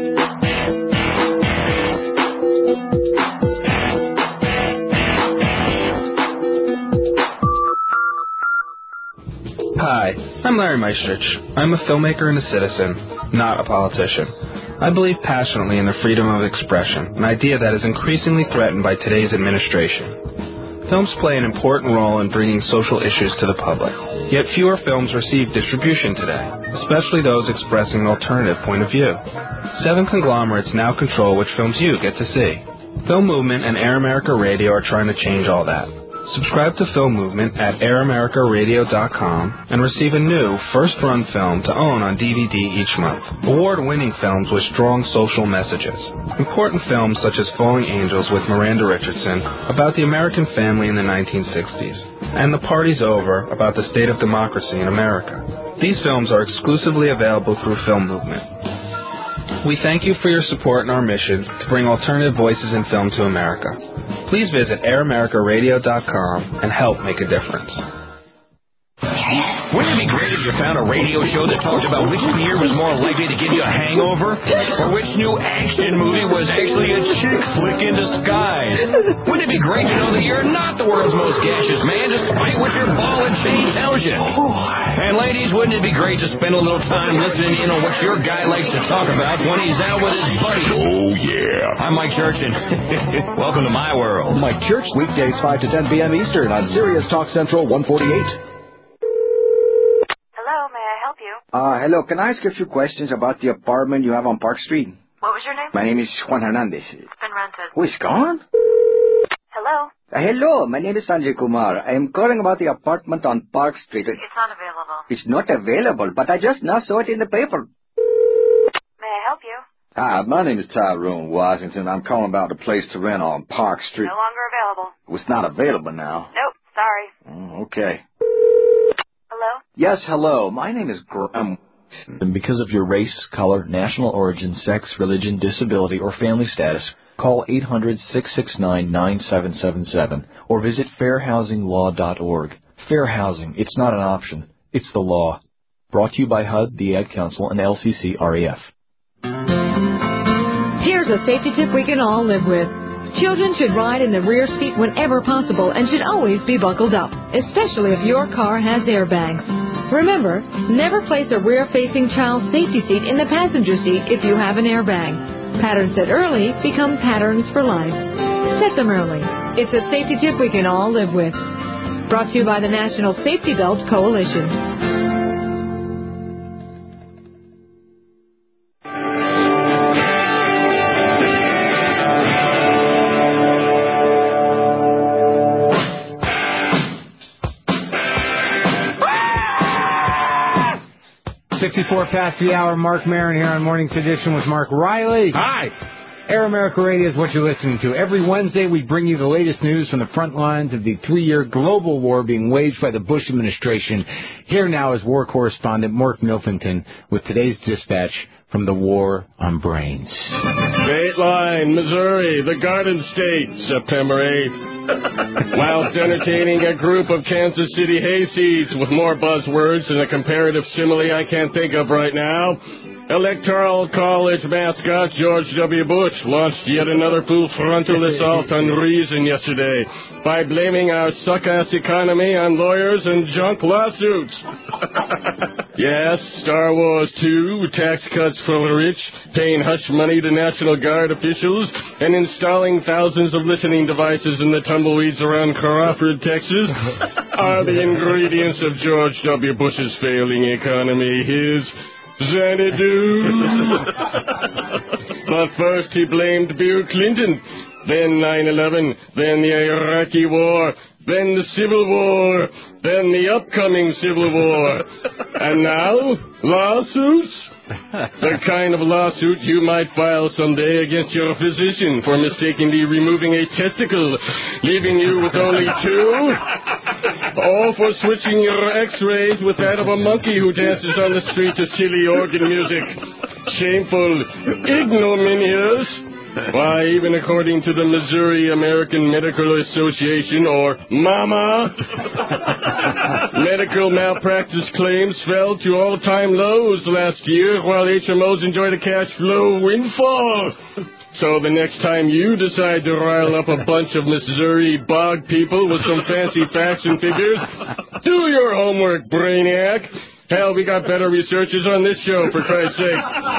Hi, I'm Larry Meistrich. I'm a filmmaker and a citizen, not a politician. I believe passionately in the freedom of expression, an idea that is increasingly threatened by today's administration. Films play an important role in bringing social issues to the public, yet fewer films receive distribution today, especially those expressing an alternative point of view. 7 conglomerates now control which films you get to see. Film Movement and Air America Radio are trying to change all that. Subscribe to Film Movement at AirAmericaRadio.com and receive a new first-run film to own on DVD each month. Award-winning films with strong social messages. Important films such as Falling Angels with Miranda Richardson about the American family in the 1960s, and The Party's Over about the state of democracy in America. These films are exclusively available through Film Movement. We thank you for your support in our mission to bring alternative voices in film to America. Please visit AirAmericaRadio.com and help make a difference. Wouldn't it be great if you found a radio show that talked about which beer was more likely to give you a hangover? Or which new action movie was actually a chick flick in disguise? Wouldn't it be great to know that you're not the world's most gaseous man, despite what your ball and chain tells you? And ladies, wouldn't it be great to spend a little time listening in on what your guy likes to talk about when he's out with his buddies? Oh, yeah. I'm Mike Church, and welcome to my world. Mike Church, weekdays 5 to 10 p.m. Eastern on Sirius Talk Central 148. Hello, can I ask a few questions about the apartment you have on Park Street? What was your name? My name is Juan Hernandez. It's been rented. Who is gone? Hello? Hello, my name is Sanjay Kumar. I am calling about the apartment on Park Street. It's not available. It's not available, but I just now saw it in the paper. May I help you? Hi, my name is Tyrone Washington. I'm calling about a place to rent on Park Street. No longer available. It's not available now. Nope, sorry. Okay. Hello? Yes, hello. My name is Graham. And because of your race, color, national origin, sex, religion, disability, or family status, Call 800-669-9777 or visit fairhousinglaw.org. Fair housing, it's not an option, it's the law. Brought to you by HUD, the Ad Council, and LCC-REF. Here's a safety tip we can all live with. Children should ride in the rear seat whenever possible and should always be buckled up, especially if your car has airbags. Remember, never place a rear-facing child's safety seat in the passenger seat if you have an airbag. Patterns set early become patterns for life. Set them early. It's a safety tip we can all live with. Brought to you by the National Safety Belt Coalition. Past the hour. Mark Maron here on Morning's Edition with Mark Riley. Hi. Air America Radio is what you're listening to. Every Wednesday, we bring you the latest news from the front lines of the 3-year global war being waged by the Bush administration. Here now is war correspondent Mark Milfington with today's dispatch from the War on Brains. Dateline, Missouri, the Garden State, September 8th. Whilst entertaining a group of Kansas City hayseeds with more buzzwords than a comparative simile I can't think of right now, Electoral College mascot George W. Bush launched yet another full frontal assault on reason yesterday by blaming our suck-ass economy on lawyers and junk lawsuits. Yes, Star Wars 2, tax cuts for the rich, paying hush money to National Guard officials, and installing thousands of listening devices in the tumbleweeds around Crawford, Texas, are the ingredients of George W. Bush's failing economy. His Xanadu. But first he blamed Bill Clinton, then 9/11, then the Iraqi War, then the Civil War, then the upcoming Civil War, and now lawsuits? The kind of lawsuit you might file someday against your physician for mistakenly removing a testicle, leaving you with only 2? Or for switching your x-rays with that of a monkey who dances on the street to silly organ music. Shameful, ignominious. Why, even according to the Missouri American Medical Association, or MAMA, medical malpractice claims fell to all-time lows last year, while HMOs enjoyed a cash flow windfall. So the next time you decide to rile up a bunch of Missouri bog people with some fancy facts and figures, do your homework, brainiac. Hell, we got better researchers on this show, for Christ's sake.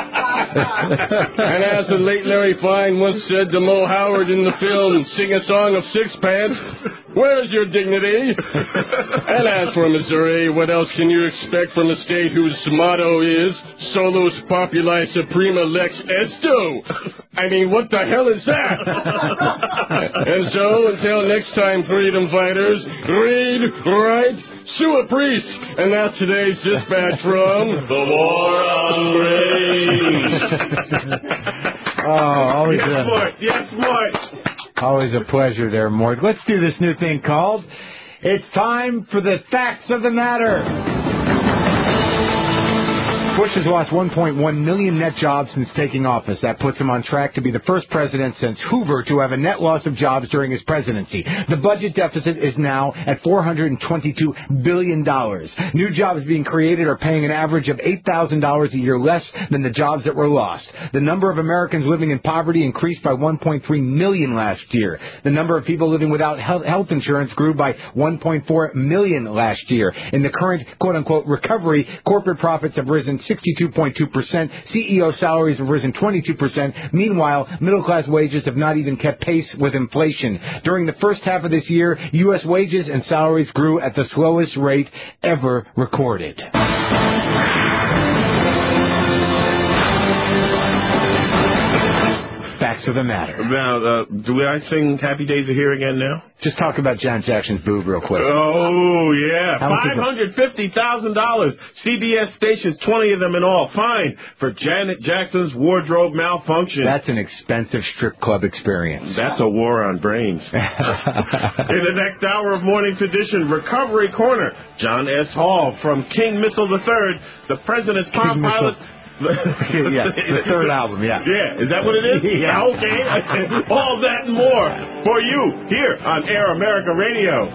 And as the late Larry Fine once said to Mo Howard in the film, Sing a Song of Sixpence, where's your dignity? And as for Missouri, what else can you expect from a state whose motto is Solus Populi Suprema Lex Esto? I mean, what the hell is that? And so, until next time, freedom fighters, read, write, sue a priest. And that's today's dispatch from the War on Brains. Always Yes, Mort. Always a pleasure there, Mort. Let's do this new thing called It's Time for the Facts of the Matter. Bush has lost 1.1 million net jobs since taking office. That puts him on track to be the first president since Hoover to have a net loss of jobs during his presidency. The budget deficit is now at $422 billion. New jobs being created are paying an average of $8,000 a year less than the jobs that were lost. The number of Americans living in poverty increased by 1.3 million last year. The number of people living without health insurance grew by 1.4 million last year. In the current quote-unquote recovery, corporate profits have risen 62.2%. CEO salaries have risen 22%. Meanwhile, middle-class wages have not even kept pace with inflation. During the first half of this year, U.S. wages and salaries grew at the slowest rate ever recorded. Facts of the matter. Now, do I sing Happy Days Are Here again now? Just talk about Janet Jackson's boob real quick. Oh, yeah. $550,000. CBS stations, 20 of them in all. Fine for Janet Jackson's wardrobe malfunction. That's an expensive strip club experience. That's a war on brains. In the next hour of Morning's Edition, Recovery Corner, John S. Hall from King Missile III, the president's Palm Pilot. Yeah, the third album, yeah. Yeah, is that what it is? Yeah. Okay. All that and more for you here on Air America Radio.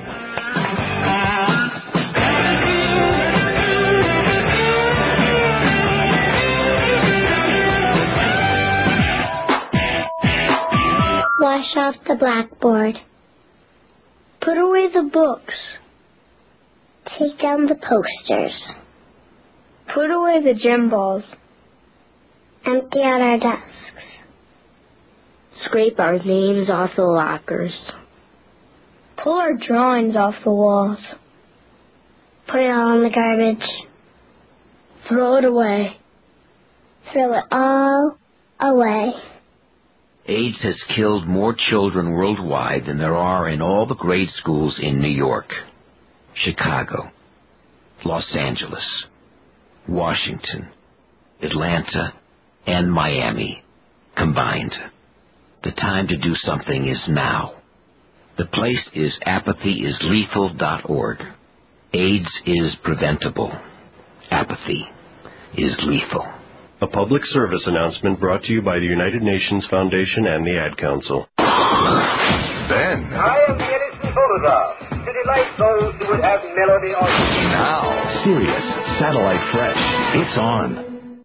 Wash off the blackboard. Put away the books. Take down the posters. Put away the gym balls. Empty out our desks. Scrape our names off the lockers. Pull our drawings off the walls. Put it all in the garbage. Throw it away. Throw it all away. AIDS has killed more children worldwide than there are in all the grade schools in New York, Chicago, Los Angeles, Washington, Atlanta, and Miami combined. The time to do something is now. The place is apathyislethal.org. AIDS is preventable. Apathy is lethal. A public service announcement brought to you by the United Nations Foundation and the Ad Council. Then. I am the Edison phonograph, to delight those who would have melody on. Now, Sirius Satellite Fresh. It's on.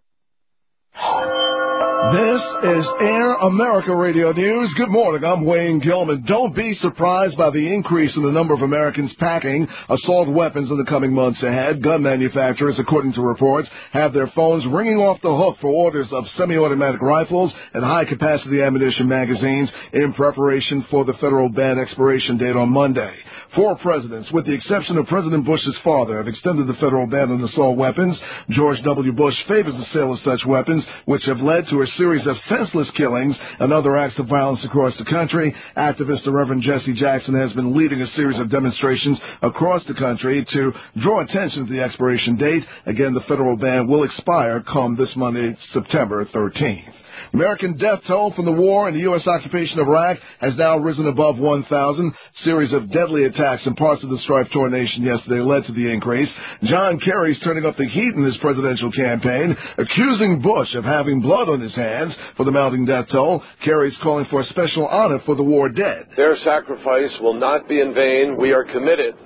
This is Air America Radio News. Good morning. I'm Wayne Gilman. Don't be surprised by the increase in the number of Americans packing assault weapons in the coming months ahead. Gun manufacturers, according to reports, have their phones ringing off the hook for orders of semi-automatic rifles and high-capacity ammunition magazines in preparation for the federal ban expiration date on Monday. 4 presidents, with the exception of President Bush's father, have extended the federal ban on assault weapons. George W. Bush favors the sale of such weapons, which have led to a series of senseless killings and other acts of violence across the country. Activist Reverend Jesse Jackson has been leading a series of demonstrations across the country to draw attention to the expiration date. Again, the federal ban will expire come this Monday, September 13th. American death toll from the war and the U.S. occupation of Iraq has now risen above 1,000. Series of deadly attacks in parts of the strife-torn nation yesterday led to the increase. John Kerry's turning up the heat in his presidential campaign, accusing Bush of having blood on his hands for the mounting death toll. Kerry's calling for a special honor for the war dead. Their sacrifice will not be in vain. We are committed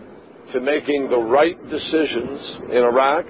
to making the right decisions in Iraq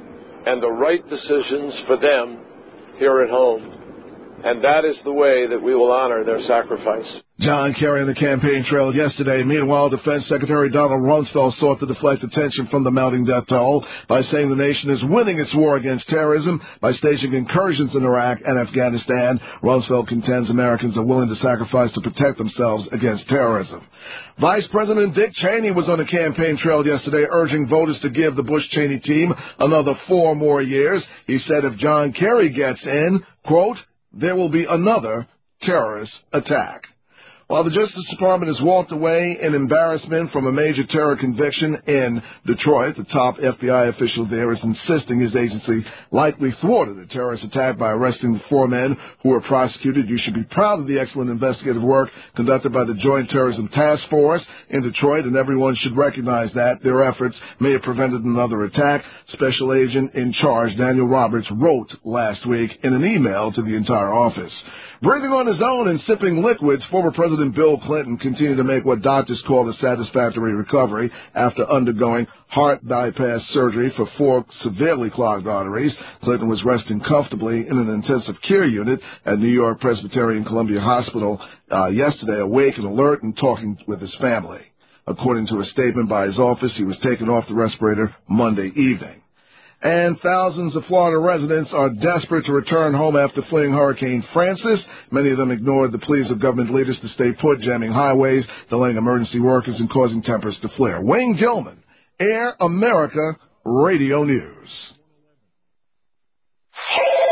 and the right decisions for them here at home. And that is the way that we will honor their sacrifice. John Kerry on the campaign trail yesterday. Meanwhile, Defense Secretary Donald Rumsfeld sought to deflect attention from the mounting death toll by saying the nation is winning its war against terrorism by staging incursions in Iraq and Afghanistan. Rumsfeld contends Americans are willing to sacrifice to protect themselves against terrorism. Vice President Dick Cheney was on the campaign trail yesterday urging voters to give the Bush-Cheney team another 4 more years. He said if John Kerry gets in, quote, there will be another terrorist attack. While the Justice Department has walked away in embarrassment from a major terror conviction in Detroit, the top FBI official there is insisting his agency likely thwarted a terrorist attack by arresting the 4 men who were prosecuted. You should be proud of the excellent investigative work conducted by the Joint Terrorism Task Force in Detroit, and everyone should recognize that their efforts may have prevented another attack. Special Agent in charge Daniel Roberts wrote last week in an email to the entire office. Breathing on his own and sipping liquids, former President Bill Clinton continued to make what doctors call a satisfactory recovery after undergoing heart bypass surgery for 4 severely clogged arteries. Clinton was resting comfortably in an intensive care unit at New York Presbyterian Columbia Hospital yesterday, awake and alert and talking with his family. According to a statement by his office, he was taken off the respirator Monday evening. And thousands of Florida residents are desperate to return home after fleeing Hurricane Francis. Many of them ignored the pleas of government leaders to stay put, jamming highways, delaying emergency workers, and causing tempers to flare. Wayne Gilman, Air America Radio News.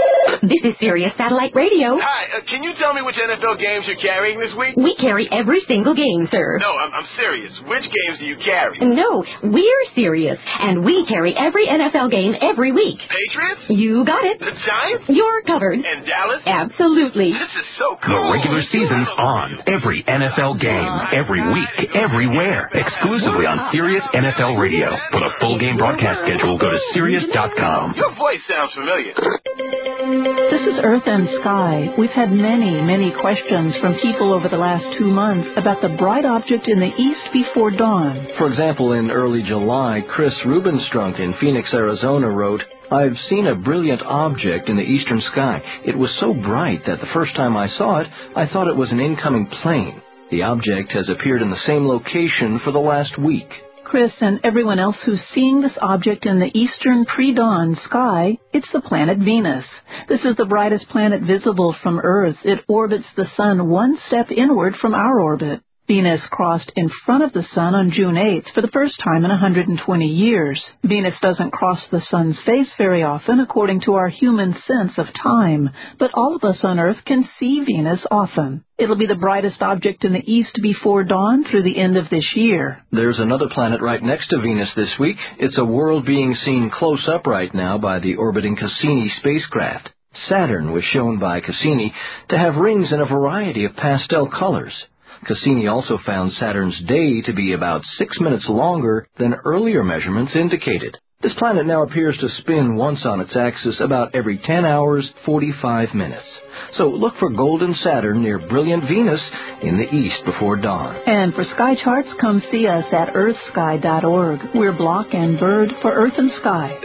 This is Sirius Satellite Radio. Hi, can you tell me which NFL games you're carrying this week? We carry every single game, sir. No, I'm serious. Which games do you carry? No, we're Sirius, and we carry every NFL game every week. Patriots? You got it. The Giants? You're covered. And Dallas? Absolutely. This is so cool. The regular season's on. Every NFL game, every week, everywhere. Exclusively on Sirius NFL Radio. For the full game broadcast schedule, go to Sirius.com. Your voice sounds familiar. This is Earth and Sky. We've had many questions from people over the last 2 months about the bright object in the east before dawn. For example, in early July, Chris Rubenstrunk in Phoenix, Arizona wrote, I've seen a brilliant object in the eastern sky. It was so bright that the first time I saw it, I thought it was an incoming plane. The object has appeared in the same location for the last week. Chris and everyone else who's seeing this object in the eastern pre-dawn sky, it's the planet Venus. This is the brightest planet visible from Earth. It orbits the sun one step inward from our orbit. Venus crossed in front of the sun on June 8th for the first time in 120 years. Venus doesn't cross the sun's face very often, according to our human sense of time, but all of us on Earth can see Venus often. It'll be the brightest object in the east before dawn through the end of this year. There's another planet right next to Venus this week. It's a world being seen close up right now by the orbiting Cassini spacecraft. Saturn was shown by Cassini to have rings in a variety of pastel colors. Cassini also found Saturn's day to be about 6 minutes longer than earlier measurements indicated. This planet now appears to spin once on its axis about every 10 hours, 45 minutes. So look for golden Saturn near brilliant Venus in the east before dawn. And for sky charts, come see us at earthsky.org. We're Block and Bird for Earth and Sky.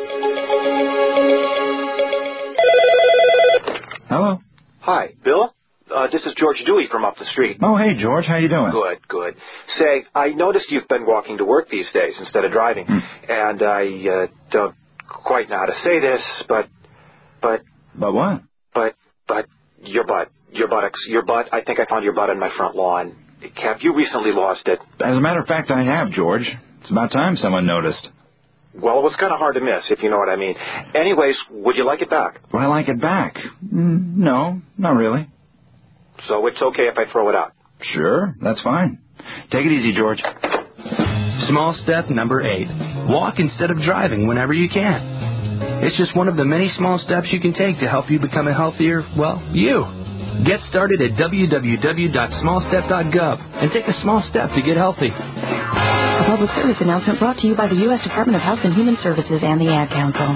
Hello. Hi, Bill? This is George Dewey from up the street. Oh, hey, George. How you doing? Good. Say, I noticed you've been walking to work these days instead of driving. And I don't quite know how to say this, but... But what? But your butt. I think I found your butt on my front lawn. Have you recently lost it? As a matter of fact, I have, George. It's about time someone noticed. Well, it was kind of hard to miss, if you know what I mean. Anyways, would you like it back? Would I like it back? No, not really. So it's okay if I throw it out? Sure, that's fine. Take it easy, George. Small step number 8. Walk instead of driving whenever you can. It's just one of the many small steps you can take to help you become a healthier, you. Get started at www.smallstep.gov and take a small step to get healthy. A public service announcement brought to you by the U.S. Department of Health and Human Services and the Ad Council.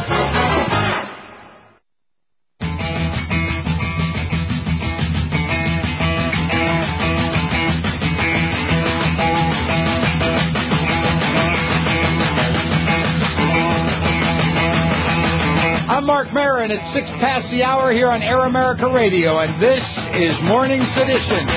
I'm Mark Maron. It's 6 past the hour here on Air America Radio, and this is Morning Sedition.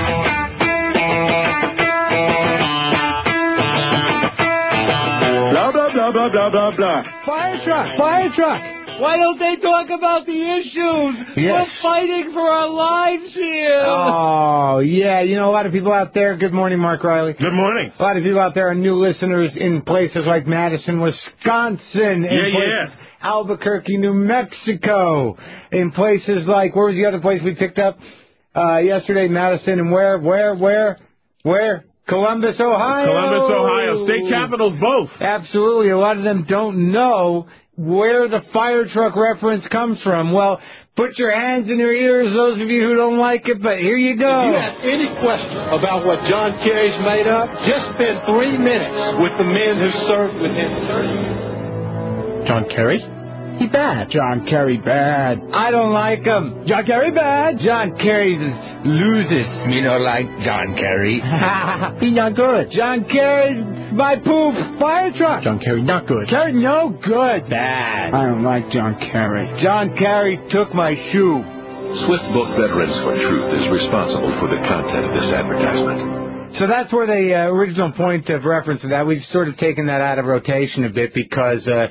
Blah, blah, blah, blah, blah, blah, blah. Fire truck. Why don't they talk about the issues? Yes. We're fighting for our lives here. Oh, yeah. You know, a lot of people out there. Good morning, Mark Riley. Good morning. A lot of people out there are new listeners in places like Madison, Wisconsin. Albuquerque, New Mexico. In places like, where was the other place we picked up yesterday? Madison, and where? Columbus, Ohio. State capitals, both. Absolutely. A lot of them don't know where the fire truck reference comes from. Well, put your hands in your ears, those of you who don't like it, but here you go. If you have any question about what John Kerry's made up, just spend 3 minutes with the men who served with him. John Kerry? He bad. John Kerry bad. I don't like him. John Kerry bad. John Kerry loses. Me no like John Kerry. He not good. John Kerry's my poop fire truck. John Kerry not good. Kerry no good. Bad. I don't like John Kerry. John Kerry took my shoe. Swift Book Veterans for Truth is responsible for the content of this advertisement. So that's where the original point of reference of that. We've sort of taken that out of rotation a bit because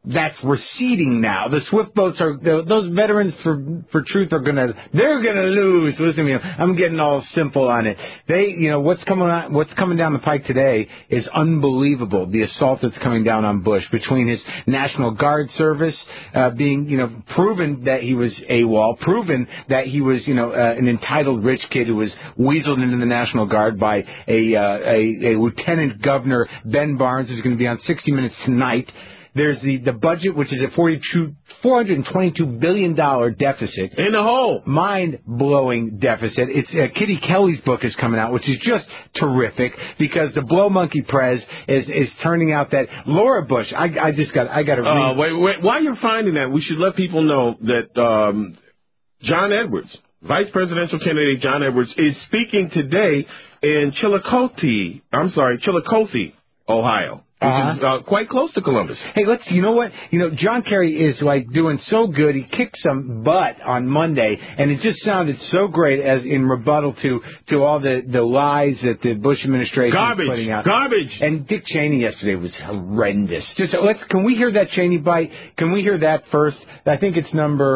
that's receding now. The swift boats those veterans for truth they're gonna lose. Listen to me, I'm getting all simple on it. What's coming down the pike today is unbelievable. The assault that's coming down on Bush between his National Guard service being, proven that he was AWOL, proven that he was, an entitled rich kid who was weaseled into the National Guard by a Lieutenant Governor Ben Barnes, who's going to be on 60 Minutes tonight. There's the budget, which is a $422 billion deficit. In the hole. Mind-blowing deficit. It's Kitty Kelly's book is coming out, which is just terrific because the blow monkey prez is turning out that Laura Bush, I got to read. Wait. While you're finding that, we should let people know that John Edwards, Vice Presidential candidate John Edwards, is speaking today in Chillicothe, Ohio. Which is quite close to Columbus. Hey, you know what? John Kerry is doing so good. He kicked some butt on Monday, and it just sounded so great as in rebuttal to all the lies that the Bush administration was putting out. Garbage. And Dick Cheney yesterday was horrendous. Can we hear that Cheney bite? Can we hear that first? I think it's number.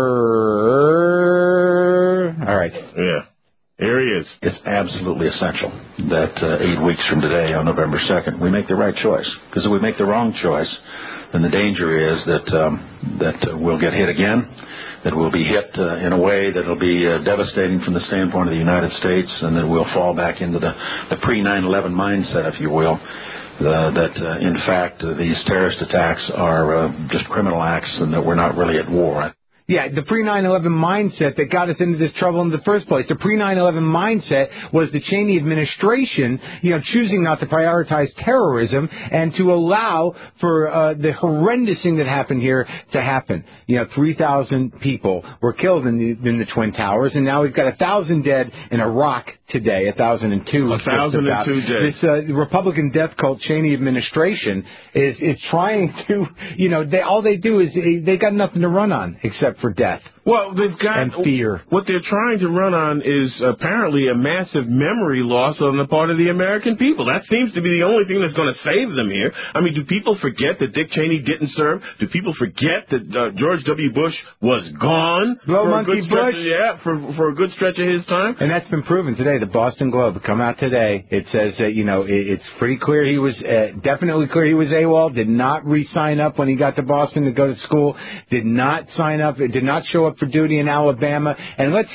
All right. Yeah. Here he is. It's absolutely essential that 8 weeks from today, on November 2nd, we make the right choice. Because if we make the wrong choice, then the danger is that we'll get hit again, that we'll be hit in a way that will be devastating from the standpoint of the United States, and that we'll fall back into the pre-9/11 mindset, if you will, that in fact these terrorist attacks are just criminal acts and that we're not really at war. Yeah, the pre-9/11 mindset that got us into this trouble in the first place. The pre-9/11 mindset was the Cheney administration, choosing not to prioritize terrorism and to allow for the horrendous thing that happened here to happen. 3,000 people were killed in the Twin Towers, and now we've got 1,000 dead in Iraq today. 1,002. 1,002 dead. This Republican death cult Cheney administration is trying to, all they do is they got nothing to run on except for death. Well, they've got and fear. What they're trying to run on is apparently a massive memory loss on the part of the American people. That seems to be the only thing that's going to save them here. I mean, do people forget that Dick Cheney didn't serve? Do people forget that George W. Bush was gone? Blow monkey Bush? Yeah, for a good stretch of his time. And that's been proven today. The Boston Globe come out today. It says that, it's pretty clear he was, definitely clear he was AWOL, did not re-sign up when he got to Boston to go to school, did not sign up, did not show up for duty in Alabama. And let's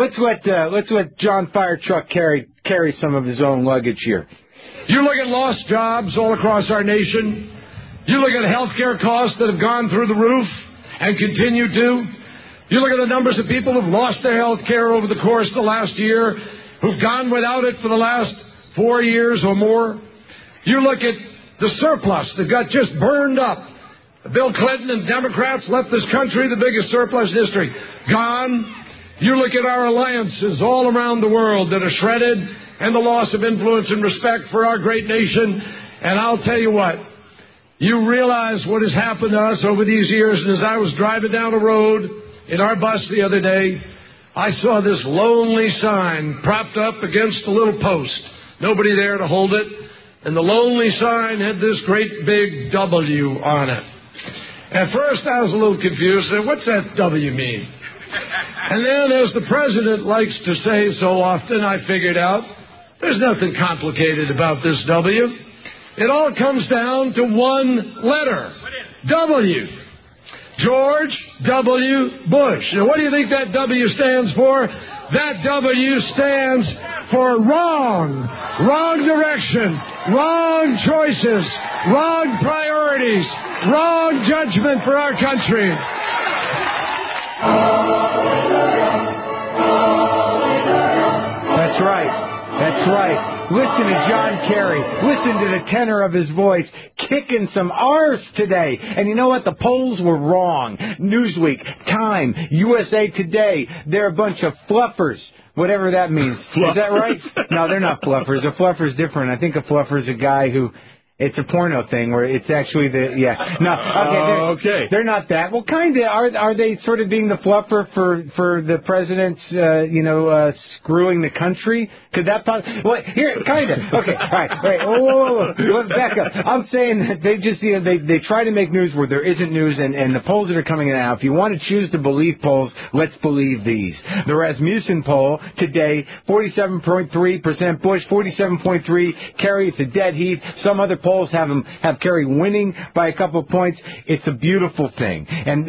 let John Firetruck carry some of his own luggage here. You look at lost jobs all across our nation. You look at healthcare costs that have gone through the roof and continue to. You look at the numbers of people who've lost their health care over the course of the last year, who've gone without it for the last 4 years or more. You look at the surplus that got just burned up. Bill Clinton and Democrats left this country the biggest surplus in history. Gone. You look at our alliances all around the world that are shredded and the loss of influence and respect for our great nation. And I'll tell you what, you realize what has happened to us over these years. And as I was driving down a road in our bus the other day, I saw this lonely sign propped up against a little post. Nobody there to hold it. And the lonely sign had this great big W on it. At first, I was a little confused. What's that W mean? And then, as the president likes to say so often, I figured out there's nothing complicated about this W. It all comes down to one letter. W. George W. Bush. Now, what do you think that W stands for? That W stands for wrong. Wrong direction. Wrong choices. Wrong priorities. Wrong judgment for our country. That's right. That's right. Listen to John Kerry. Listen to the tenor of his voice, kicking some arse today. And you know what? The polls were wrong. Newsweek, Time, USA Today, they're a bunch of fluffers. Whatever that means. Is that right? No, they're not fluffers. A fluffer's different. I think a fluffer's a guy who It's a porno thing where it's actually they're not that. Well, kind of. Are they sort of being the fluffer for the president's, screwing the country? Could that well, here, kind of. Okay, all right. Whoa. Back up. I'm saying that they just, they try to make news where there isn't news, and the polls that are coming in now, if you want to choose to believe polls, let's believe these. The Rasmussen poll today, 47.3% Bush, 47.3% Kerry. It's a dead heat. Some other polls have Kerry winning by a couple of points. It's a beautiful thing. And,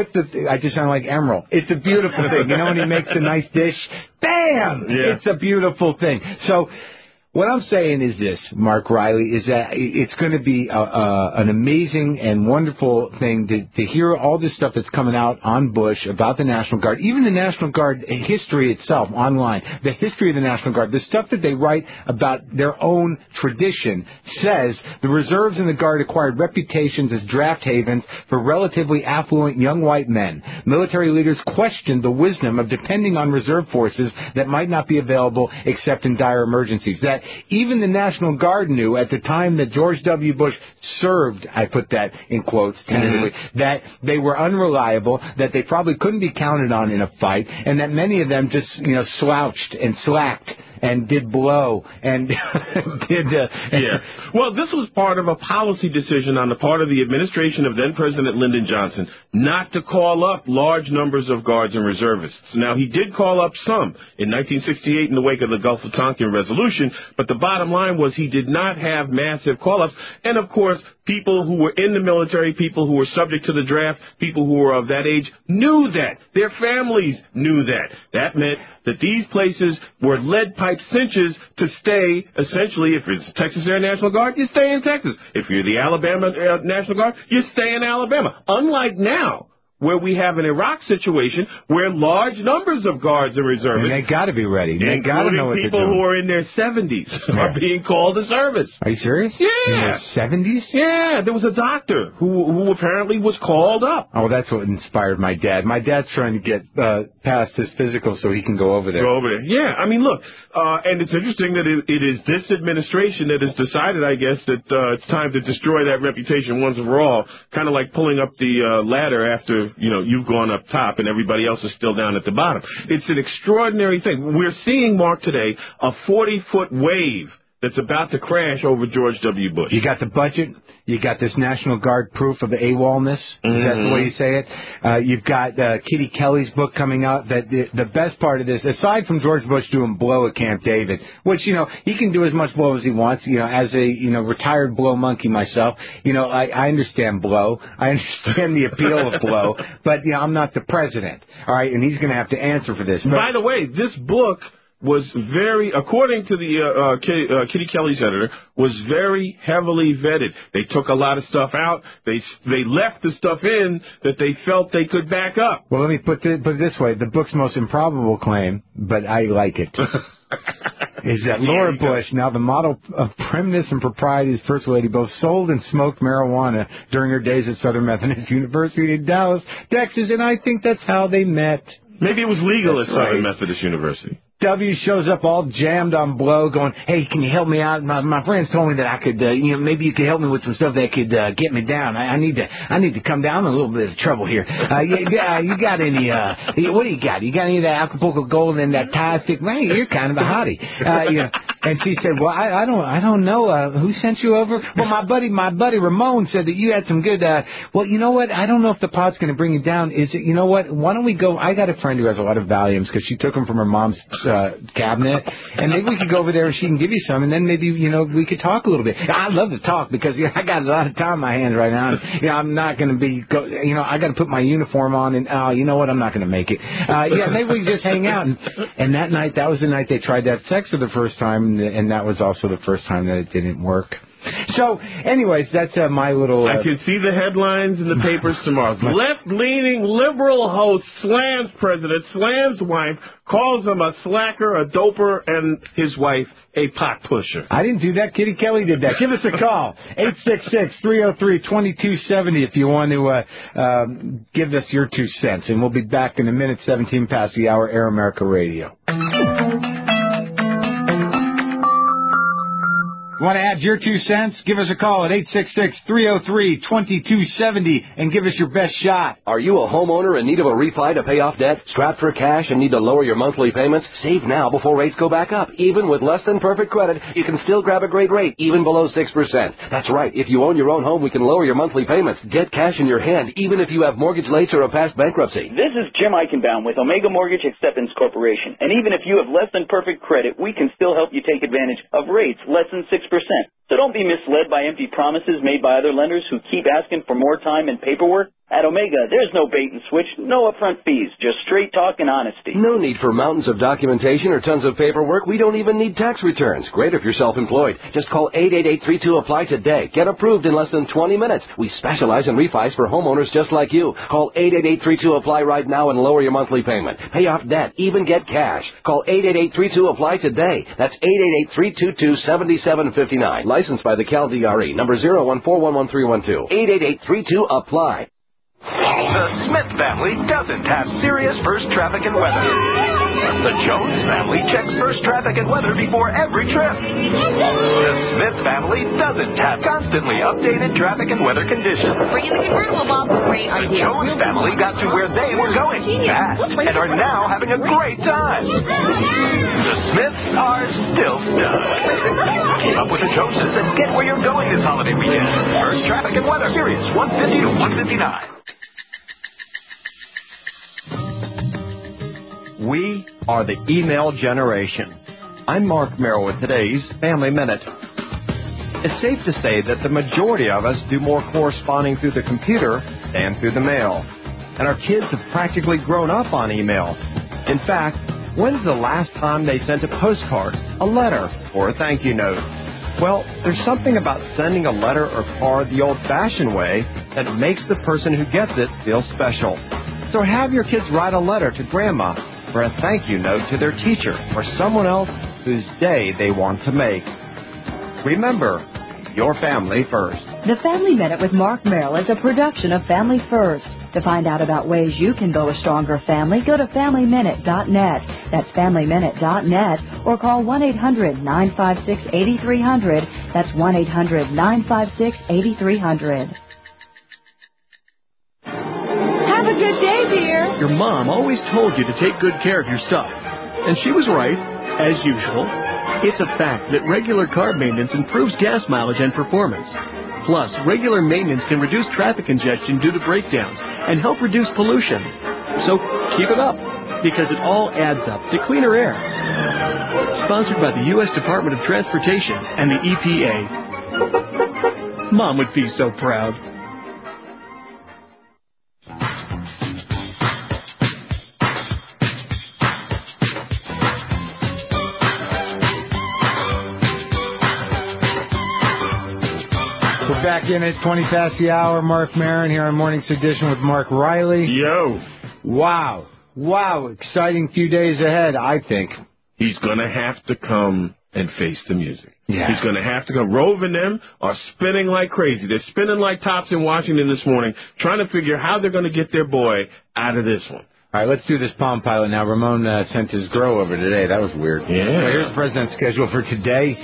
I just sound like Emerald. It's a beautiful thing. When he makes a nice dish, bam! Yeah. It's a beautiful thing. So, what I'm saying is this, Mark Riley, is that it's going to be an amazing and wonderful thing to hear all this stuff that's coming out on Bush about the National Guard, even the National Guard history itself online, the history of the National Guard, the stuff that they write about their own tradition says the reserves and the Guard acquired reputations as draft havens for relatively affluent young white men. Military leaders questioned the wisdom of depending on reserve forces that might not be available except in dire emergencies. That even the National Guard knew at the time that George W. Bush served, I put that in quotes tentatively, that they were unreliable, that they probably couldn't be counted on in a fight, and that many of them just, slouched and slacked and did blow and did... Well, this was part of a policy decision on the part of the administration of then-President Lyndon Johnson not to call up large numbers of guards and reservists. Now, he did call up some in 1968 in the wake of the Gulf of Tonkin resolution, but the bottom line was he did not have massive call-ups. And, of course, people who were in the military, people who were subject to the draft, people who were of that age knew that. Their families knew that. That meant that these places were lead pipe cinches to stay, essentially, if it's Texas Air National Guard, you stay in Texas. If you're the Alabama National Guard, you stay in Alabama. Unlike now, where we have an Iraq situation where large numbers of guards and reservists... And they got to be ready. They got to know what they're doing. People who are in their 70s are being called to service. Are you serious? Yeah. In their 70s? Yeah. There was a doctor who apparently was called up. Oh, that's what inspired my dad. My dad's trying to get past his physical so he can go over there. Yeah. I mean, look, and it's interesting that it is this administration that has decided, I guess, that it's time to destroy that reputation once and for all, kind of like pulling up the ladder after... you've gone up top and everybody else is still down at the bottom. It's an extraordinary thing. We're seeing, Mark, today, a 40-foot wave that's about to crash over George W. Bush. You got the budget. You got this National Guard proof of the AWOLness. Is that the way you say it? You've got Kitty Kelly's book coming out. That the best part of this, aside from George Bush doing blow at Camp David, which, he can do as much blow as he wants, as a, retired blow monkey myself, I understand blow. I understand the appeal of blow. But, I'm not the president. All right? And he's going to have to answer for this. But, by the way, this book was very, according to the Kitty Kelly's editor, was very heavily vetted. They took a lot of stuff out. They left the stuff in that they felt they could back up. Well, let me put it this way. The book's most improbable claim, but I like it, is that Laura Bush, now the model of primness and propriety as First Lady, both sold and smoked marijuana during her days at Southern Methodist University in Dallas, Texas, and I think that's how they met. Maybe it was legal at Southern Methodist University. W shows up all jammed on blow, going, "Hey, can you help me out? My friends told me that I could, maybe you could help me with some stuff that could get me down. I need to come down. I'm in a little bit of trouble here. You got any? What do you got? You got any of that Acapulco Gold and that Tide stick? Man, you're kind of a hottie." And she said, "Well, I don't know. Who sent you over?" "Well, my buddy Ramon said that you had some good. Well, you know what? I don't know if the pot's going to bring you down. Is it? You know what? Why don't we go? I got a friend who has a lot of Valiums because she took them from her mom's cabinet, and maybe we could go over there and she can give you some, and then maybe we could talk a little bit. I love to talk because I got a lot of time on my hands right now. And, I'm not going to be. I got to put my uniform on, and you know what? I'm not going to make it. Maybe we just hang out. And that night, that was the night they tried to have sex for the first time. And that was also the first time that it didn't work. So, anyways, that's my little... I can see the headlines in the papers tomorrow. Left-leaning liberal host slams president, slams wife, calls him a slacker, a doper, and his wife a pot pusher. I didn't do that. Kitty Kelly did that. Give us a call. 866-303-2270 if you want to give us your 2 cents. And we'll be back in a minute, 17 past the hour, Air America Radio. Want to add your 2 cents? Give us a call at 866-303-2270 and give us your best shot. Are you a homeowner in need of a refi to pay off debt, strapped for cash, and need to lower your monthly payments? Save now before rates go back up. Even with less than perfect credit, you can still grab a great rate, even below 6%. That's right. If you own your own home, we can lower your monthly payments. Get cash in your hand, even if you have mortgage rates or a past bankruptcy. This is Jim Eichenbaum with Omega Mortgage Acceptance Corporation. And even if you have less than perfect credit, we can still help you take advantage of rates less than 6%. So don't be misled by empty promises made by other lenders who keep asking for more time and paperwork. At Omega, there's no bait and switch, no upfront fees, just straight talk and honesty. No need for mountains of documentation or tons of paperwork. We don't even need tax returns. Great if you're self-employed. Just call 888-32-APPLY today. Get approved in less than 20 minutes. We specialize in refis for homeowners just like you. Call 888-32-APPLY right now and lower your monthly payment. Pay off debt, even get cash. Call 888-32-APPLY today. That's 888-322-7759. Licensed by the CalDRE. Number 014113112. 888-32-APPLY. The Smith family doesn't have serious first traffic and weather. The Jones family checks first traffic and weather before every trip. The Smith family doesn't have constantly updated traffic and weather conditions. Bring in the convertible, Bob. Great The idea. Jones family got to where they were going fast and are now having a great time. The Smiths are still stuck. Keep up with the Joneses and get where you're going this holiday weekend. First traffic and weather, Sirius 150 to 159. We are the email generation. I'm Mark Merrill with today's Family Minute. It's safe to say that the majority of us do more corresponding through the computer than through the mail. And our kids have practically grown up on email. In fact, when's the last time they sent a postcard, a letter, or a thank you note? Well, there's something about sending a letter or card the old-fashioned way that makes the person who gets it feel special. So have your kids write a letter to Grandma or a thank you note to their teacher or someone else whose day they want to make. Remember, your family first. The Family Minute with Mark Merrill is a production of Family First. To find out about ways you can build a stronger family, go to FamilyMinute.net. That's FamilyMinute.net or call 1-800-956-8300. That's 1-800-956-8300. Have a good day, dear. Your mom always told you to take good care of your stuff. And she was right, as usual. It's a fact that regular car maintenance improves gas mileage and performance. Plus, regular maintenance can reduce traffic congestion due to breakdowns and help reduce pollution. So keep it up, because it all adds up to cleaner air. Sponsored by the U.S. Department of Transportation and the EPA. Mom would be so proud. Back in at 20 past the hour. Mark Maron here on Morning's Edition with Mark Riley. Yo. Wow. Exciting few days ahead, I think. He's going to have to come and face the music. Yeah. He's going to have to go. Rove and them are spinning like crazy. They're spinning like tops in Washington this morning, trying to figure how they're going to get their boy out of this one. All right, let's do this Palm Pilot now. Ramon sent his grow over today. That was weird. Yeah. So here's the president's schedule for today.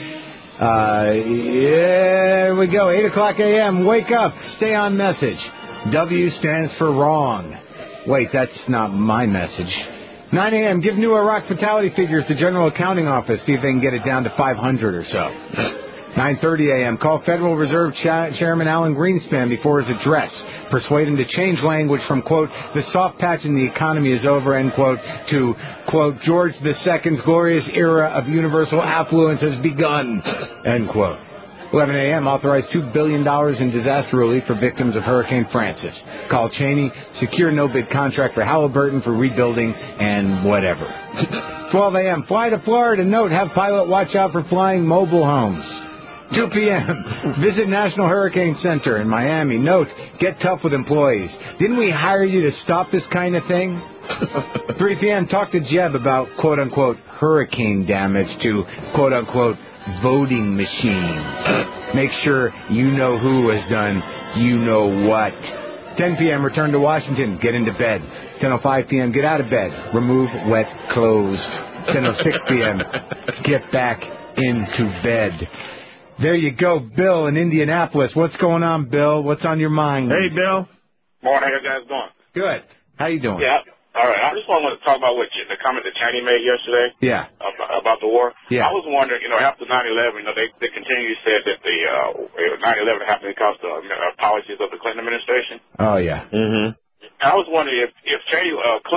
Here we go. 8 o'clock a.m. Wake up. Stay on message. W stands for wrong. Wait, that's not my message. 9 a.m. Give new Iraq fatality figures to General Accounting Office. See if they can get it down to 500 or so. 9:30 a.m. Call Federal Reserve Chairman Alan Greenspan before his address. Persuade him to change language from, quote, the soft patch in the economy is over, end quote, to, quote, George II's glorious era of universal affluence has begun, end quote. 11 a.m. Authorize $2 billion in disaster relief for victims of Hurricane Francis. Call Cheney. Secure no-bid contract for Halliburton for rebuilding and whatever. 12 a.m. Fly to Florida. Note, have pilot watch out for flying mobile homes. 2 p.m. Visit National Hurricane Center in Miami. Note, get tough with employees. Didn't we hire you to stop this kind of thing? 3 p.m. Talk to Jeb about, quote-unquote, hurricane damage to, quote-unquote, voting machines. Make sure you know who has done you know what. 10 p.m. Return to Washington. Get into bed. 10:05 p.m. Get out of bed. Remove wet clothes. 10:06 p.m. Get back into bed. There you go, Bill in Indianapolis. What's going on, Bill? What's on your mind? Hey, Bill. Morning. How you guys doing? Good. How you doing? Yeah. All right. I just wanted to talk about the comment that Cheney made yesterday. Yeah. About the war. Yeah. I was wondering, after 9/11, they continually said that the 9/11 happened because of the policies of the Clinton administration. Oh yeah. Mm-hmm. I was wondering if Cheney,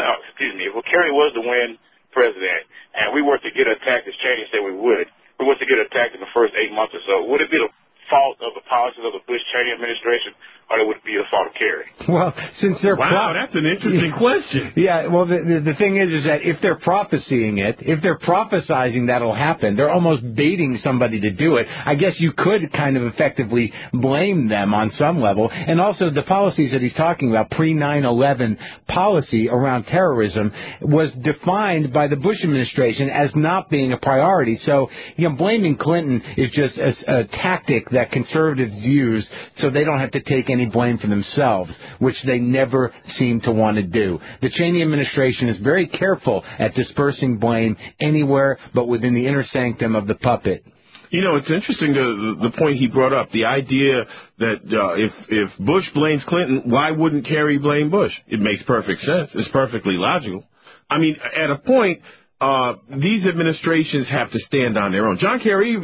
if Kerry was to win president, and we were to get attacked as Cheney said we were to get attacked in the first 8 months or so, would it be the fault of the policies of the Bush-Cheney administration, or it would be the fault of Kerry? Well, since they're that's an interesting question. Yeah, well, the thing is that if they're prophesying it, if they're prophesizing that'll happen, they're almost baiting somebody to do it. I guess you could kind of effectively blame them on some level. And also the policies that he's talking about, pre-9/11 policy around terrorism, was defined by the Bush administration as not being a priority. So, blaming Clinton is just a tactic that conservatives use so they don't have to take any blame for themselves, which they never seem to want to do. The Cheney administration is very careful at dispersing blame anywhere but within the inner sanctum of the puppet. It's interesting the point he brought up, the idea that if Bush blames Clinton, why wouldn't Kerry blame Bush? It makes perfect sense. It's perfectly logical. I mean, at a point, these administrations have to stand on their own. John Kerry,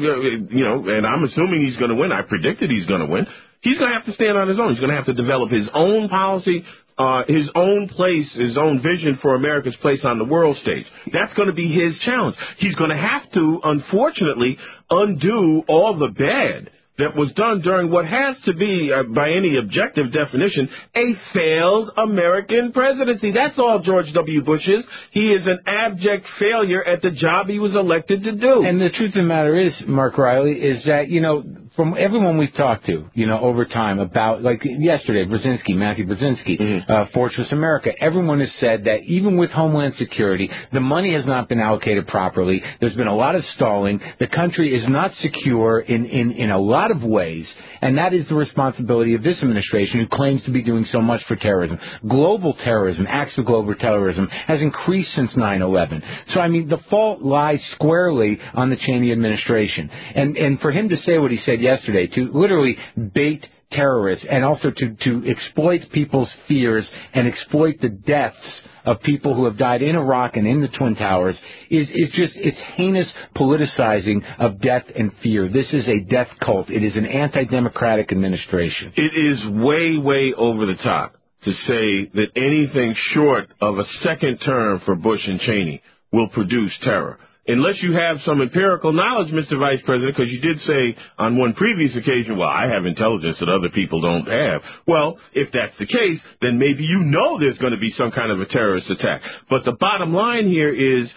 and I'm assuming he's going to win. I predicted he's going to win. He's going to have to stand on his own. He's going to have to develop his own policy, his own place, his own vision for America's place on the world stage. That's going to be his challenge. He's going to have to, unfortunately, undo all the bad that was done during what has to be, by any objective definition, a failed American presidency. That's all George W. Bush is. He is an abject failure at the job he was elected to do. And the truth of the matter is, Mark Riley, is that, from everyone we've talked to, over time about, like yesterday, Matthew Brzezinski, Fortress America, everyone has said that even with Homeland Security, the money has not been allocated properly. There's been a lot of stalling. The country is not secure in a lot of ways, and that is the responsibility of this administration, who claims to be doing so much for terrorism. Global terrorism, acts of global terrorism, has increased since 9/11. So, the fault lies squarely on the Cheney administration. And for him to say what he said yesterday, to literally bait terrorists and also to exploit people's fears and exploit the deaths of people who have died in Iraq and in the Twin Towers it's heinous politicizing of death and fear. This is a death cult. It is an anti-democratic administration. It is way, way over the top to say that anything short of a second term for Bush and Cheney will produce terror. Unless you have some empirical knowledge, Mr. Vice President, because you did say on one previous occasion, well, I have intelligence that other people don't have. Well, if that's the case, then maybe there's going to be some kind of a terrorist attack. But the bottom line here is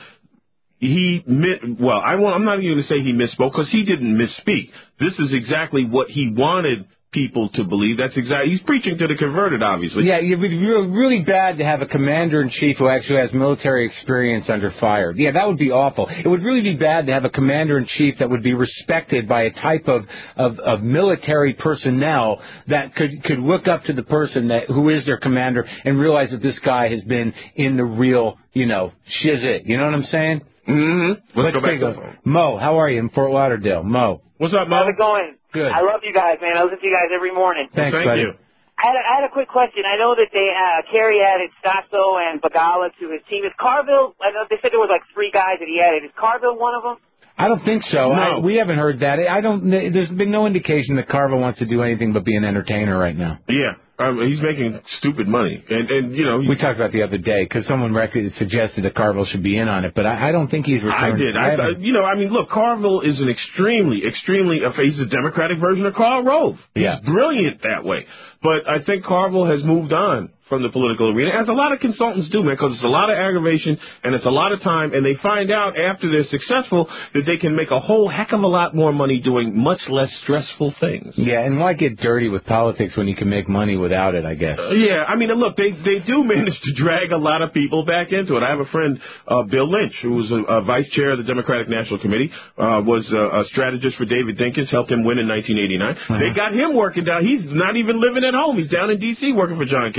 I'm not even going to say he misspoke, because he didn't misspeak. This is exactly what he wanted people to believe. He's preaching to the converted, obviously. Yeah, it would be really bad to have a commander-in-chief who actually has military experience under fire. Yeah, that would be awful. It would really be bad to have a commander-in-chief that would be respected by a type of military personnel that could look up to the person who is their commander and realize that this guy has been in the real, shizit. You know what I'm saying? Mm-hmm. Let's go back to the phone. Mo, how are you in Fort Lauderdale? Mo. What's up, Mo? How's it going? Good. I love you guys, man. I listen to you guys every morning. Thanks, buddy. You. I had a quick question. I know that Kerry added Stasso and Begala to his team. Is Carville? I know they said there was like 3 guys that he added. Is Carville one of them? I don't think so. No. We haven't heard that. There's been no indication that Carville wants to do anything but be an entertainer right now. Yeah. He's making stupid money. And we talked about the other day, because someone suggested that Carville should be in on it, but I don't think he's returned. I did. Look, Carville is an extremely, he's a Democratic version of Karl Rove. Yeah. He's brilliant that way. But I think Carville has moved on from the political arena, as a lot of consultants do, man, because it's a lot of aggravation and it's a lot of time, and they find out after they're successful that they can make a whole heck of a lot more money doing much less stressful things. Yeah, and why get dirty with politics when you can make money without it, I guess? Look, they do manage to drag a lot of people back into it. I have a friend, Bill Lynch, who was a vice chair of the Democratic National Committee, was a strategist for David Dinkins, helped him win in 1989. They got him working down. He's not even living at home. He's down in D.C. working for John Kerry. Well,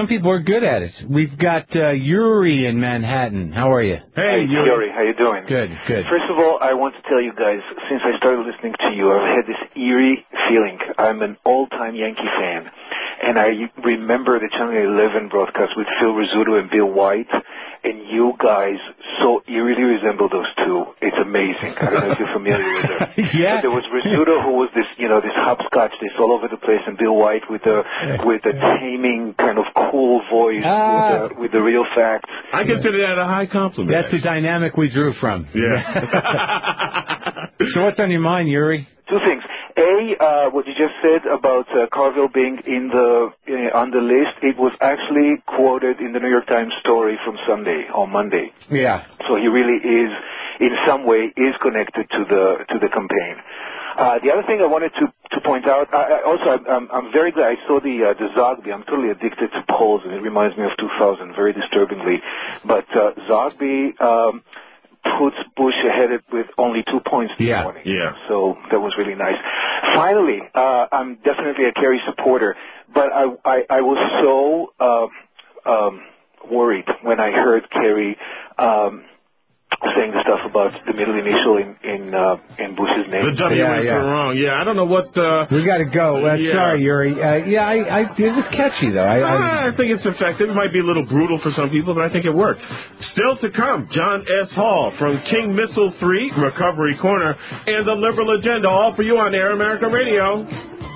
some people are good at it. We've got Yuri in Manhattan. How are you? Hey, Yuri. How you doing? Good. First of all, I want to tell you guys, since I started listening to you, I've had this eerie feeling. I'm an all-time Yankee fan, and I remember the Channel 11 broadcast with Phil Rizzuto and Bill White, and you guys so eerily resemble those two. It's amazing. I don't know if you're familiar with them. Yeah. But there was Rizzuto, who was this, this hopscotch, this all over the place, and Bill White with a taming kind of cool voice with the real facts. I consider that a high compliment. That's the dynamic we drew from. Yeah. So what's on your mind, Yuri? Two things. A, what you just said about Carville being on the list, it was actually quoted in the New York Times story from on Monday. Yeah. So he really is, in some way, is connected to the campaign. The other thing I wanted to point out, I'm very glad I saw the Zogby. I'm totally addicted to polls, and it reminds me of 2000, very disturbingly. But Zogby puts Bush ahead with only 2 points this morning. Yeah. So that was really nice. Finally, I'm definitely a Kerry supporter, but I was so worried when I heard Kerry saying the stuff about the middle initial in Bush's name. The W went wrong. Yeah, I don't know what. We got to go. Sorry, Yuri. It was catchy though. I think it's effective. It might be a little brutal for some people, but I think it worked. Still to come, John S. Hall from King Missile 3, Recovery Corner, and the Liberal Agenda, all for you on Air America Radio.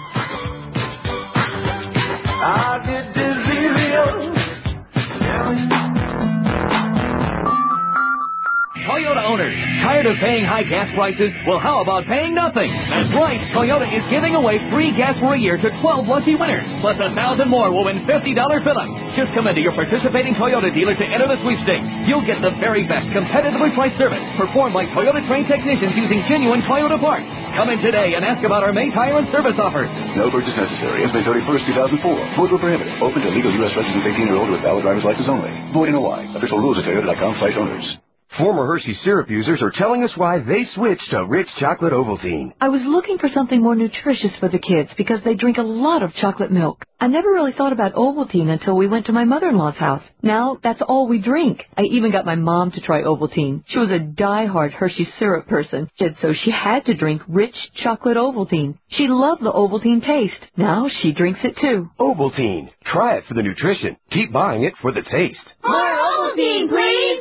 Toyota owners, tired of paying high gas prices? Well, how about paying nothing? That's right. Toyota is giving away free gas for a year to 12 lucky winners. Plus 1,000 more will win $50 fill-ups. Just come into your participating Toyota dealer to enter the sweepstakes. You'll get the very best competitively priced service performed by Toyota trained technicians using genuine Toyota parts. Come in today and ask about our May tire and service offers. No purchase necessary. May 31st, 2004. Void where prohibited. Open to legal U.S. residents 18 or older with valid driver's license only. Void in Hawaii. Official rules at Toyota.com/owners. Former Hershey syrup users are telling us why they switched to Rich Chocolate Ovaltine. I was looking for something more nutritious for the kids because they drink a lot of chocolate milk. I never really thought about Ovaltine until we went to my mother-in-law's house. Now that's all we drink. I even got my mom to try Ovaltine. She was a die-hard Hershey syrup person, so she had to drink Rich Chocolate Ovaltine. She loved the Ovaltine taste. Now she drinks it too. Ovaltine. Try it for the nutrition. Keep buying it for the taste. More Ovaltine, please!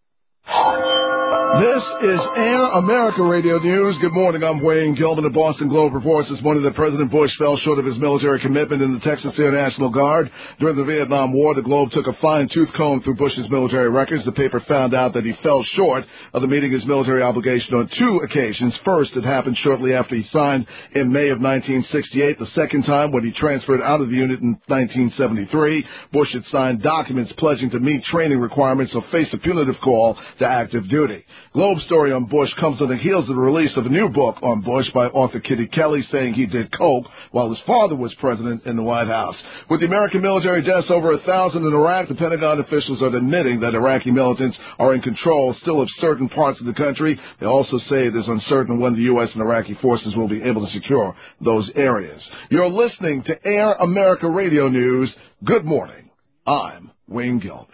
This is Air America Radio News. Good morning. I'm Wayne Gilman. The Boston Globe reports this morning that President Bush fell short of his military commitment in the Texas Air National Guard. During the Vietnam War, the Globe took a fine-tooth comb through Bush's military records. The paper found out that he fell short of meeting his military obligation on 2 occasions. First, it happened shortly after he signed in May of 1968. The second time, when he transferred out of the unit in 1973, Bush had signed documents pledging to meet training requirements or face a punitive call to active duty. Globe story on Bush comes on the heels of the release of a new book on Bush by author Kitty Kelly, saying he did coke while his father was president in the White House. With the American military deaths over 1,000 in Iraq, the Pentagon officials are admitting that Iraqi militants are in control still of certain parts of the country. They also say it is uncertain when the U.S. and Iraqi forces will be able to secure those areas. You're listening to Air America Radio News. Good morning. I'm Wayne Gilman.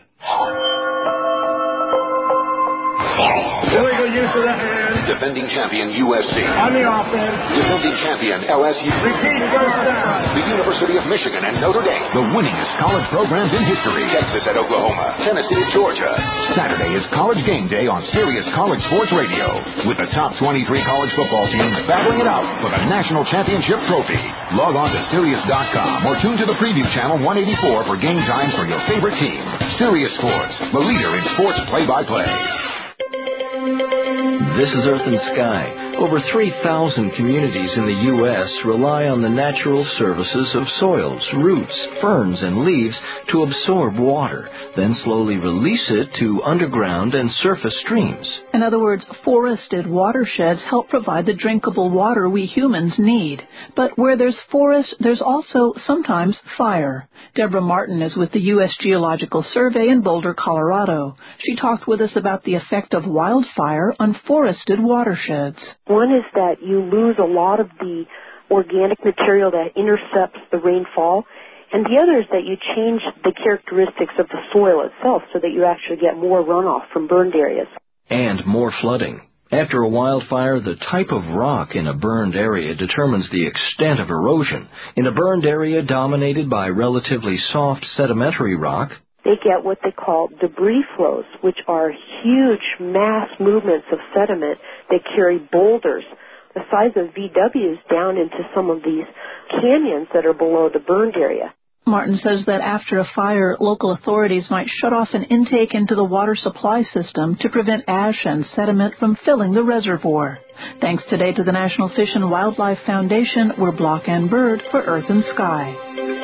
Illegal use of the hand. Defending champion USC. On the offense. Defending champion LSU. Repeat, first down. The University of Michigan and Notre Dame. The winningest college programs in history. Texas at Oklahoma. Tennessee at Georgia. Saturday is College Game Day on Sirius College Sports Radio. With the top 23 college football teams battling it out for the national championship trophy. Log on to Sirius.com or tune to the preview channel 184 for game times for your favorite team. Sirius Sports, the leader in sports play-by-play. This is Earth and Sky. Over 3,000 communities in the U.S. rely on the natural services of soils, roots, ferns, and leaves to absorb water, then slowly release it to underground and surface streams. In other words, forested watersheds help provide the drinkable water we humans need. But where there's forest, there's also sometimes fire. Deborah Martin is with the U.S. Geological Survey in Boulder, Colorado. She talked with us about the effect of wildfire on forested watersheds. One is that you lose a lot of the organic material that intercepts the rainfall, And the other is that you change the characteristics of the soil itself so that you actually get more runoff from burned areas. And more flooding. After a wildfire, the type of rock in a burned area determines the extent of erosion. In a burned area dominated by relatively soft sedimentary rock, they get what they call debris flows, which are huge mass movements of sediment that carry boulders the size of VWs down into some of these canyons that are below the burned area. Martin says that after a fire, local authorities might shut off an intake into the water supply system to prevent ash and sediment from filling the reservoir. Thanks today to the National Fish and Wildlife Foundation, we're Block and Bird for Earth and Sky.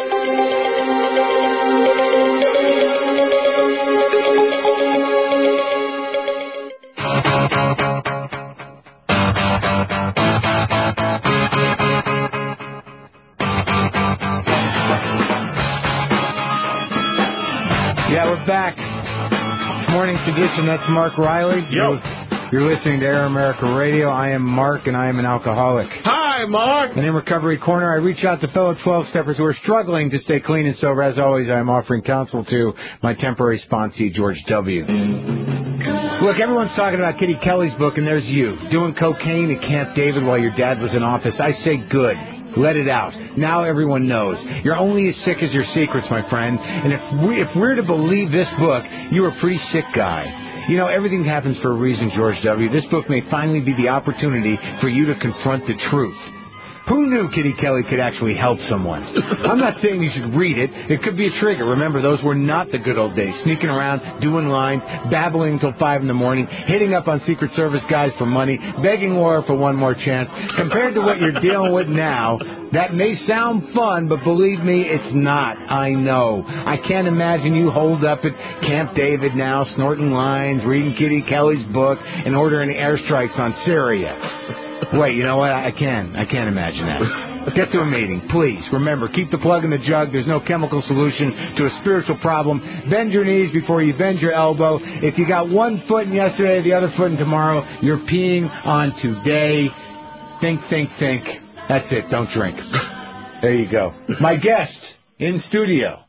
Yeah, we're back. Morning's edition. That's Mark Riley. You're listening to Air America Radio. I am Mark, and I am an alcoholic. Hi, Mark. And in Recovery Corner, I reach out to fellow 12-steppers who are struggling to stay clean and sober. As always, I am offering counsel to my temporary sponsee, George W. Look, everyone's talking about Kitty Kelly's book, and there's you, doing cocaine at Camp David while your dad was in office. I say good. Let it out. Now everyone knows. You're only as sick as your secrets, my friend. And if we're to believe this book, you're a pretty sick guy. You know, everything happens for a reason, George W. This book may finally be the opportunity for you to confront the truth. Who knew Kitty Kelly could actually help someone? I'm not saying you should read it. It could be a trigger. Remember, those were not the good old days. Sneaking around, doing lines, babbling until 5 in the morning, hitting up on Secret Service guys for money, begging Laura for one more chance. Compared to what you're dealing with now, that may sound fun, but believe me, it's not. I know. I can't imagine you holed up at Camp David now, snorting lines, reading Kitty Kelly's book, and ordering airstrikes on Syria. Wait, you know what? I can't imagine that. Get to a meeting, please. Remember, keep the plug in the jug. There's no chemical solution to a spiritual problem. Bend your knees before you bend your elbow. If you got one foot in yesterday, the other foot in tomorrow, you're peeing on today. Think. That's it. Don't drink. There you go. My guest in studio.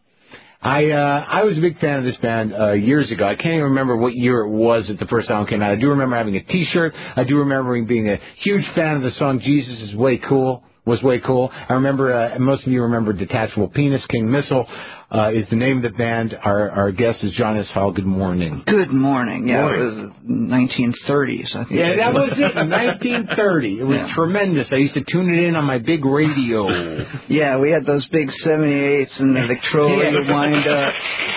I was a big fan of this band years ago. I can't even remember what year it was that the first album came out. I do remember having a T-shirt. I do remember being a huge fan of the song "Jesus is Way Cool." Was way cool. I remember, most of you remember Detachable Penis. King Missile is the name of the band. Our guest is John S. Hall. Good morning. Good morning. Yeah, morning. It was 1930s, I think. Yeah, that was it, 1930. It was tremendous. I used to tune it in on my big radio. Yeah, we had those big 78s and the Victrola to wind up.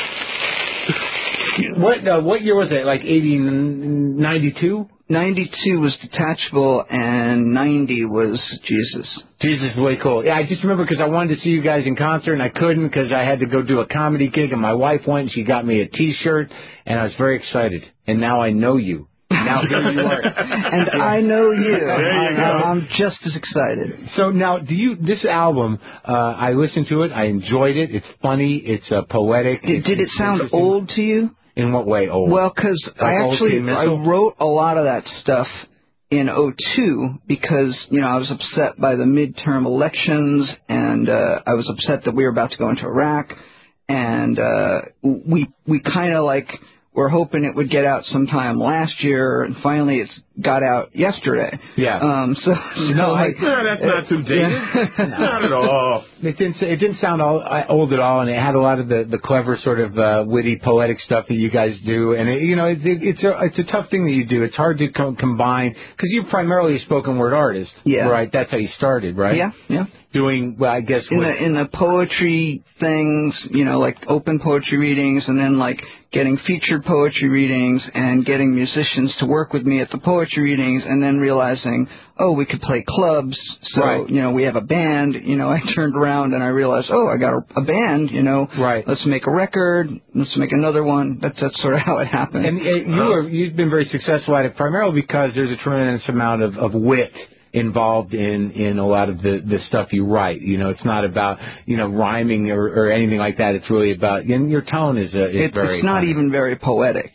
What year was it? Like 92? 92 was Detachable, and 90 was Jesus. Jesus is way cool. Yeah, I just remember because I wanted to see you guys in concert, and I couldn't because I had to go do a comedy gig, and my wife went, and she got me a T-shirt, and I was very excited. And now I know you. Now here you are. And I know you. I'm just as excited. So now, this album, I listened to it, I enjoyed it, it's funny, it's poetic. Did it sound old to you? In what way old? Well, because I wrote a lot of that stuff in 2002 because, I was upset by the midterm elections, and I was upset that we were about to go into Iraq, and we kind of were hoping it would get out sometime last year, and finally it's got out yesterday. Yeah. That's not too dated. Not at all. It didn't sound old at all, and it had a lot of the clever sort of witty, poetic stuff that you guys do. And it's a tough thing that you do. It's hard to combine because you're primarily a spoken word artist. Yeah. Right. That's how you started, right? Yeah. Doing I guess in the poetry things, like open poetry readings, and then getting featured poetry readings and getting musicians to work with me at the poetry readings, and then realizing, we could play clubs. So, right. We have a band. I turned around and I realized, I got a band, Right. Let's make a record. Let's make another one. That's sort of how it happened. And you've been very successful at it primarily because there's a tremendous amount of wit involved in a lot of the stuff you write. You know, it's not about, you know, rhyming or anything like that. It's really about, and your tone is very. It's not even very poetic.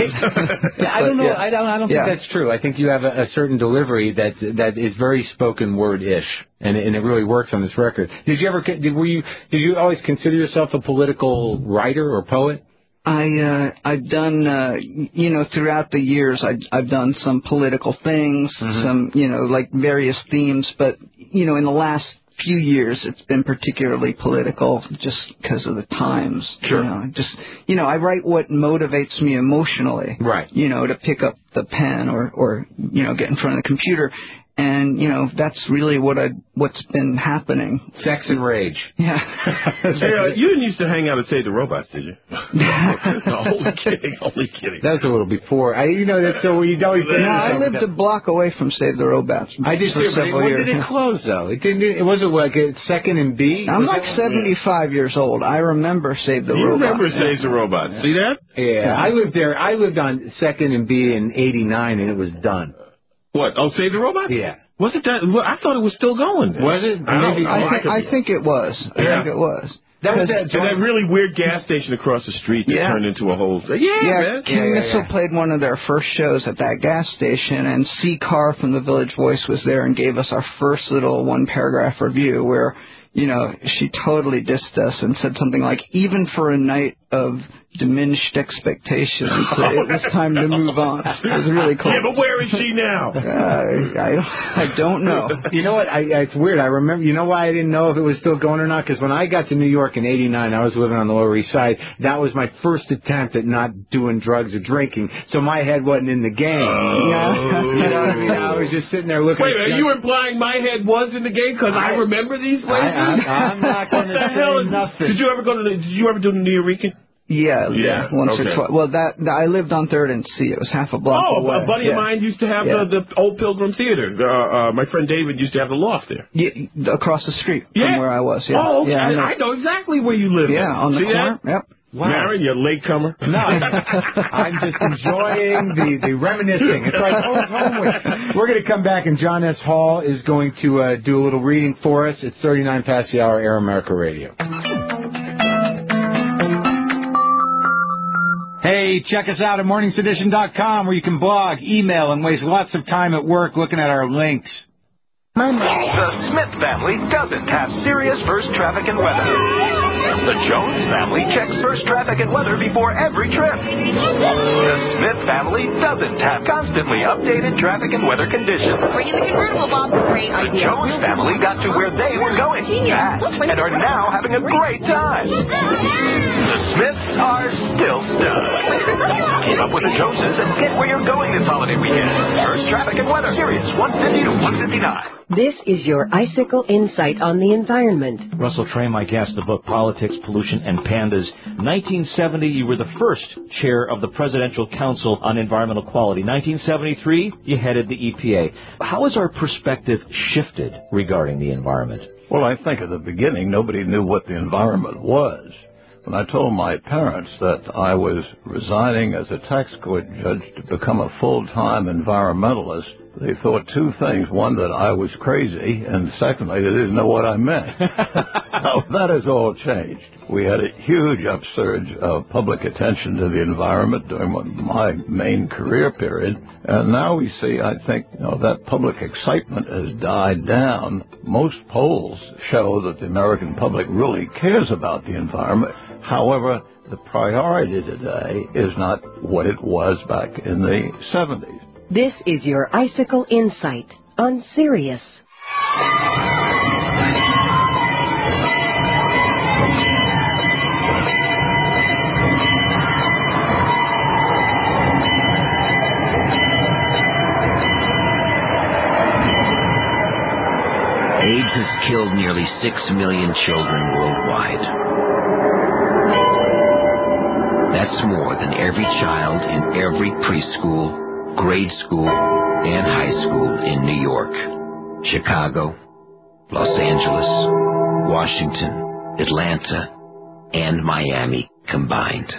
I don't know. Yeah. I don't think that's true. I think you have a certain delivery that is very spoken word-ish, and it really works on this record. Did you always consider yourself a political writer or poet? I've done, you know, throughout the years, I've done some political things, some, you know, like various themes, but, you know, in the last few years, it's been particularly political just because of the times. Sure. You know, I write what motivates me emotionally. Right. You know, to pick up the pen or, you know, get in front of the computer. And, you know, that's really what's been happening. Sex and rage. Yeah. Hey, you didn't used to hang out at Save the Robots, did you? No, only kidding. That was a little before. That's so you always. No, I lived a block away from Save the Robots. I did too, but when did it close, though? It wasn't like a Second and B? I'm like 75 years old. I remember Save the Robots. You remember Save the Robots. See that? Yeah. I lived there. I lived on Second and B in '89, and it was done. What? Oh, Save the Robots? Yeah. Was it that? Well, I thought it was still going. Was it? I think it was. I think it was. That was that really weird gas station across the street that turned into a whole... man. King Missile played one of their first shows at that gas station, and C. Carr from the Village Voice was there and gave us our first little one-paragraph review where, you know, she totally dissed us and said something like, even for a night of diminished expectations, it was time to move on. It was really cool. Yeah, but where is she now? I don't know. You know what? It's weird. I remember. You know why I didn't know if it was still going or not? Because when I got to New York in '89, I was living on the Lower East Side. That was my first attempt at not doing drugs or drinking. So my head wasn't in the game. You know what I mean? I was just sitting there looking. Wait, are you implying my head was in the game? Because I remember these places. I'm not going to say nothing. Did you ever do the New Eurekan? Yeah, once or twice. Well, I lived on 3rd and C. It was half a block away. A buddy of mine used to have the old Pilgrim Theater. My friend David used to have the loft there. Yeah, across the street from where I was. Yeah. Oh, okay. Yeah, I know exactly where you live. Yeah, on the corner. That? Yep. Wow. Maren, you're a latecomer. No, I'm just enjoying the reminiscing. It's like home week. We're going to come back, and John S. Hall is going to do a little reading for us. It's 39 past the hour, Air America Radio. Hey, check us out at morningsedition.com where you can blog, email, and waste lots of time at work looking at our links. The Smith family doesn't have serious first traffic and weather. The Jones family checks first traffic and weather before every trip. The Smith family doesn't have constantly updated traffic and weather conditions. Bring in the convertible, Bob. Great The idea. Jones family got to where they were going fast and are now having a great time. The Smiths are still stuck. Keep up with the Joneses and get where you're going this holiday weekend. First traffic and weather, Sirius 150 to 159. This is your Icicle Insight on the Environment. Russell Tremike asked the book Politics, Pollution, and Pandas. 1970, you were the first chair of the Presidential Council on Environmental Quality. 1973, you headed the EPA. How has our perspective shifted regarding the environment? Well, I think at the beginning, nobody knew what the environment was. When I told my parents that I was resigning as a tax court judge to become a full-time environmentalist, they thought two things. One, that I was crazy, and secondly, they didn't know what I meant. Now, that has all changed. We had a huge upsurge of public attention to the environment during my main career period, and now we see, I think, that public excitement has died down. Most polls show that the American public really cares about the environment. However, the priority today is not what it was back in the 70s. This is your Icicle Insight on Sirius. AIDS has killed nearly 6 million children worldwide. That's more than every child in every preschool, grade school, and high school in New York, Chicago, Los Angeles, Washington, Atlanta, and Miami combined.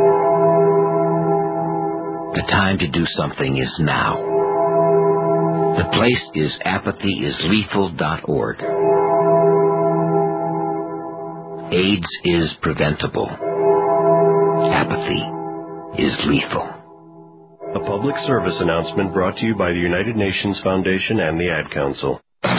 The time to do something is now. The place is apathyisLethal.org. AIDS is preventable. Apathy is lethal. A public service announcement brought to you by the United Nations Foundation and the Ad Council.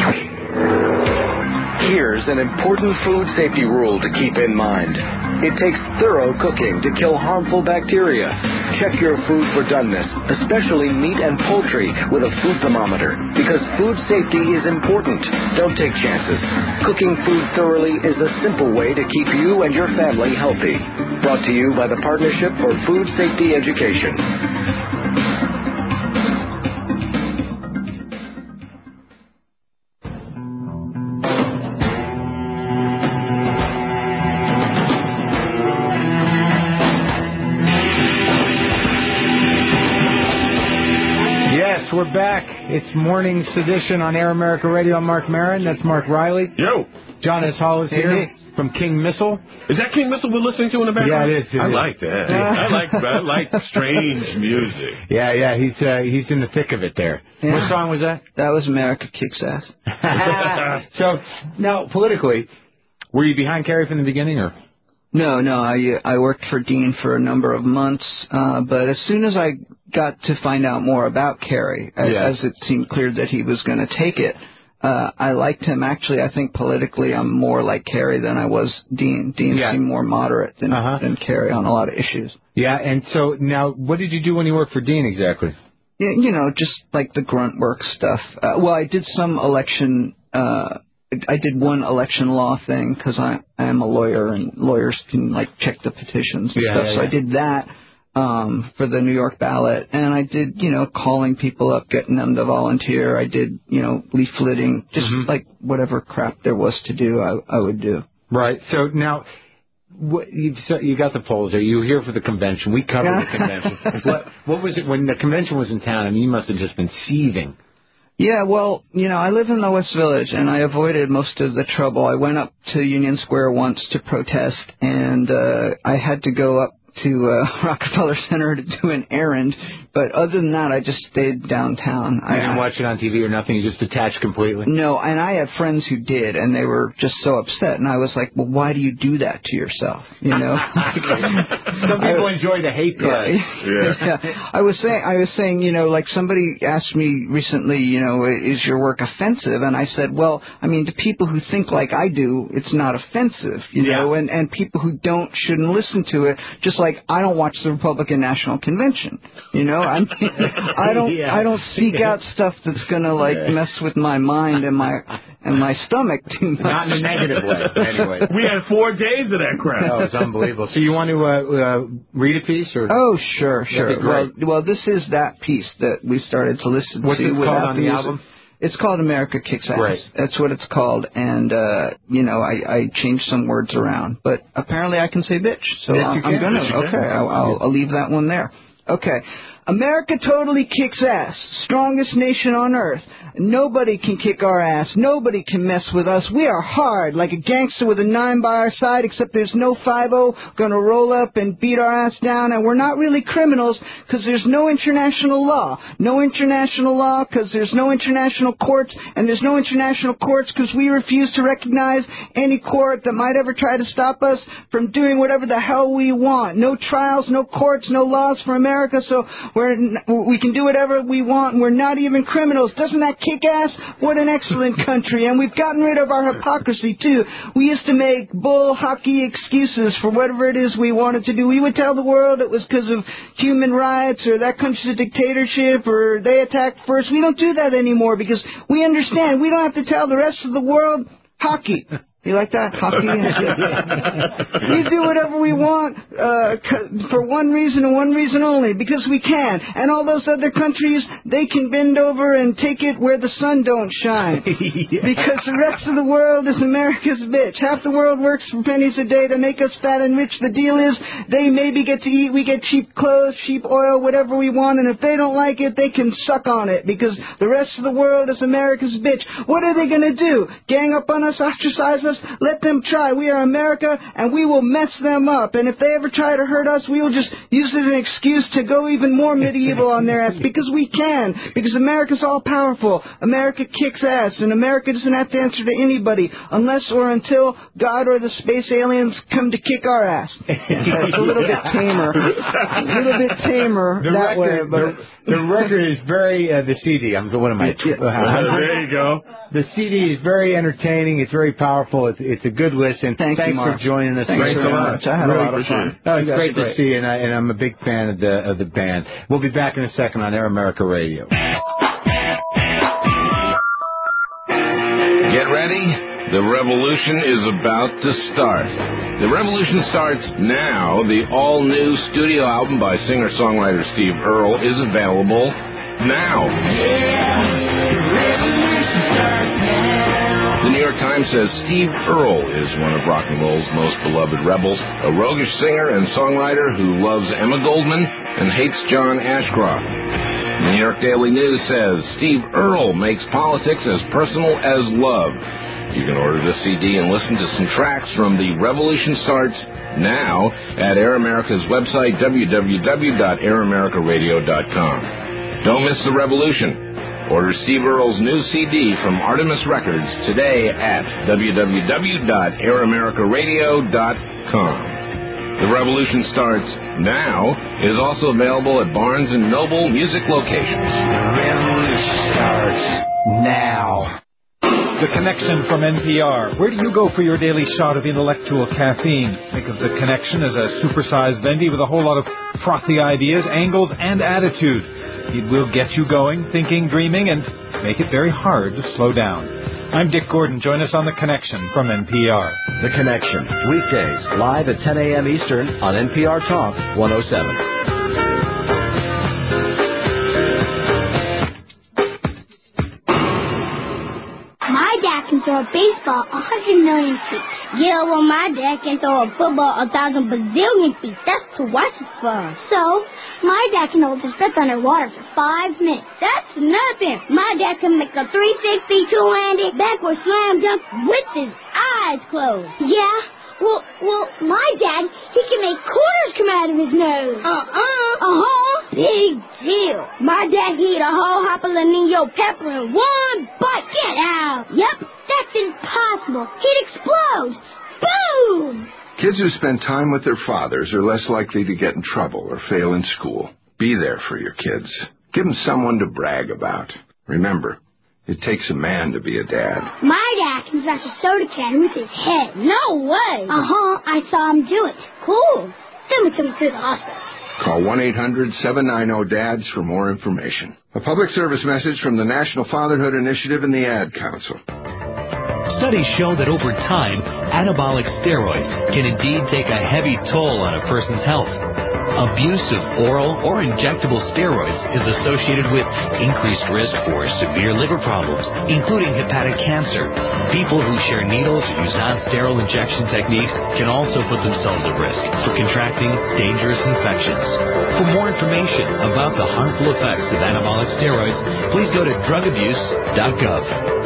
Here's an important food safety rule to keep in mind. It takes thorough cooking to kill harmful bacteria. Check your food for doneness, especially meat and poultry, with a food thermometer, because food safety is important. Don't take chances. Cooking food thoroughly is a simple way to keep you and your family healthy. Brought to you by the Partnership for Food Safety Education. We're back. It's Morning Sedition on Air America Radio. I'm Mark Maron. That's Mark Riley. Yo. John S. Hall is here from King Missile. Is that King Missile we're listening to in the background? Yeah, it is. I like that. I like strange music. Yeah. He's in the thick of it there. Yeah. What song was that? That was America Kicks Ass. So, now, politically, were you behind Kerry from the beginning, or? No, I worked for Dean for a number of months, but as soon as I got to find out more about Kerry, as it seemed clear that he was going to take it, I liked him. Actually, I think politically I'm more like Kerry than I was Dean. Dean seemed more moderate than Kerry on a lot of issues. Yeah, and so now, what did you do when you worked for Dean exactly? You know, just like the grunt work stuff. Well, I did some election I did one election law thing because I am a lawyer and lawyers can check the petitions and stuff. So I did that for the New York ballot, and I did calling people up, getting them to volunteer. I did leafleting, just like whatever crap there was to do, I would do. Right. So now you got the polls there. You were here for the convention. We covered the convention. What was it when the convention was in town? I mean, you must have just been seething. Yeah, well, I live in the West Village, and I avoided most of the trouble. I went up to Union Square once to protest, and I had to go up to Rockefeller Center to do an errand. But other than that, I just stayed downtown. You didn't watch it on TV or nothing? You just detached completely? No, and I had friends who did, and they were just so upset. And I was like, well, why do you do that to yourself? Some people enjoy the hate press. Yeah. I was saying, like somebody asked me recently, is your work offensive? And I said, well, I mean, to people who think like I do, it's not offensive, and people who don't shouldn't listen to it, just like I don't watch the Republican National Convention, I don't seek out stuff that's gonna mess with my mind and my stomach too much. Not in a negative way, anyway. We had 4 days of that crap. That was unbelievable. So you want to read a piece, or? Oh, sure. Well, this is that piece that we started to listen to. What's it called on the album? It's called America Kicks Ass. Right. That's what it's called, and I changed some words around, but apparently I can say bitch, so I'm gonna. Okay, I'll leave that one there. Okay. America totally kicks ass. Strongest nation on earth. Nobody can kick our ass. Nobody can mess with us. We are hard, like a gangster with a 9 by our side, except there's no 5-0 gonna roll up and beat our ass down, and we're not really criminals because there's no international law. No international law because there's no international courts, and there's no international courts because we refuse to recognize any court that might ever try to stop us from doing whatever the hell we want. No trials, no courts, no laws for America, so we can do whatever we want, and we're not even criminals. Doesn't that kick ass? What an excellent country. And we've gotten rid of our hypocrisy, too. We used to make bull hockey excuses for whatever it is we wanted to do. We would tell the world it was because of human rights, or that country's a dictatorship, or they attacked first. We don't do that anymore because we understand we don't have to tell the rest of the world hockey. You like that? Hockey? We do whatever we want for one reason and one reason only, because we can. And all those other countries, they can bend over and take it where the sun don't shine. Because the rest of the world is America's bitch. Half the world works for pennies a day to make us fat and rich. The deal is they maybe get to eat, we get cheap clothes, cheap oil, whatever we want, and if they don't like it, they can suck on it, because the rest of the world is America's bitch. What are they going to do? Gang up on us, ostracize us, us, let them try. We are America, and we will mess them up. And if they ever try to hurt us, we will just use it as an excuse to go even more medieval on their ass, because we can. Because America's all-powerful. America kicks ass, and America doesn't have to answer to anybody unless or until God or the space aliens come to kick our ass. It's a little bit tamer. The record is very, the CD, what am I? There you go. The CD is very entertaining. It's very powerful. It's a good listen. Thanks for joining us. Thanks very much. I had a lot of fun. Oh, it's great to see you, and I'm a big fan of the band. We'll be back in a second on Air America Radio. Get ready. The revolution is about to start. The revolution starts now. The all-new studio album by singer-songwriter Steve Earle is available now. The New York Times says Steve Earle is one of rock and roll's most beloved rebels, a roguish singer and songwriter who loves Emma Goldman and hates John Ashcroft. The New York Daily News says Steve Earle makes politics as personal as love. You can order the CD and listen to some tracks from The Revolution Starts now at Air America's website, www.airamericaradio.com. Don't miss the revolution. Order Steve Earle's new CD from Artemis Records today at www.airamericaradio.com. The Revolution Starts now is also available at Barnes & Noble music locations. The revolution starts now. The Connection from NPR. Where do you go for your daily shot of intellectual caffeine? Think of The Connection as a supersized Vendy with a whole lot of frothy ideas, angles, and attitude. It will get you going, thinking, dreaming, and make it very hard to slow down. I'm Dick Gordon. Join us on The Connection from NPR. The Connection, weekdays, live at 10 a.m. Eastern on NPR Talk 107. Can throw a baseball 100 million feet. Yeah, well, my dad can throw a football 1,000 bazillion feet. That's twice as far. So, my dad can hold his breath underwater for 5 minutes. That's nothing. My dad can make a 360 two-handed backward slam dunk with his eyes closed. Yeah? Well, my dad, he can make quarters come out of his nose. Big deal. My dad, he eat a whole jalapeno pepper in one bite. Get out. Yep, that's impossible. He'd explode. Boom! Kids who spend time with their fathers are less likely to get in trouble or fail in school. Be there for your kids. Give them someone to brag about. Remember, it takes a man to be a dad. My dad can smash a soda can with his head. No way. I saw him do it. Cool. Then we took him to the hospital. Call 1-800-790-DADS for more information. A public service message from the National Fatherhood Initiative and the Ad Council. Studies show that over time, anabolic steroids can indeed take a heavy toll on a person's health. Abuse of oral or injectable steroids is associated with increased risk for severe liver problems, including hepatic cancer. People who share needles or use non-sterile injection techniques can also put themselves at risk for contracting dangerous infections. For more information about the harmful effects of anabolic steroids, please go to drugabuse.gov.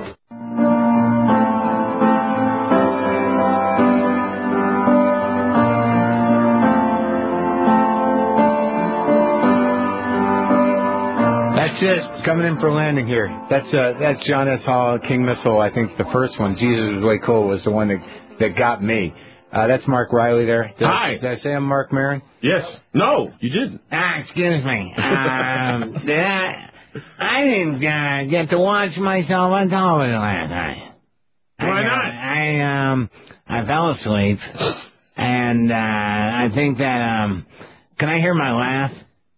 Just coming in for landing here. That's John S. Hall, King Missile. I think the first one, Jesus Was Way Cool, was the one that got me. That's Mark Riley there. Hi. Did I say I'm Mark Maron? Yes. No, you didn't. Excuse me. I didn't get to watch myself on television last night. Why not? I fell asleep, and I think that can I hear my laugh?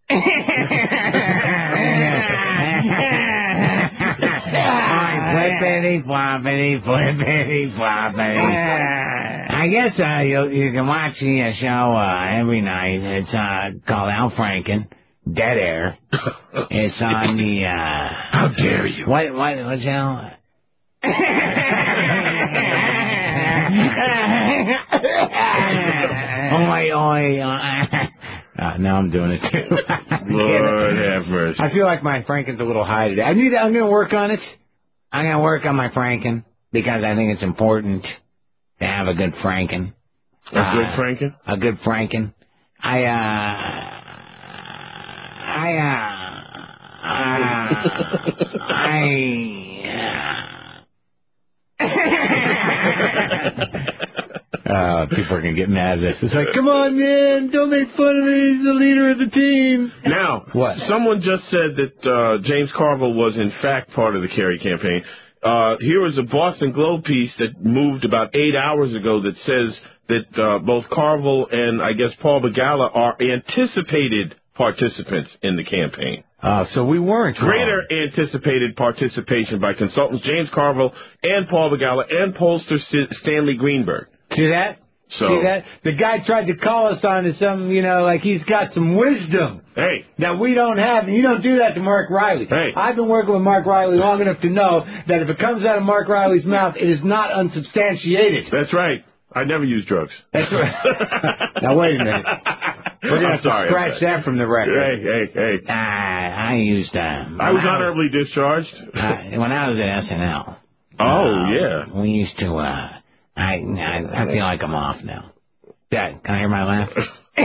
Flippity floppity, flippity floppity. I guess you can watch the show every night. It's called Al Franken, Dead Air. It's on the How dare you? What's Al? Now I'm doing it too. Lord have mercy. I feel like my Franken's a little high today. I'm going to work on it. I'm going to work on my Franken. because I think it's important to have a good Franken. A good Franken? A good Franken. People are going to get mad at this. It's like, come on, man, don't make fun of me. He's the leader of the team. Now, what? Someone just said that James Carville was, in fact, part of the Kerry campaign. Here was a Boston Globe piece that moved about 8 hours ago that says that both Carville and, I guess, Paul Begala are anticipated participants in the campaign. So we weren't Greater anticipated participation by consultants James Carville and Paul Begala and pollster Stanley Greenberg. See that? So, see that? The guy tried to call us on to some, like he's got some wisdom. Hey. That we don't have, and you don't do that to Mark Riley. Hey. I've been working with Mark Riley long enough to know that if it comes out of Mark Riley's mouth, it is not unsubstantiated. That's right. I never use drugs. That's right. Now, wait a minute. We're going to have to scratch that from the record. Hey. I used... I was honorably discharged. When I was at SNL. Yeah. We used to... I feel like I'm off now. Dad, can I hear my laugh? Oh,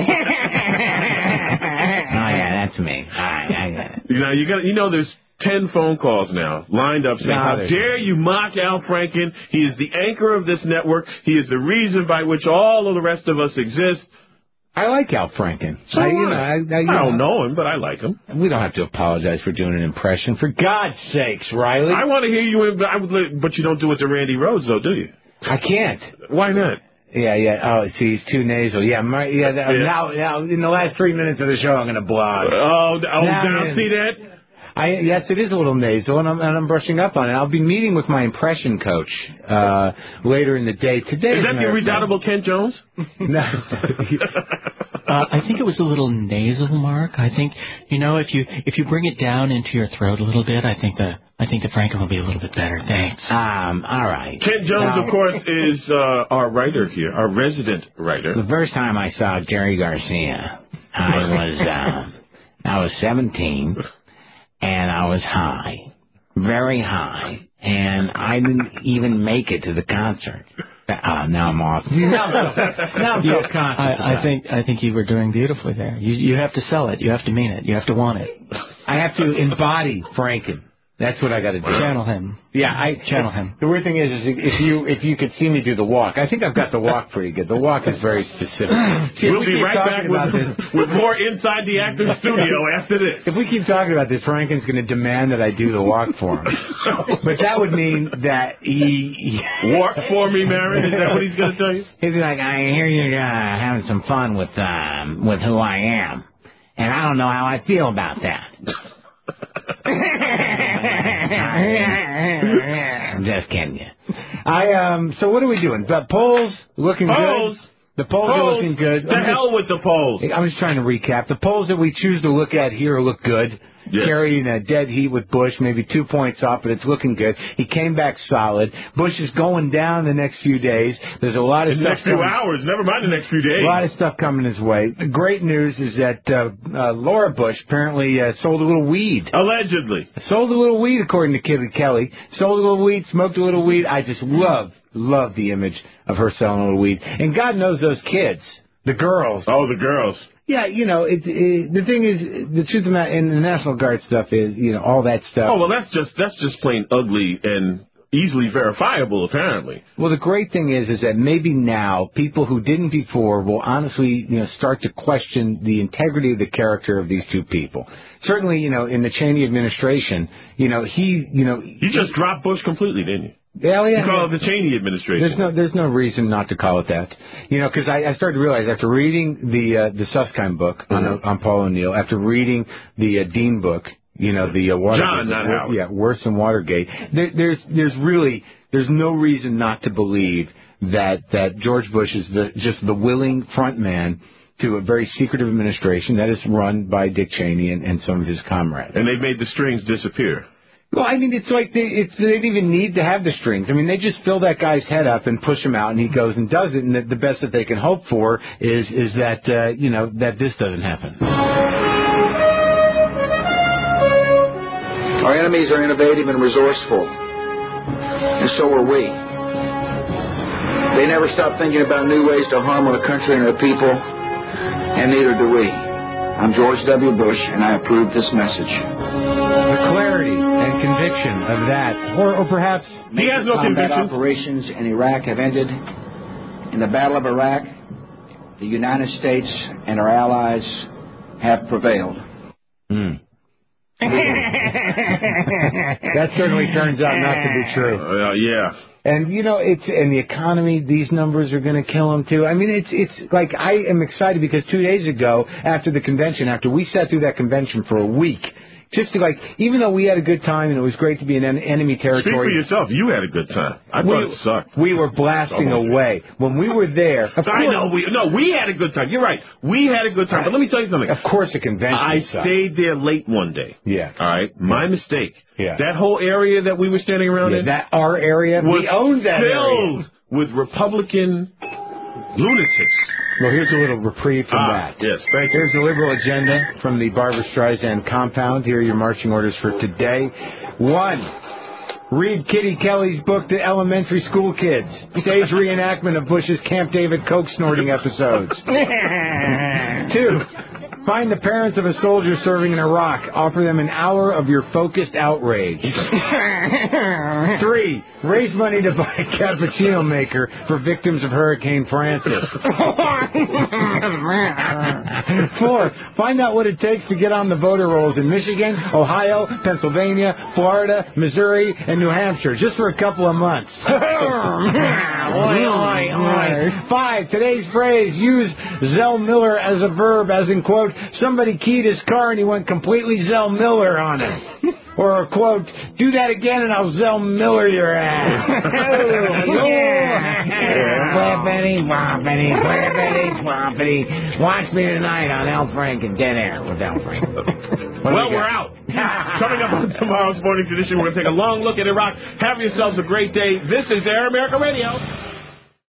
yeah, that's me. There's 10 phone calls now lined up saying, how dare you mock Al Franken? He is the anchor of this network. He is the reason by which all of the rest of us exist. I like Al Franken. So I don't know him, but I like him. We don't have to apologize for doing an impression. For God's sakes, Riley. I want to hear you, but you don't do it to Randy Rhoads, though, do you? I can't. Why not? Yeah. Oh, see, he's too nasal. Now, in the last 3 minutes of the show, I'm going to blog. Now see that? Yes, it is a little nasal, and I'm brushing up on it. I'll be meeting with my impression coach later in the day today. Is that the redoubtable Kent Jones? No. I think it was a little nasal, Mark. I think if you bring it down into your throat a little bit, I think the Franken will be a little bit better. Thanks. All right. Kent Jones, of course, is our writer here, our resident writer. The first time I saw Jerry Garcia, I was 17. And I was high, very high, and I didn't even make it to the concert. Now I'm off. Now I'm self-conscious. I think you were doing beautifully there. You have to sell it. You have to mean it. You have to want it. I have to embody Franken. That's what I got to do. Channel him. Yeah, channel him. The weird thing is if you could see me do the walk, I think I've got the walk pretty good. The walk is very specific. We'll be right back with more Inside the Actors Studio after this. If we keep talking about this, Franken's going to demand that I do the walk for him. But that would mean that he... Walk for me, Marin? Is that what he's going to tell you? He'd be like, I hear you're having some fun with who I am. And I don't know how I feel about that. I'm just kidding you. So what are we doing? The polls looking good? The polls are looking good. The hell with the polls. I'm just trying to recap. The polls that we choose to look at here look good. Yes. Kerry in a dead heat with Bush, maybe 2 points off, but it's looking good. He came back solid. Bush is going down the next few days. There's a lot of the stuff next few hours, never mind the next few days. A lot of stuff coming his way. The great news is that Laura Bush apparently sold a little weed. Allegedly. Sold a little weed, according to Kelly. Sold a little weed, smoked a little weed. I just love the image of her selling a little weed. And God knows those kids, the girls. Oh, the girls. Yeah, the thing is, the truth about in the National Guard stuff is, all that stuff. Oh, well, that's just plain ugly and easily verifiable, apparently. Well, the great thing is that maybe now people who didn't before will honestly, start to question the integrity of the character of these two people. Certainly, in the Cheney administration, You just dropped Bush completely, didn't you? Yeah, you call it the Cheney administration. There's no reason not to call it that. Because I started to realize after reading the Susskind book on Paul O'Neill, after reading the Dean book, the Watergate. John, not Howard. Yeah, worse than Watergate. There's no reason not to believe that George Bush is just the willing front man to a very secretive administration that is run by Dick Cheney and some of his comrades. And they've made the strings disappear. Well, I mean, it's like they didn't even need to have the strings. I mean, they just fill that guy's head up and push him out, and he goes and does it. And the best that they can hope for is that that this doesn't happen. Our enemies are innovative and resourceful, and so are we. They never stop thinking about new ways to harm our country and our people, and neither do we. I'm George W. Bush, and I approve this message. The clarity and conviction of that, or perhaps he has no convictions. Operations in Iraq have ended. In the Battle of Iraq, the United States and our allies have prevailed. That certainly turns out not to be true. Yeah. And, you know, it's in the economy, these numbers are going to kill them, too. I mean, it's like I am excited because 2 days ago, after the convention, after we sat through that convention for a week, just to, like, even though we had a good time and it was great to be in enemy territory. Speak for yourself. You had a good time. I thought it sucked. We were blasting away. When we were there. I know. We had a good time. You're right. We had a good time. But let me tell you something. Of course the convention sucked. Stayed there late one day. Yeah. All right? My mistake. Yeah. That whole area that we were standing around in. Our area. We owned that area. Filled with Republican lunatics. Well, here's a little reprieve from that. Yes, thank you. Here's the liberal agenda from the Barbra Streisand compound. Here are your marching orders for today. 1. Read Kitty Kelly's book to elementary school kids. Stage reenactment of Bush's Camp David coke snorting episodes. 2. Find the parents of a soldier serving in Iraq. Offer them an hour of your focused outrage. 3. Raise money to buy a cappuccino maker for victims of Hurricane Francis. 4. Find out what it takes to get on the voter rolls in Michigan, Ohio, Pennsylvania, Florida, Missouri, and New Hampshire, just for a couple of months. 5. Today's phrase, use Zell Miller as a verb, as in, quote, somebody keyed his car and he went completely Zell Miller on it. Or, quote, do that again and I'll Zell Miller your ass. Flippity, floppity, flippity, floppity. Watch me tonight on El Frank and Dead Air with El Frank. Well, we're out. Coming up on tomorrow's Morning Edition, we're going to take a long look at Iraq. Have yourselves a great day. This is Air America Radio.